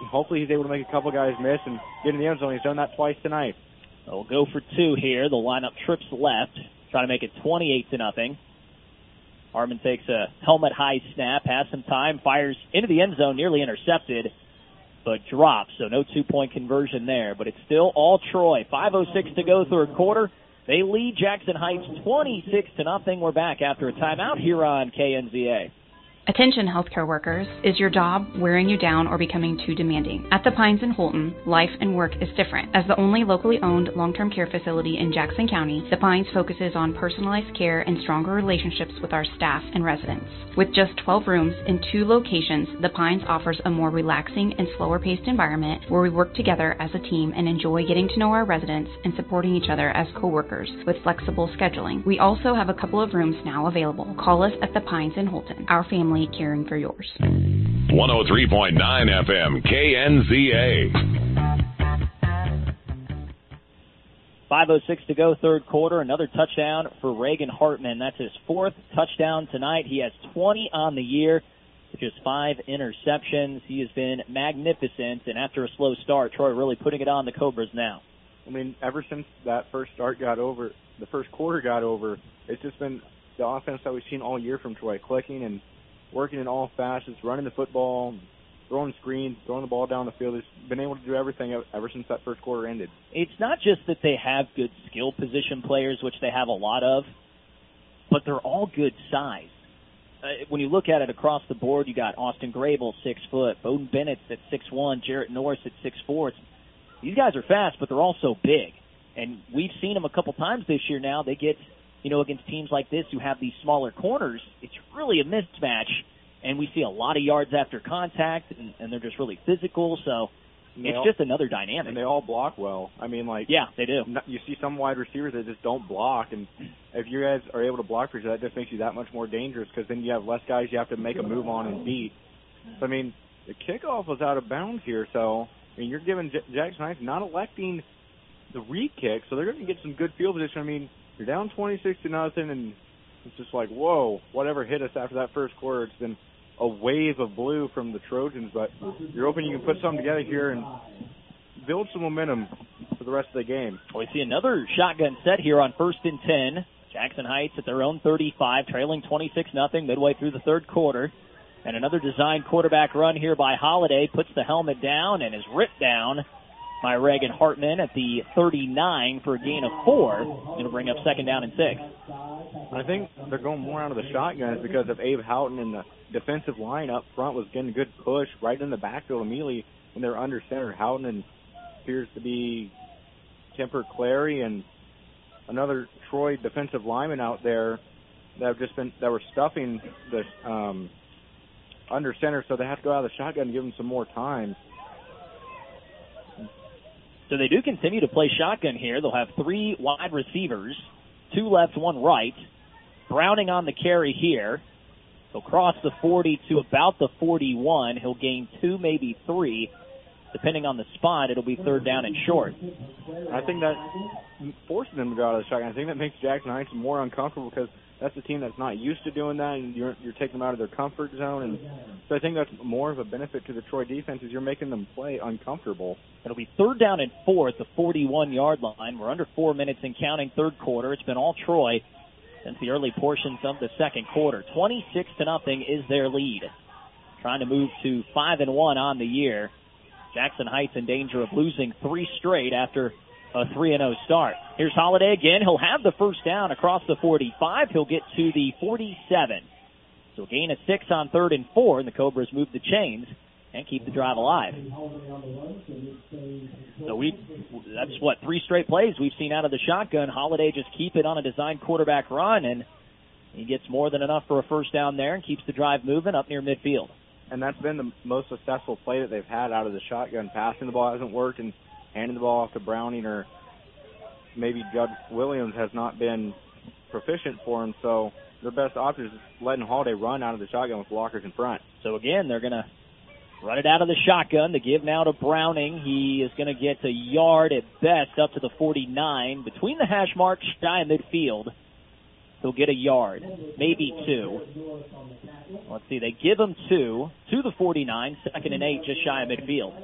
Q: hopefully he's able to make a couple guys miss and get in the end zone. He's done that twice tonight.
B: They'll go for two here. They'll line up trips left, try to make it 28-0. Hartman takes a helmet-high snap, has some time, fires into the end zone, nearly intercepted, but drops, so no two-point conversion there. But it's still all Troy. 5:06 to go, third quarter. They lead Jackson Heights 26-0. We're back after a timeout here on KNZA.
D: Attention healthcare workers. Is your job wearing you down or becoming too demanding? At the Pines in Holton, life and work is different. As the only locally owned long-term care facility in Jackson County, the Pines focuses on personalized care and stronger relationships with our staff and residents. With just 12 rooms in 2 locations, the Pines offers a more relaxing and slower-paced environment where we work together as a team and enjoy getting to know our residents and supporting each other as co-workers with flexible scheduling. We also have a couple of rooms now available. Call us at the Pines in Holton. Our family caring for yours.
P: 103.9 FM KNZA.
B: 5:06 to go, third quarter. Another touchdown for Reagan Hartman. That's his 4th touchdown tonight. He has 20 on the year with just 5 interceptions. He has been magnificent, and after a slow start, Troy really putting it on the Cobras now.
Q: I mean, ever since that first start got over, the first quarter got over, it's just been the offense that we've seen all year from Troy, clicking and working in all facets, running the football, throwing screens, throwing the ball down the field. He's been able to do everything ever since that first quarter ended.
B: It's not just that they have good skill position players, which they have a lot of, but they're all good size. When you look at it across the board, you got Austin Grable, 6 foot, Bowden Bennett's at 6'1", Jarrett Norris at 6'4". These guys are fast, but they're also big. And we've seen them a couple times this year now. They get, against teams like this who have these smaller corners, it's really a mismatch, and we see a lot of yards after contact, and they're just really physical, so it's just another dynamic.
Q: And they all block well. I mean,
B: yeah, they do.
Q: You see some wide receivers that just don't block, and if you guys are able to block for each other, that just makes you that much more dangerous, because then you have less guys you have to make a move on and beat. So, I mean, the kickoff was out of bounds here, so you're giving Jackson Heights not electing the re-kick, so they're going to get some good field position. I mean, you're down 26-0, and it's just like, whoa, whatever hit us after that first quarter. It's been a wave of blue from the Trojans, but you're hoping you can put something together here and build some momentum for the rest of the game.
B: We see another shotgun set here on 1st and 10. Jackson Heights at their own 35, trailing 26-0 midway through the third quarter. And another design quarterback run here by Holiday, puts the helmet down and is ripped down by Reagan Hartman at the 39 for a gain of 4. It'll bring up 2nd down and 6.
Q: I think they're going more out of the shotguns because of Abe Houghton, and the defensive line up front was getting a good push right in the backfield immediately when they were under center. Houghton and appears to be Kemper Clary and another Troy defensive lineman out there that were stuffing the under center, so they have to go out of the shotgun and give them some more time.
B: So they do continue to play shotgun here. They'll have 3 wide receivers, 2 left, 1 right. Browning on the carry here. He'll cross the 40 to about the 41. He'll gain 2, maybe 3. Depending on the spot, it'll be 3rd down and short.
Q: I think that forcing them to go out of the shotgun, I think that makes Jackson Heights more uncomfortable because that's a team that's not used to doing that, and you're taking them out of their comfort zone. And so I think that's more of a benefit to the Troy defense is you're making them play uncomfortable.
B: It'll be 3rd down and 4 at the 41-yard line. We're under 4 minutes and counting third quarter. It's been all Troy since the early portions of the second quarter. 26-0 is their lead. Trying to move to 5-1 on the year. Jackson Heights in danger of losing 3 straight after a 3-0 start. Here's Holiday again. He'll have the first down across the 45. He'll get to the 47. So gain of 6 on 3rd and 4, and the Cobras move the chains and keep the drive alive. So that's 3 straight plays we've seen out of the shotgun. Holiday just keep it on a designed quarterback run, and he gets more than enough for a first down there and keeps the drive moving up near midfield.
Q: And that's been the most successful play that they've had out of the shotgun. Passing the ball hasn't worked, and handing the ball off to Browning or maybe Judd Williams has not been proficient for him. So their best option is letting Holiday run out of the shotgun with blockers in front.
B: So again, they're going to run it out of the shotgun. The give now to Browning. He is going to get a yard at best up to the 49. Between the hash marks, shy of midfield. he'll get a yard, maybe 2. Let's see, they give him 2 to the 49, 2nd and 8, just shy of midfield.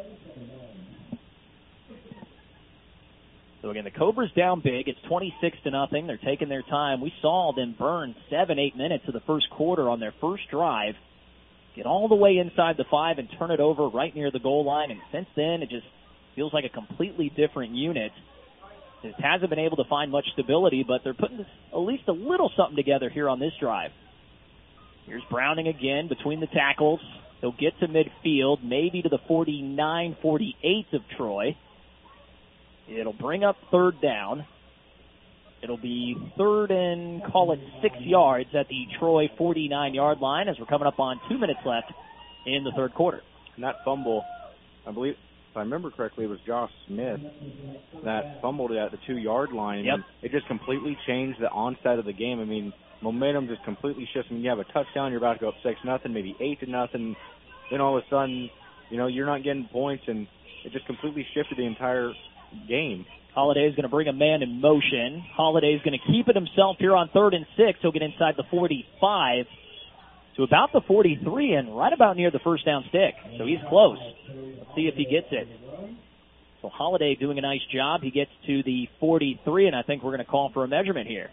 B: So again, the Cobras down big. It's 26-0. They're taking their time. We saw them burn 7-8 minutes of the first quarter on their first drive, get all the way inside the 5 and turn it over right near the goal line. And since then, it just feels like a completely different unit. It hasn't been able to find much stability, but they're putting at least a little something together here on this drive. Here's Browning again between the tackles. He'll get to midfield, maybe to the 49-48 of Troy. It'll bring up 3rd down. It'll be 3rd and, call it 6 yards at the Troy 49-yard line as we're coming up on 2 minutes left in the third quarter.
Q: And that fumble, I believe, if I remember correctly, it was Josh Smith that fumbled it at the 2-yard line.
B: Yep.
Q: And it just completely changed the onset of the game. I mean, momentum just completely shifts. When you have a touchdown, you're about to go up 6-0, maybe 8-0. Then all of a sudden, you're not getting points, and it just completely shifted the entire game.
B: Holiday's going to bring a man in motion. Holiday's going to keep it himself here on 3rd and 6. He'll get inside the 45 to about the 43 and right about near the first down stick. So he's close. Let's see if he gets it. So Holiday doing a nice job. He gets to the 43, and I think we're going to call for a measurement here.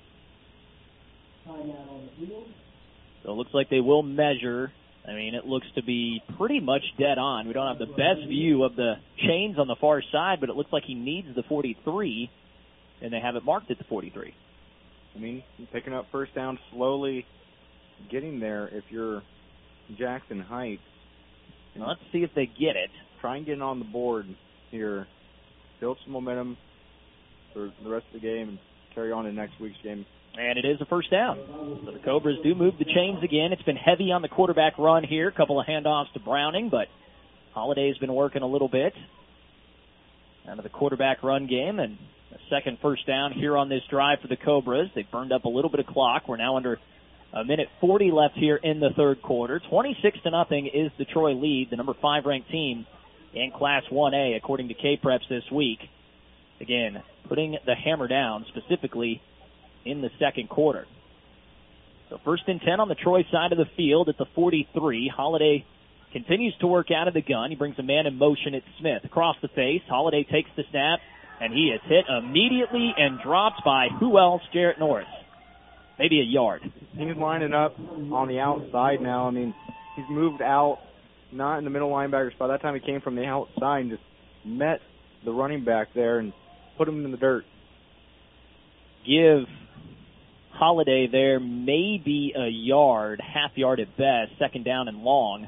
B: So it looks like they will measure. I mean, it looks to be pretty much dead on. We don't have the best view of the chains on the far side, but it looks like he needs the 43, and they have it marked at the 43.
Q: I mean, picking up first down slowly, getting there if you're Jackson Heights.
B: Let's see if they get it.
Q: Try and get on the board here. Build some momentum for the rest of the game and carry on in next week's game.
B: And it is a first down. So the Cobras do move the chains again. It's been heavy on the quarterback run here. A couple of handoffs to Browning, but Holiday's been working a little bit out of the quarterback run game. And a second first down here on this drive for the Cobras. They've burned up a little bit of clock. We're now under a minute 40 left here in the third quarter. 26-0 is the Troy lead, the number 5 ranked team in Class 1A, according to K-Preps this week. Again, putting the hammer down specifically in the second quarter. So 1st and 10 on the Troy side of the field at the 43. Holiday continues to work out of the gun. He brings a man in motion at Smith. Across the face, Holiday takes the snap, and he is hit immediately and dropped by who else? Jarrett Norris. Maybe a yard.
Q: He's lining up on the outside now. I mean, he's moved out, not in the middle linebacker spot. That time he came from the outside and just met the running back there and put him in the dirt.
B: Give Holiday there maybe a yard, half yard at best, 2nd down and long.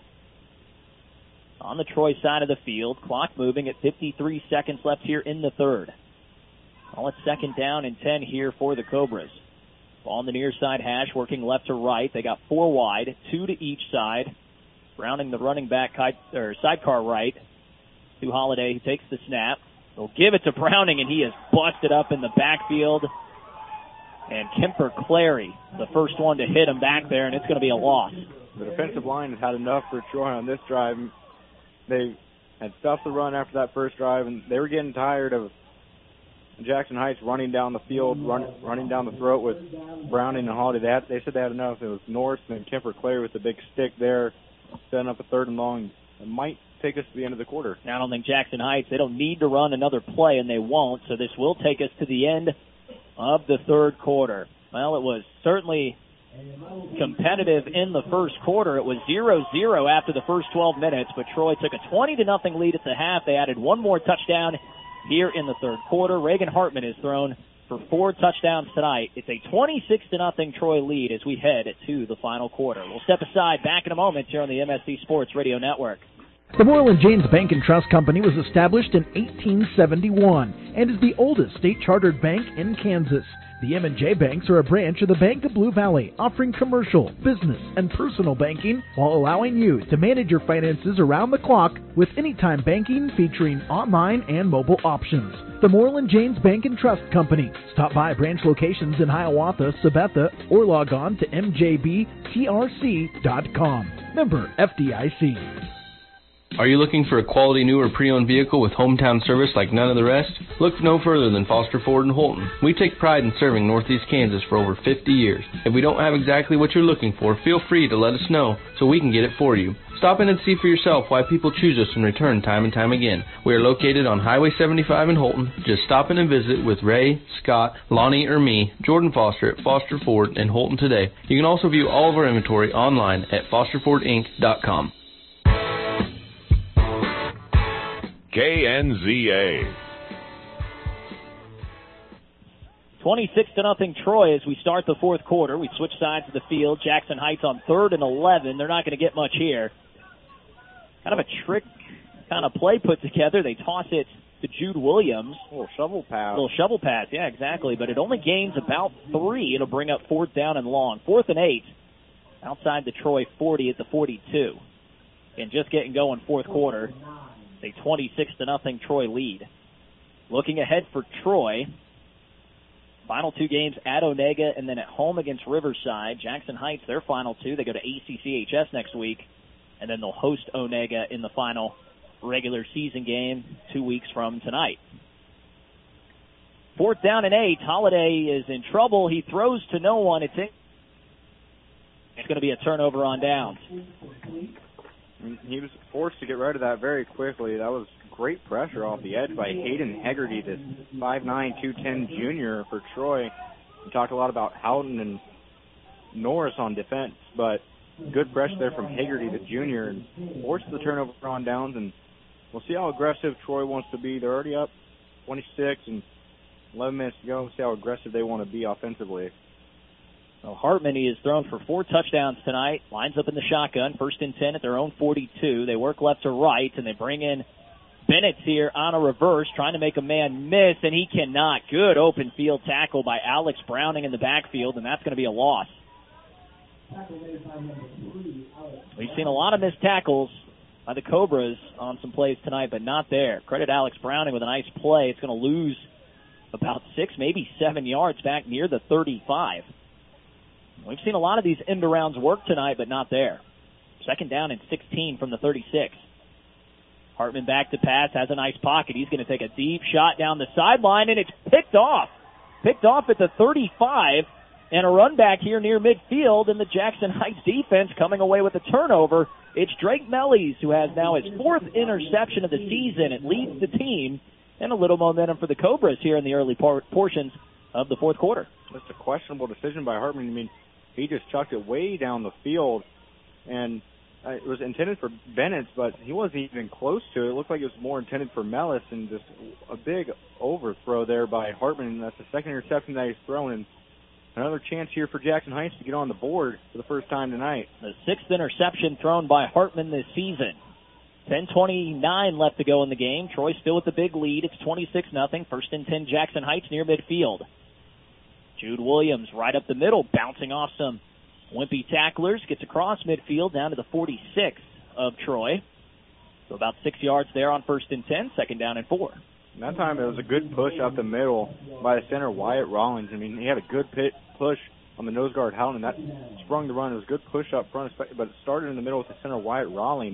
B: On the Troy side of the field, clock moving at 53 seconds left here in the third. All at 2nd down and 10 here for the Cobras. Ball on the near side hash, working left to right. They got 4 wide, 2 to each side. Browning the running back sidecar right to Holiday. He takes the snap. They'll give it to Browning, and he is busted up in the backfield. And Kemper Clary, the first one to hit him back there, and it's going to be a loss.
Q: The defensive line has had enough for Troy on this drive. They had stuffed the run after that first drive, and they were getting tired of Jackson Heights running down the field, running down the throat with Browning and Holiday. They said they had enough. It was Norris and Kemper Clary with the big stick there, setting up a 3rd and long. It might take us to the end of the quarter.
B: Now, I don't think Jackson Heights, they don't need to run another play, and they won't, so this will take us to the end of the third quarter. Well, it was certainly competitive in the first quarter. It was 0-0 after the first 12 minutes, but Troy took a 20-0 lead at the half. They added one more touchdown here in the third quarter. Reagan Hartman is thrown for 4 touchdowns tonight. It's a 26-0 Troy lead as we head to the final quarter. We'll step aside back in a moment here on the MSC Sports Radio Network.
R: The Moreland Janes Bank and Trust Company was established in 1871 and is the oldest state-chartered bank in Kansas. The M&J Banks are a branch of the Bank of Blue Valley, offering commercial, business, and personal banking while allowing you to manage your finances around the clock with anytime banking featuring online and mobile options. The Moreland Janes Bank and Trust Company. Stop by branch locations in Hiawatha, Sabetha, or log on to mjbtrc.com. Member FDIC.
E: Are you looking for a quality new or pre-owned vehicle with hometown service like none of the rest? Look no further than Foster Ford in Holton. We take pride in serving Northeast Kansas for over 50 years. If we don't have exactly what you're looking for, feel free to let us know so we can get it for you. Stop in and see for yourself why people choose us and return time and time again. We are located on Highway 75 in Holton. Just stop in and visit with Ray, Scott, Lonnie, or me, Jordan Foster at Foster Ford in Holton today. You can also view all of our inventory online at fosterfordinc.com.
P: KNZA.
B: 26-0 Troy as we start the fourth quarter. We switch sides of the field. Jackson Heights on 3rd and 11. They're not going to get much here. Kind of a trick kind of play put together. They toss it to Jude Williams.
Q: A little shovel pass,
B: yeah, exactly. But it only gains about 3. It'll bring up 4th down and long. 4th and 8 outside the Troy 40 at the 42. And just getting going fourth quarter. A 26-0 Troy lead. Looking ahead for Troy, final 2 games at Onega and then at home against Riverside. Jackson Heights, their final 2. They go to ACCHS next week, and then they'll host Onega in the final regular season game 2 weeks from tonight. 4th down and 8. Holiday is in trouble. He throws to no one. It's going to be a turnover on downs.
Q: He was forced to get rid of that very quickly. That was great pressure off the edge by Hayden Hegarty, this 5'9", 210 junior for Troy. We talked a lot about Houghton and Norris on defense, but good pressure there from Hegarty, the junior, and forced the turnover on downs. And we'll see how aggressive Troy wants to be. They're already up 26 and 11 minutes to go. We'll see how aggressive they want to be offensively.
B: Well, Hartman, he has thrown for 4 touchdowns tonight. Lines up in the shotgun, 1st and 10 at their own 42. They work left to right, and they bring in Bennett here on a reverse, trying to make a man miss, and he cannot. Good open field tackle by Alex Browning in the backfield, and that's going to be a loss. We've seen a lot of missed tackles by the Cobras on some plays tonight, but not there. Credit Alex Browning with a nice play. It's going to lose about 6, maybe 7 yards back near the 35. We've seen a lot of these end arounds work tonight, but not there. 2nd down and 16 from the 36. Hartman back to pass, has a nice pocket. He's going to take a deep shot down the sideline, and it's picked off. Picked off at the 35, and a run back here near midfield, and the Jackson Heights defense coming away with a turnover. It's Drake Mellies, who has now his 4th interception of the season. It leads the team, and a little momentum for the Cobras here in the early portions of the fourth quarter.
Q: Just a questionable decision by Hartman. I mean, he just chucked it way down the field, and it was intended for Bennett, but he wasn't even close to it. It looked like it was more intended for Mellis, and just a big overthrow there by Hartman, and that's the 2nd interception that he's thrown, and another chance here for Jackson Heights to get on the board for the first time tonight.
B: The 6th interception thrown by Hartman this season. 10:29 left to go in the game. Troy still with the big lead. It's 26-0. 1st and 10 Jackson Heights near midfield. Jude Williams right up the middle, bouncing off some wimpy tacklers, gets across midfield down to the 46 of Troy. So about 6 yards there on 1st and 10, 2nd down and 4.
Q: And that time it was a good push up the middle by the center, Wyatt Rollins. I mean, he had a good push on the nose guard, Howland, and that sprung the run. It was a good push up front, but it started in the middle with the center, Wyatt Rollins,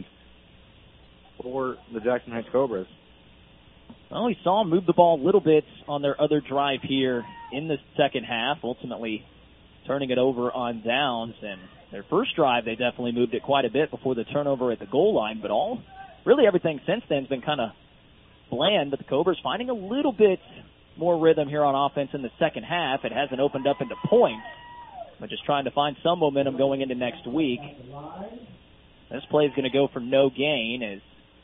Q: for the Jackson Heights Cobras.
B: Well, we saw them move the ball a little bit on their other drive here in the second half, ultimately turning it over on downs. And their first drive, they definitely moved it quite a bit before the turnover at the goal line. But really everything since then has been kind of bland. But the Cobras finding a little bit more rhythm here on offense in the second half. It hasn't opened up into points, but just trying to find some momentum going into next week. This play is going to go for no gain as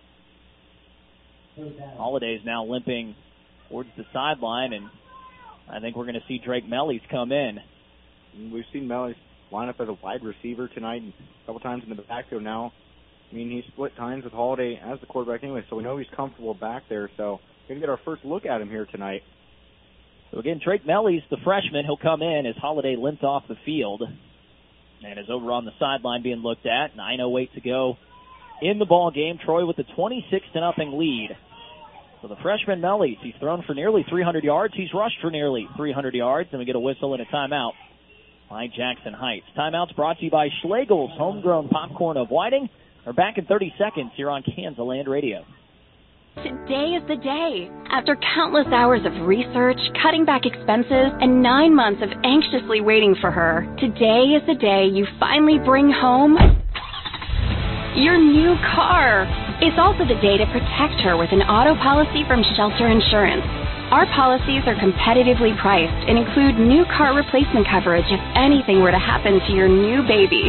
B: Holiday's now limping towards the sideline, and I think we're going to see Drake Mellies come in.
Q: We've seen Mellies line up as a wide receiver tonight and a couple times in the backfield now. I mean, he split times with Holiday as the quarterback anyway, so we know he's comfortable back there. So we're going to get our first look at him here tonight.
B: So again, Drake Mellies, the freshman, he'll come in as Holiday limped off the field and is over on the sideline being looked at. 9:08 to go in the ball game. Troy with a 26-0 lead. So the freshman Mellies, he's thrown for nearly 300 yards. He's rushed for nearly 300 yards, and we get a whistle and a timeout by Jackson Heights. Timeouts brought to you by Schlegel's Homegrown Popcorn of Whiting. are back in 30 seconds here on Kansas Land Radio.
F: Today is the day. After countless hours of research, cutting back expenses, and 9 months of anxiously waiting for her, today is the day you finally bring home your new car. It's also the day to protect her with an auto policy from Shelter Insurance. Our policies are competitively priced and include new car replacement coverage if anything were to happen to your new baby.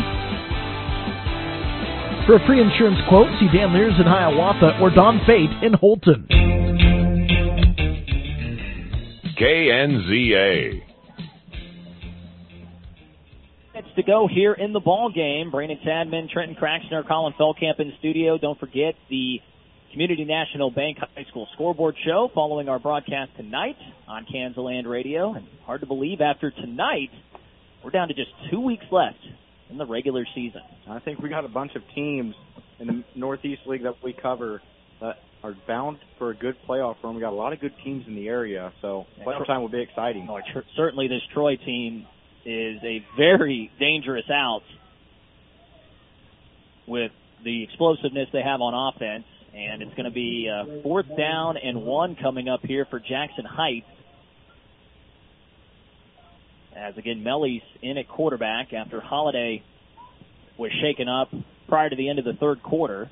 R: For a free insurance quote, see Dan Lears in Hiawatha or Don Fate in Holton.
P: KNZA.
B: Minutes to go here in the ball game. Brandon Tadman, Trenton Craxner, Colin Feldkamp in the studio. Don't forget the Community National Bank High School Scoreboard Show following our broadcast tonight on Kansas Land Radio. And hard to believe after tonight, we're down to just 2 weeks left in the regular season.
Q: I think we got a bunch of teams in the Northeast League that we cover that are bound for a good playoff run. We got a lot of good teams in the area, so playoff time will be exciting.
B: Certainly this Troy team is a very dangerous out with the explosiveness they have on offense, and it's going to be 4th down and 1 coming up here for Jackson Heights. As, again, Melly's in at quarterback after Holiday was shaken up prior to the end of the third quarter.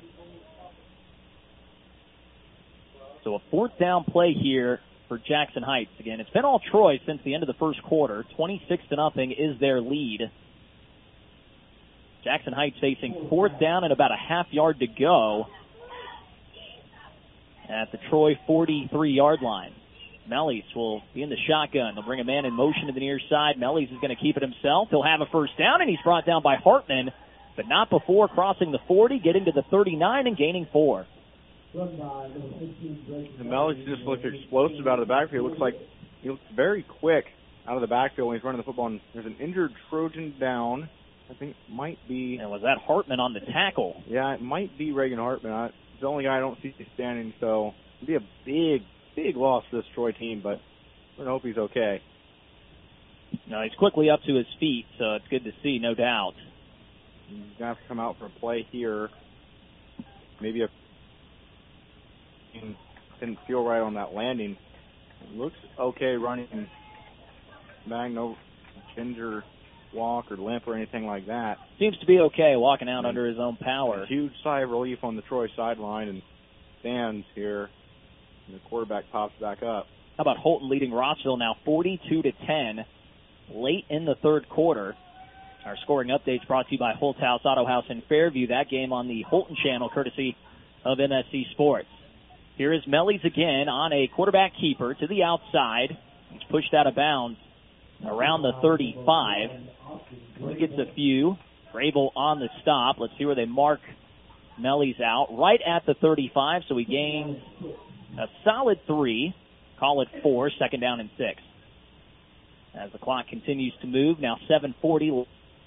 B: So a 4th down play here for Jackson Heights. Again, it's been all Troy since the end of the first quarter. 26-0 is their lead. Jackson Heights facing 4th down and about a half yard to go at the Troy 43-yard line. Mellies will be in the shotgun. They'll bring a man in motion to the near side. Mellies is going to keep it himself. He'll have a first down, and he's brought down by Hartman, but not before crossing the 40, getting to the 39 and gaining 4.
Q: Mellies just looked explosive out of the backfield. It looks like he looks very quick out of the backfield when he's running the football. And there's an injured Trojan down. I think it might be.
B: And was that Hartman on the tackle?
Q: Yeah, it might be Reagan Hartman. It's the only guy I don't see standing, so it'd be a big loss to this Troy team, but we're going to hope he's okay.
B: No, he's quickly up to his feet, so it's good to see, no doubt.
Q: He's going to have to come out for a play here. Maybe didn't feel right on that landing. It looks okay running back, no ginger walk or limp or anything like that.
B: Seems to be okay walking out under his own power.
Q: A huge sigh of relief on the Troy sideline and stands here. And the quarterback pops back up.
B: How about Holton leading Rossville now 42-10 late in the third quarter. Our scoring updates brought to you by Holthouse Auto House in Fairview. That game on the Holton channel courtesy of MSC Sports. Here is Mellies again on a quarterback keeper to the outside. He's pushed out of bounds around the 35. He gets a few. Grable on the stop. Let's see where they mark Mellies out. Right at the 35, so he gains a solid 3. Call it 4, 2nd down and 6. As the clock continues to move, now 7:40.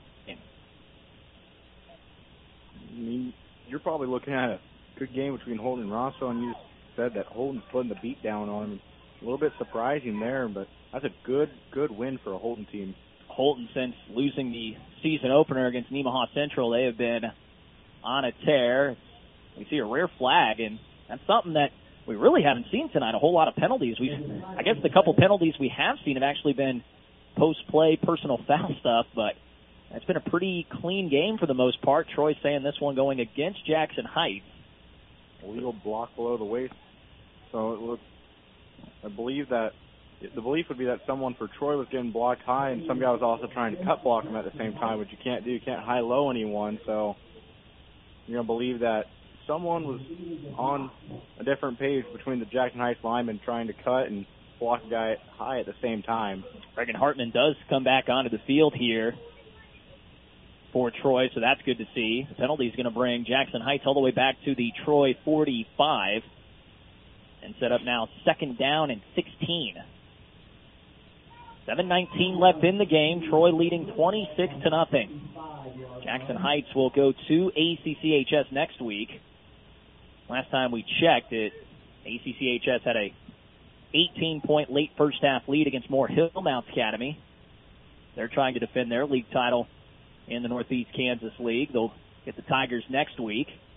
Q: I mean, you're probably looking at a good game between Holton and Rossville, and you said that Holton's putting the beat down on him. A little bit surprising there, but that's a good win for a Holton team.
B: Holton, since losing the season opener against Nemaha Central, they have been on a tear. We see a rare flag, and that's something that we really haven't seen tonight. A whole lot of penalties. I guess the couple penalties we have seen have actually been post-play personal foul stuff, but it's been a pretty clean game for the most part. Troy saying this one going against Jackson Heights.
Q: Illegal block below the waist. So it looks, I believe that the belief would be that someone for Troy was getting blocked high, and some guy was also trying to cut block him at the same time, which you can't do. You can't high-low anyone, so you're going to believe that someone was on a different page between the Jackson Heights linemen trying to cut and block a guy high at the same time.
B: Reagan Hartman does come back onto the field here for Troy, so that's good to see. The penalty is going to bring Jackson Heights all the way back to the Troy 45 and set up now 2nd down and 16. 7:19 left in the game. Troy leading 26-0. Jackson Heights will go to ACCHS next week. Last time we checked it, ACCHS had a 18-point late first half lead against Moore Hillmount Academy. They're trying to defend their league title in the Northeast Kansas League. They'll get the Tigers next week.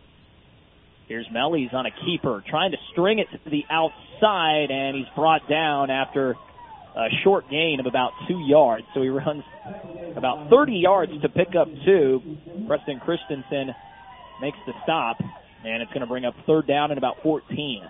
B: Here's Mellies on a keeper, trying to string it to the outside, and he's brought down after a short gain of about 2 yards. So he runs about 30 yards to pick up 2. Preston Christensen makes the stop, and it's going to bring up 3rd down and about 14.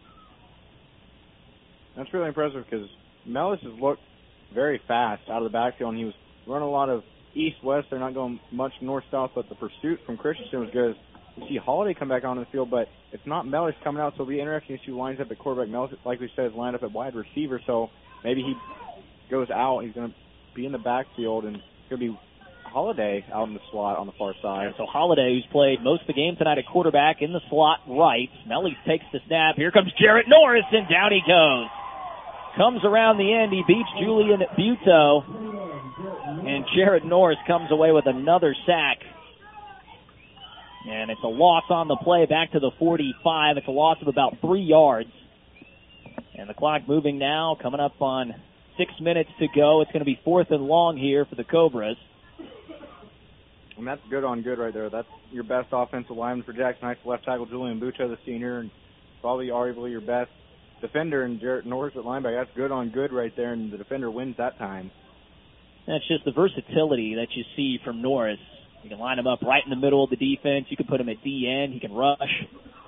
Q: That's really impressive because Mellis has looked very fast out of the backfield, and he was running a lot of east-west. They're not going much north-south, but the pursuit from Christensen was good. You see Holiday come back onto the field, but it's not Mellis coming out, so it'll be interesting to see who lines up at quarterback. Mellis, like we said, is lined up at wide receiver, so maybe he goes out. He's going to be in the backfield, and it's going to be Holiday out in the slot on the far side.
B: And so Holiday, who's played most of the game tonight at quarterback, in the slot right. Mellies takes the snap. Here comes Jarrett Norris, and down he goes. Comes around the end. He beats Julian Buto, and Jarrett Norris comes away with another sack. And it's a loss on the play back to the 45. It's a loss of about 3 yards. And the clock moving now, coming up on 6 minutes to go. It's going to be 4th and long here for the Cobras.
Q: And that's good on good right there. That's your best offensive lineman for Jackson Heights, left tackle Julian Buto, the senior, and probably arguably your best defender in Jarrett Norris at linebacker. That's good on good right there, and the defender wins that time.
B: That's just the versatility that you see from Norris. You can line him up right in the middle of the defense. You can put him at DN. He can rush.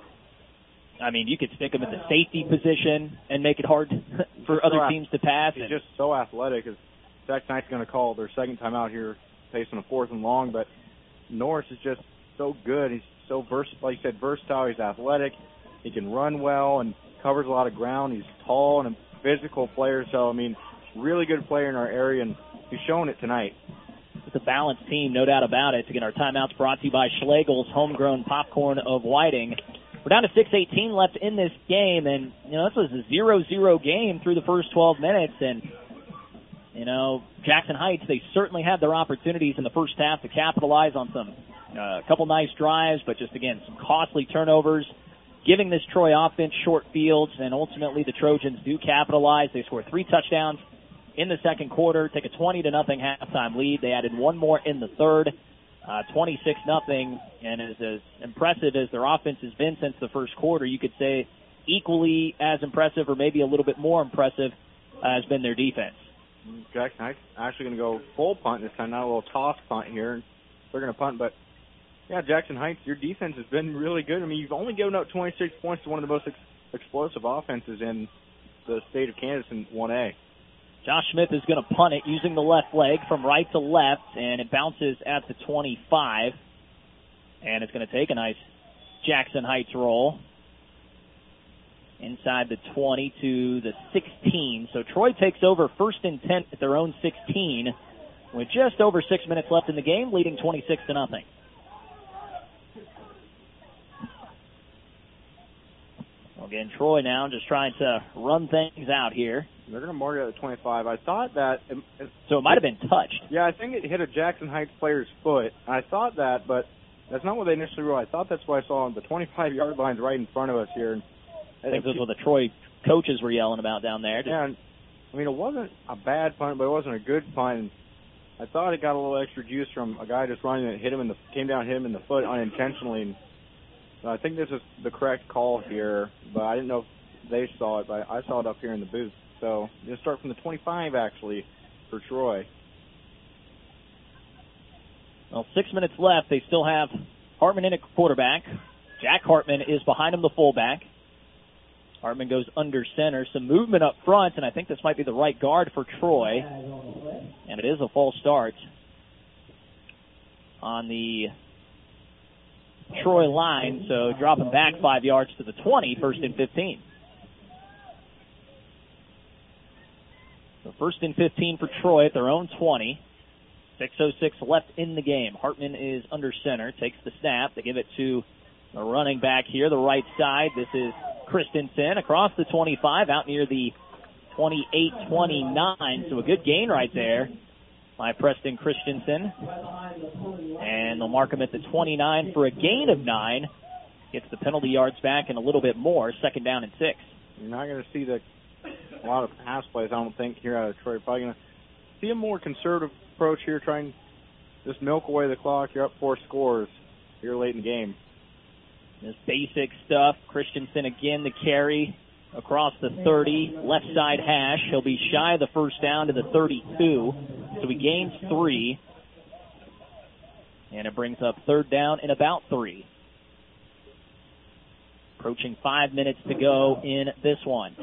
B: I mean, you could stick him at the safety position and make it hard for other teams to pass.
Q: He's just so athletic. Jackson Heights going to call their second time out here, facing a 4th and long, but Norris is just so good. He's so versatile. Like you said, versatile. He's athletic. He can run well and covers a lot of ground. He's tall and a physical player. So, I mean, really good player in our area, and he's showing it tonight.
B: It's a balanced team, no doubt about it. Again, our timeouts brought to you by Schlegel's Homegrown Popcorn of Whiting. We're down to 6:18 left in this game, and, this was a 0-0 game through the first 12 minutes, and, Jackson Heights, they certainly had their opportunities in the first half to capitalize on a couple nice drives, but just, again, some costly turnovers, giving this Troy offense short fields, and ultimately the Trojans do capitalize. They score 3 touchdowns in the second quarter, take a 20-0 halftime lead. They added one more in the third, 26-0, and as impressive as their offense has been since the first quarter, you could say equally as impressive or maybe a little bit more impressive has been their defense.
Q: Jackson Heights actually going to go full punt this time, not a little toss punt here. They're going to punt, but, yeah, Jackson Heights, your defense has been really good. I mean, you've only given up 26 points to one of the most explosive offenses in the state of Kansas in 1A.
B: Josh Smith is going to punt it using the left leg from right to left, and it bounces at the 25. And it's going to take a nice Jackson Heights roll inside the 20 to the 16. So Troy takes over 1st and 10 at their own 16 with just over 6 minutes left in the game, leading 26-0. Again, Troy now just trying to run things out here.
Q: They're going to mark it at the 25. I thought that...
B: So it might have been touched.
Q: Yeah, I think it hit a Jackson Heights player's foot. I thought that, but that's not what they initially wrote. I thought that's what I saw on the 25-yard line's right in front of us here.
B: I think that's what the Troy coaches were yelling about down there.
Q: Yeah, I mean, it wasn't a bad punt, but it wasn't a good punt. I thought it got a little extra juice from a guy just running and came down and hit him in the foot unintentionally. And I think this is the correct call here, but I didn't know if they saw it, but I saw it up here in the booth. So you'll start from the 25, actually, for Troy.
B: Well, 6 minutes left. They still have Hartman in at quarterback. Jack Hartman is behind him, the fullback. Hartman goes under center. Some movement up front, and I think this might be the right guard for Troy. And it is a false start on the Troy line, so dropping back 5 yards to the 20, 1st and 15. So 1st and 15 for Troy at their own 20. 6:06 left in the game. Hartman is under center, takes the snap. They give it to the running back here, the right side. This is Christensen across the 25, out near the 28-29. So a good gain right there by Preston Christensen. And they'll mark him at the 29 for a gain of 9. Gets the penalty yards back and a little bit more. 2nd down and 6.
Q: You're not going to see a lot of pass plays, I don't think, here out of Troy. Probably going to see a more conservative approach here, trying to just milk away the clock. You're up 4 scores here late in the game.
B: Just basic stuff. Christensen again the carry across the 30, left side hash. He'll be shy of the first down to the 32, so he gains 3. And it brings up third down and about 3. Approaching 5 minutes to go in this one.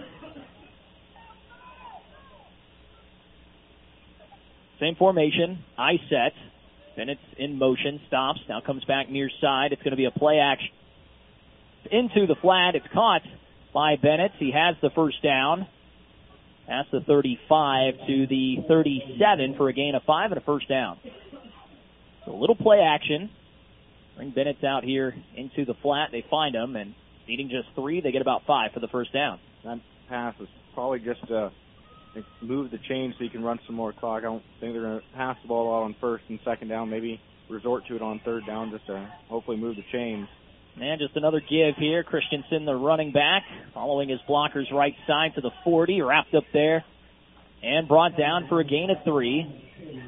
B: Same formation, I set. Bennett's in motion, stops, now comes back near side. It's going to be a play action. Into the flat, it's caught by Bennett. He has the first down. Past the 35 to the 37 for a gain of 5 and a first down. So a little play action. Bring Bennett out here into the flat. They find him, and needing just 3, they get about 5 for the first down.
Q: That pass is probably just move the chain so you can run some more clock. I don't think they're going to pass the ball a lot on first and second down. Maybe resort to it on third down just to hopefully move the chains.
B: And just another give here. Christensen, the running back, following his blockers right side to the 40, wrapped up there and brought down for a gain of 3.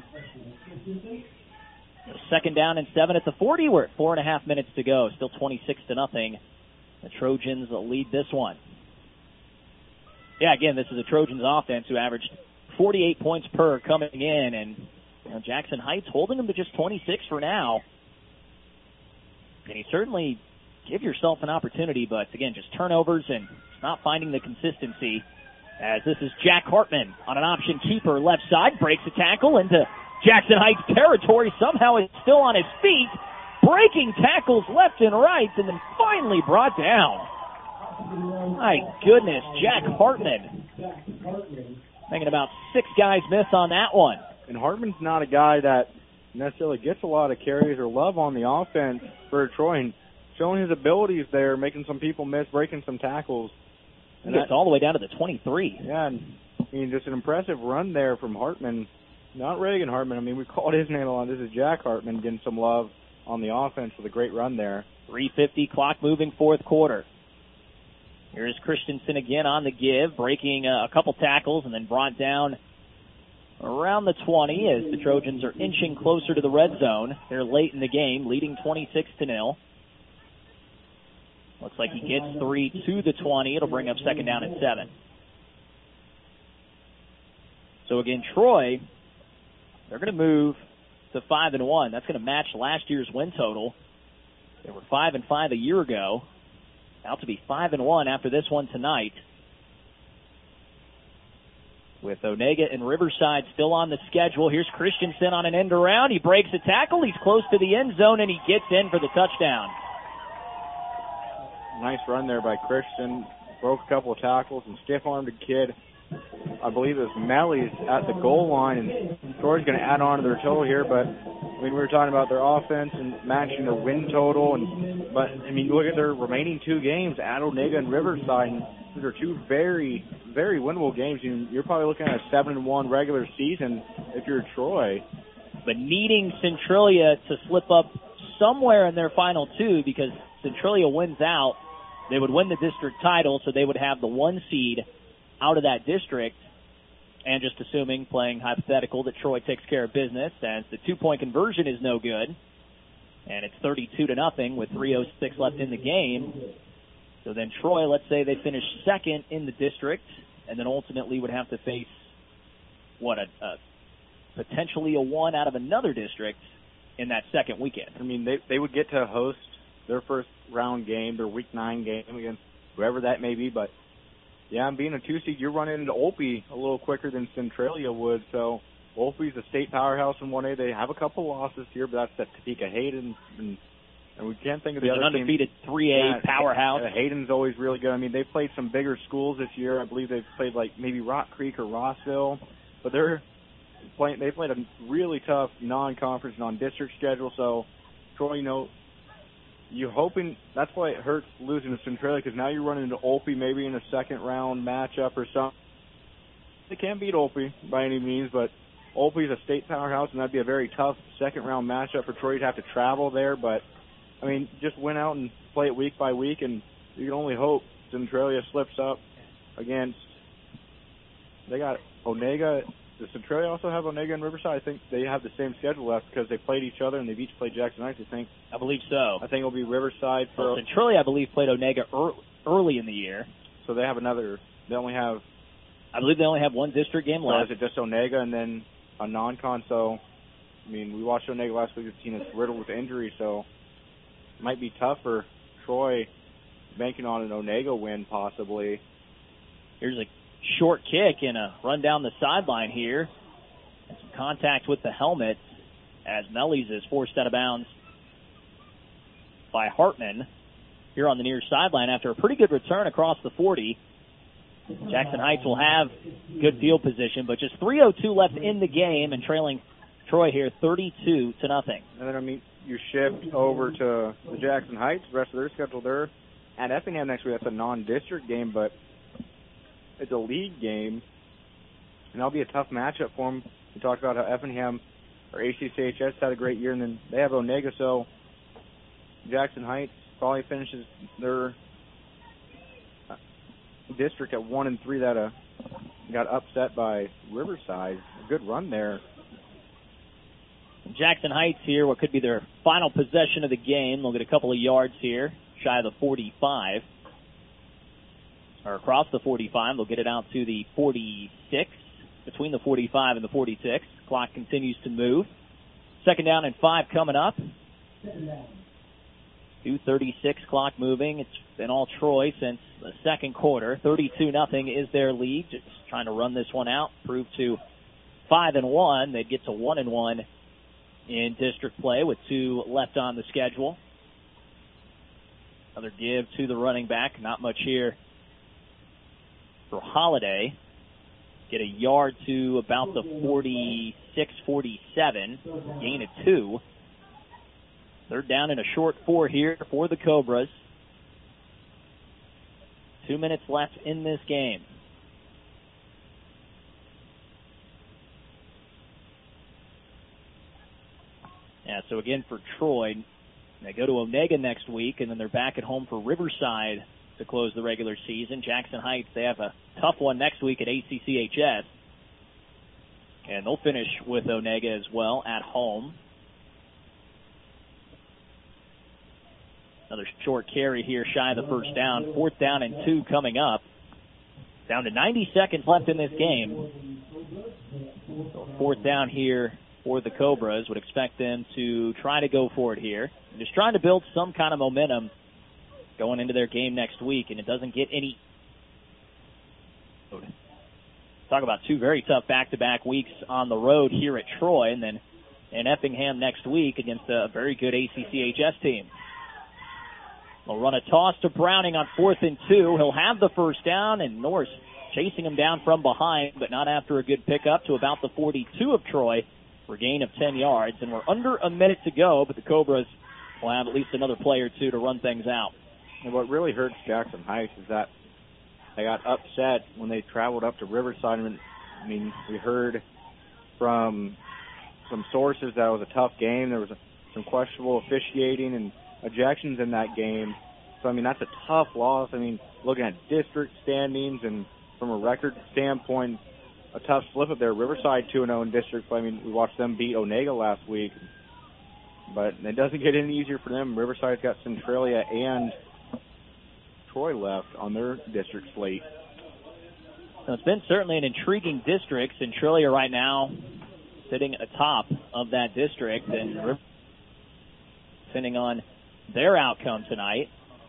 B: Second down and 7 at the 40. We're at 4.5 minutes to go. Still 26-0. The Trojans lead this one. Yeah, again, this is a Trojans offense who averaged 48 points per coming in, and Jackson Heights holding them to just 26 for now. And you certainly give yourself an opportunity, but again, just turnovers and not finding the consistency. As this is Jack Hartman on an option keeper left side, breaks a tackle into Jackson Heights territory. Somehow is still on his feet, breaking tackles left and right, and then finally brought down. My goodness, Jack Hartman. Thinking about 6 guys miss on that one.
Q: And Hartman's not a guy that necessarily gets a lot of carries or love on the offense for Troy, and showing his abilities there, making some people miss, breaking some tackles.
B: And it's all the way down to the 23.
Q: Yeah, and I mean, just an impressive run there from Hartman. Not Reagan Hartman. I mean, we called his name a lot. This is Jack Hartman getting some love on the offense with a great run there.
B: 3:50 clock moving fourth quarter. Here's Christensen again on the give, breaking a couple tackles and then brought down around the 20 as the Trojans are inching closer to the red zone. They're late in the game, leading 26-0. Looks like he gets 3 to the 20. It'll bring up second down and 7. So again, Troy, they're going to move to 5-1. That's going to match last year's win total. They were 5-5 a year ago. Out to be 5-1 after this one tonight. With Onega and Riverside still on the schedule. Here's Christensen on an end around. He breaks a tackle. He's close to the end zone, and he gets in for the touchdown.
Q: Nice run there by Christian. Broke a couple of tackles and stiff-armed a kid. I believe it was Melly's at the goal line, and Troy's going to add on to their total here, but I mean, we were talking about their offense and matching their win total, but I mean, look at their remaining 2 games, at Onega and Riverside, and these are 2 very, very winnable games. You're probably looking at a 7-1 regular season if you're Troy.
B: But needing Centralia to slip up somewhere in their final 2, because Centralia wins out, they would win the district title, so they would have the 1 seed out of that district. And just assuming, playing hypothetical, that Troy takes care of business, as the 2-point conversion is no good, and it's 32-0 with 3:06 left in the game. So then Troy, let's say they finish second in the district, and then ultimately would have to face potentially a 1 out of another district in that second weekend.
Q: I mean, they would get to host their first round game, their Week 9 game against whoever that may be, but yeah, being a 2 seed, you're running into Olpe a little quicker than Centralia would. So Olpe's a state powerhouse in 1A. They have a couple losses here, but that's at Topeka Hayden, and we can't think of the other
B: an undefeated
Q: team.
B: 3A powerhouse.
Q: Hayden's always really good. I mean, they've played some bigger schools this year. I believe they've played like maybe Rock Creek or Rossville, but they played a really tough non-conference, non-district schedule. So Troy, you're hoping that's why it hurts losing to Centralia, because now you're running into Olpe maybe in a second-round matchup or something. They can't beat Olpe by any means, but Olpe's a state powerhouse, and that'd be a very tough second-round matchup for Troy to have to travel there. But, I mean, just win out and play it week by week, and you can only hope Centralia slips up against – they got Onega Does Centralia also have Onega and Riverside? I think they have the same schedule left because they played each other and they've each played Jackson Heights, I think.
B: I believe so.
Q: I think it'll be Riverside.
B: Well, Centralia, I believe, played Onega early in the year.
Q: So they have another. They only have.
B: I believe they only have one district game left.
Q: So is it just Onega and then a non-con? So, I mean, we watched Onega last week. The team is riddled with injury, so it might be tough for Troy banking on an Onega win possibly.
B: Here's a short kick and a run down the sideline here. And some contact with the helmet as Mellies is forced out of bounds by Hartman here on the near sideline after a pretty good return across the 40. Jackson Heights will have good field position, but just 3:02 left in the game and trailing Troy here 32-0.
Q: And then, I mean, you shift over to the Jackson Heights, the rest of their schedule there. At Effingham next week, that's a non-district game, but it's a league game, and that'll be a tough matchup for them. We talked about how Effingham or ACCHS had a great year, and then they have Onega, so Jackson Heights probably finishes their district at 1-3. That got upset by Riverside. A good run there.
B: Jackson Heights here, what could be their final possession of the game. They'll get a couple of yards here, shy of the 45. Or across the 45. They'll get it out to the 46, between the 45 and the 46. Clock continues to move. 2nd down and 5 coming up. 2:36 clock moving. It's been all Troy since the second quarter. 32-0 is their lead. Just trying to run this one out. Prove to 5-1. They'd get to 1-1 in district play with 2 left on the schedule. Another give to the running back. Not much here for Holiday. Get a yard to about the 46-47. Gain of 2. 3rd down and a short 4 here for the Cobras. 2 minutes left in this game. Yeah, so again for Troy, they go to Onega next week, and then they're back at home for Riverside to close the regular season. Jackson Heights, they have a tough one next week at ACCHS. And they'll finish with Onega as well at home. Another short carry here shy of the 1st down. 4th down and 2 coming up. Down to 90 seconds left in this game. So 4th down here for the Cobras. Would expect them to try to go for it here. Just trying to build some kind of momentum going into their game next week, and it doesn't get any. Talk about 2 very tough back-to-back weeks on the road here at Troy, and then in Effingham next week against a very good ACCHS team. They'll run a toss to Browning on 4th and 2. He'll have the 1st down, and Norse chasing him down from behind, but not after a good pickup to about the 42 of Troy for a gain of 10 yards. And we're under a minute to go, but the Cobras will have at least another play or 2 to run things out.
Q: And what really hurts Jackson Heights is that they got upset when they traveled up to Riverside. I mean, we heard from some sources that it was a tough game. There was some questionable officiating and ejections in that game. So, I mean, that's a tough loss. I mean, looking at district standings and from a record standpoint, a tough slip up there. Riverside 2-0 in district. I mean, we watched them beat Onega last week. But it doesn't get any easier for them. Riverside's got Centralia and Troy left on their district slate.
B: So it's been certainly an intriguing district. Centralia right now sitting atop of that district, and depending on their outcome tonight.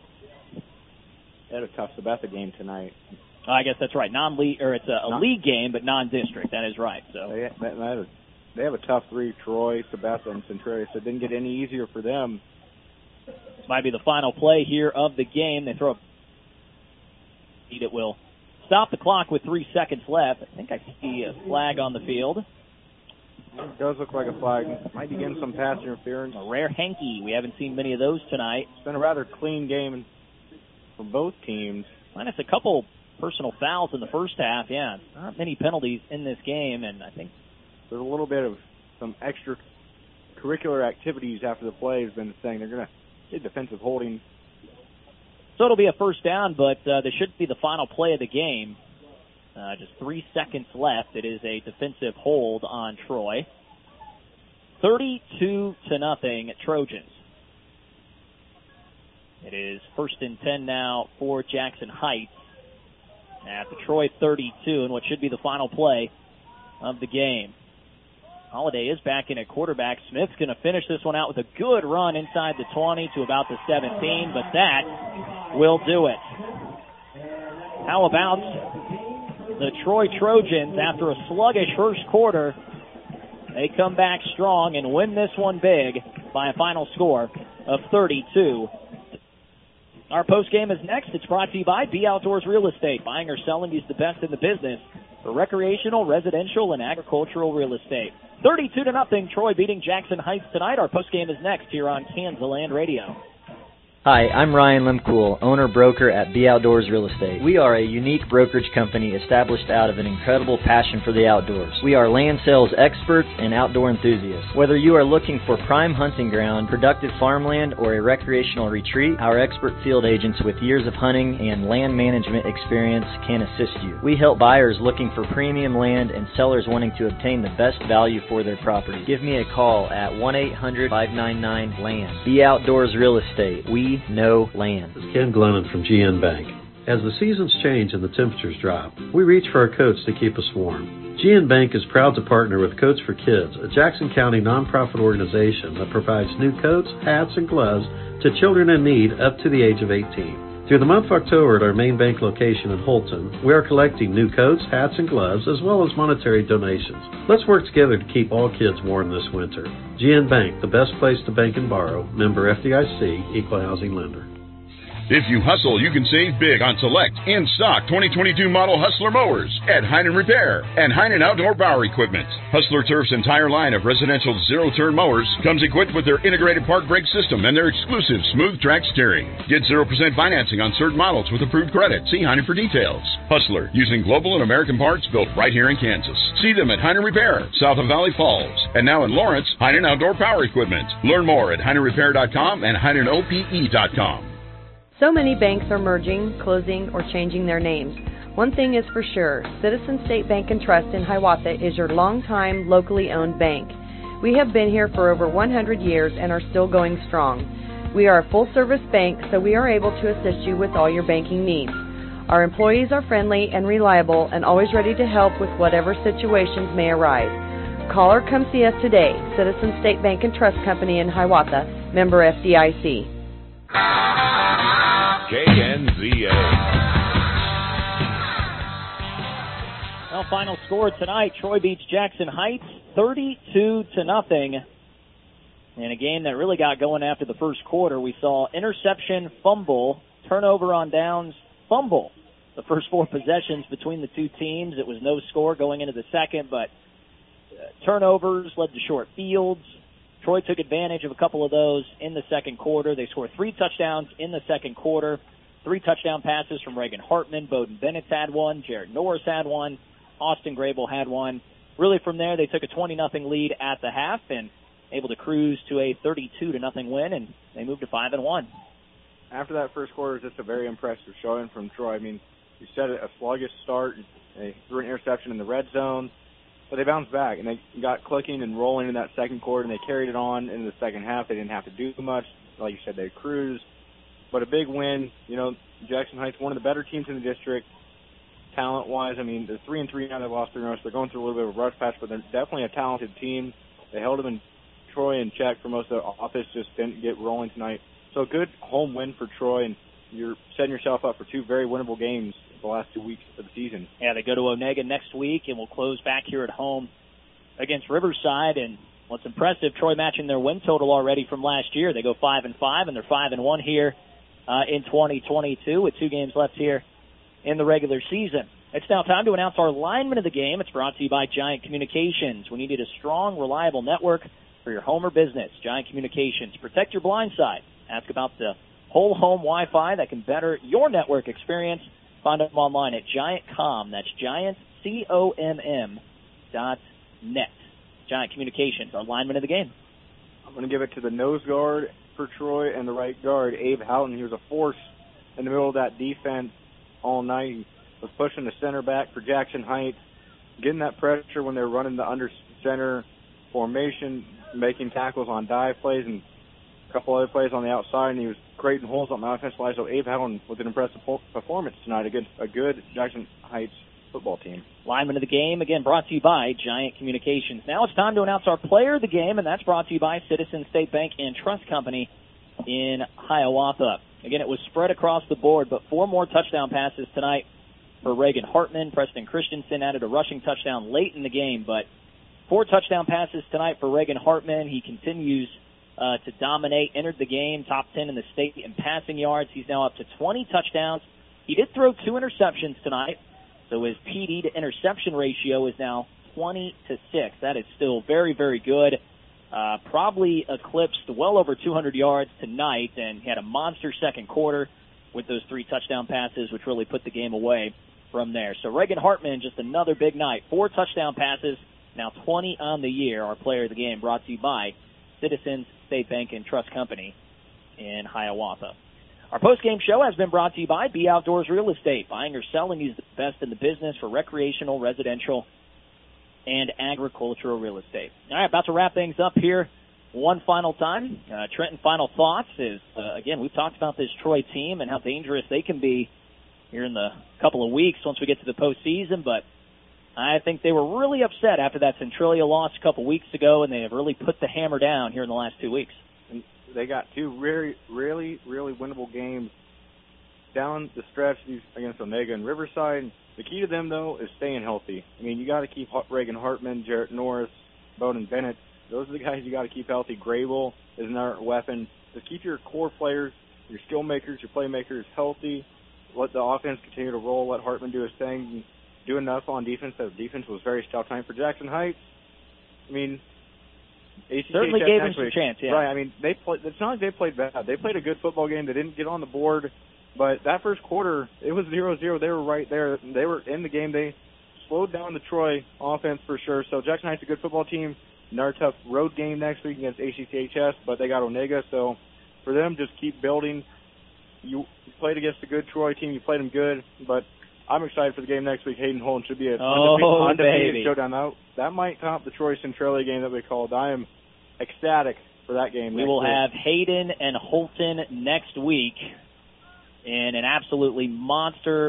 Q: They had a tough Sabetha game tonight.
B: I guess that's right. Non-league, or it's a league game, but non-district. That is right. So
Q: they have a tough 3: Troy, Sabetha, and Centralia. So it didn't get any easier for them.
B: This might be the final play here of the game. They throw a lead. It will stop the clock with 3 seconds left. I think I see a flag on the field.
Q: It does look like a flag. Might be getting some pass interference.
B: A rare hanky. We haven't seen many of those tonight.
Q: It's been a rather clean game for both teams.
B: Minus a couple personal fouls in the first half. Yeah, not many penalties in this game, and I think
Q: there's a little bit of some extracurricular activities after the play has been saying they're going to get defensive holding.
B: So it'll be a 1st down, but this should be the final play of the game. Just 3 seconds left. It is a defensive hold on Troy. 32-0 Trojans. It is 1st and 10 now for Jackson Heights at the Troy 32, and what should be the final play of the game. Holiday is back in at quarterback. Smith's going to finish this one out with a good run inside the 20 to about the 17, but that will do it. How about the Troy Trojans after a sluggish first quarter? They come back strong and win this one big by a final score of 32. Our postgame is next. It's brought to you by B Outdoors Real Estate. Buying or selling is the best in the business for recreational, residential, and agricultural real estate. 32-0, Troy beating Jackson Heights tonight. Our postgame is next here on Kansas Land Radio.
C: Hi, I'm Ryan Lemcool, owner-broker at B Outdoors Real Estate. We are a unique brokerage company established out of an incredible passion for the outdoors. We are land sales experts and outdoor enthusiasts. Whether you are looking for prime hunting ground, productive farmland, or a recreational retreat, our expert field agents with years of hunting and land management experience can assist you. We help buyers looking for premium land and sellers wanting to obtain the best value for their property. Give me a call at 1-800-599-LAND. B Outdoors Real Estate. We know land.
G: This is Ken Glennon from GN Bank. As the seasons change and the temperatures drop, we reach for our coats to keep us warm. GN Bank is proud to partner with Coats for Kids, a Jackson County nonprofit organization that provides new coats, hats, and gloves to children in need up to the age of 18. Through the month of October at our main bank location in Holton, we are collecting new coats, hats, and gloves, as well as monetary donations. Let's work together to keep all kids warm this winter. GN Bank, the best place to bank and borrow. Member FDIC, Equal Housing Lender.
I: If you hustle, you can save big on select in-stock 2022 model Hustler mowers at Heinen Repair and Heinen Outdoor Power Equipment. Hustler Turf's entire line of residential zero-turn mowers comes equipped with their integrated park brake system and their exclusive smooth track steering. Get 0% financing on certain models with approved credit. See Heinen for details. Hustler, using global and American parts built right here in Kansas. See them at Heinen Repair, south of Valley Falls. And now in Lawrence, Heinen Outdoor Power Equipment. Learn more at HeinenRepair.com and HeinenOPE.com.
K: So many banks are merging, closing, or changing their names. One thing is for sure, Citizen State Bank and Trust in Hiawatha is your longtime, locally owned bank. We have been here for over 100 years and are still going strong. We are a full-service bank, so we are able to assist you with all your banking needs. Our employees are friendly and reliable and always ready to help with whatever situations may arise. Call or come see us today. Citizen State Bank and Trust Company in Hiawatha, member FDIC.
P: KNZA.
B: Well, final score tonight, Troy beats Jackson Heights 32-0. In a game that really got going after the first quarter, we saw interception, fumble, turnover on downs, fumble. The first 4 possessions between the two teams, it was no score going into the second, but turnovers led to short fields. Troy took advantage of a couple of those in the second quarter. They scored 3 touchdowns in the second quarter. 3 touchdown passes from Reagan Hartman. Bowden Bennett had one. Jared Norris had one. Austin Grable had one. Really from there, they took a 20-0 lead at the half and able to cruise to a 32-0 win, and they moved to 5-1.
Q: After that first quarter, it was just a very impressive showing from Troy. I mean, you said it, a sluggish start. They threw an interception in the red zone. But they bounced back, and they got clicking and rolling in that second quarter, and they carried it on into the second half. They didn't have to do much. Like you said, they cruised. But a big win. You know, Jackson Heights, one of the better teams in the district, talent-wise. I mean, they're 3-3 now. They've lost 3 runs. They're going through a little bit of a rough patch, but they're definitely a talented team. They held them in Troy in check for most of the offense, just didn't get rolling tonight. So a good home win for Troy, and you're setting yourself up for 2 very winnable games the last 2 weeks of the season.
B: Yeah, they go to Onega next week, and we'll close back here at home against Riverside. And what's impressive, Troy matching their win total already from last year. They go 5-5, and they're 5-1 here in 2022 with 2 games left here in the regular season. It's now time to announce our lineman of the game. It's brought to you by Giant Communications. We needed a strong, reliable network for your home or business. Giant Communications. Protect your blind side. Ask about the whole home Wi-Fi that can better your network experience. Find them online at GiantCom. That's GiantComm.net. Giant Communications, our lineman of the game.
Q: I'm going to give it to the nose guard for Troy and the right guard, Abe Houghton. He was a force in the middle of that defense all night. He was pushing the center back for Jackson Heights, getting that pressure when they were running the under center formation, making tackles on dive plays and a couple other plays on the outside, and he was creating holes on the offensive line. So Abe Howland with an impressive performance tonight against a good Jackson Heights football team.
B: Lineman of the game, again, brought to you by Giant Communications. Now it's time to announce our player of the game, and that's brought to you by Citizens State Bank and Trust Company in Hiawatha. Again, it was spread across the board, but 4 more touchdown passes tonight for Reagan Hartman. Preston Christensen added a rushing touchdown late in the game, but 4 touchdown passes tonight for Reagan Hartman. He continues to dominate, entered the game top 10 in the state in passing yards. He's now up to 20 touchdowns. He did throw 2 interceptions tonight, so his PD to interception ratio is now 20-6. That is still very, very good. Probably eclipsed well over 200 yards tonight, and he had a monster second quarter with those 3 touchdown passes, which really put the game away from there. So Reagan Hartman, just another big night. 4 touchdown passes, now 20 on the year. Our player of the game brought to you by Citizens State Bank and Trust Company in Hiawatha. Our post-game show has been brought to you by B Outdoors Real Estate. Buying or selling is the best in the business for recreational, residential, and agricultural real estate. All right, about to wrap things up here one final time. Trenton, final thoughts is, again, we've talked about this Troy team and how dangerous they can be here in the couple of weeks once we get to the postseason, but I think they were really upset after that Centralia loss a couple weeks ago, and they have really put the hammer down here in the last 2 weeks.
Q: And they got 2 really winnable games down the stretch against Omega and Riverside. The key to them, though, is staying healthy. I mean, you got to keep Reagan Hartman, Jarrett Norris, Bowden Bennett. Those are the guys you got to keep healthy. Grable is another weapon. Just keep your core players, your skill makers, your playmakers healthy. Let the offense continue to roll. Let Hartman do his thing. Do enough on defense. The defense was very stout time for Jackson Heights. I mean, ACC
B: certainly gave him some chance, yeah.
Q: Right. I mean, it's not like they played bad. They played a good football game. They didn't get on the board. But that first quarter, it was 0-0. They were right there. They were in the game. They slowed down the Troy offense for sure. So Jackson Heights is a good football team. Another tough road game next week against ACCHS, but they got Onega. So for them, just keep building. You played against a good Troy team. You played them good. But I'm excited for the game next week. Hayden Holton should be an undefeated showdown. That might top the Troy Centralia game that we called. I am ecstatic for that game.
B: We will have Hayden and Holton next week in an absolutely monster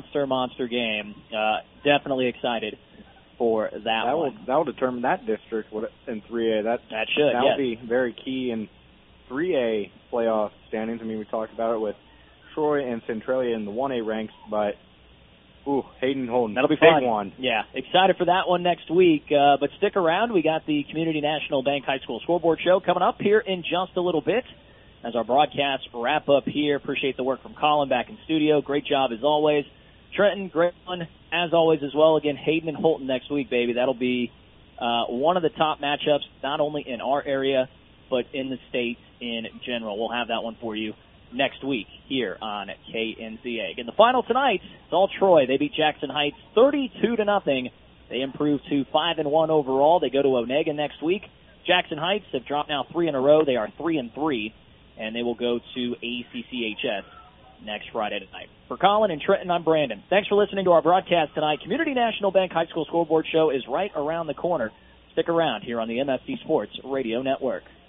B: game. Definitely excited for that one.
Q: That will determine that district in 3A. That'll be very key in 3A playoff standings. I mean, we talked about it with Troy and Centralia in the 1A ranks, but Hayden Holden.
B: That'll be fun. Big one. Yeah, excited for that one next week. But stick around. We got the Community National Bank High School Scoreboard Show coming up here in just a little bit as our broadcasts wrap up here. Appreciate the work from Colin back in studio. Great job as always. Trenton, great one as always as well. Again, Hayden and Holton next week, baby. That'll be one of the top matchups, not only in our area, but in the state in general. We'll have that one for you next week here on KNZA. Again, the final tonight, it's all Troy. They beat Jackson Heights 32-0. They improved to 5-1 overall. They go to Onega next week. Jackson Heights have dropped now 3 in a row. They are 3-3, and they will go to ACCHS next Friday night. For Colin and Trenton, I'm Brandon. Thanks for listening to our broadcast tonight. Community National Bank High School Scoreboard Show is right around the corner. Stick around here on the MSC Sports Radio Network.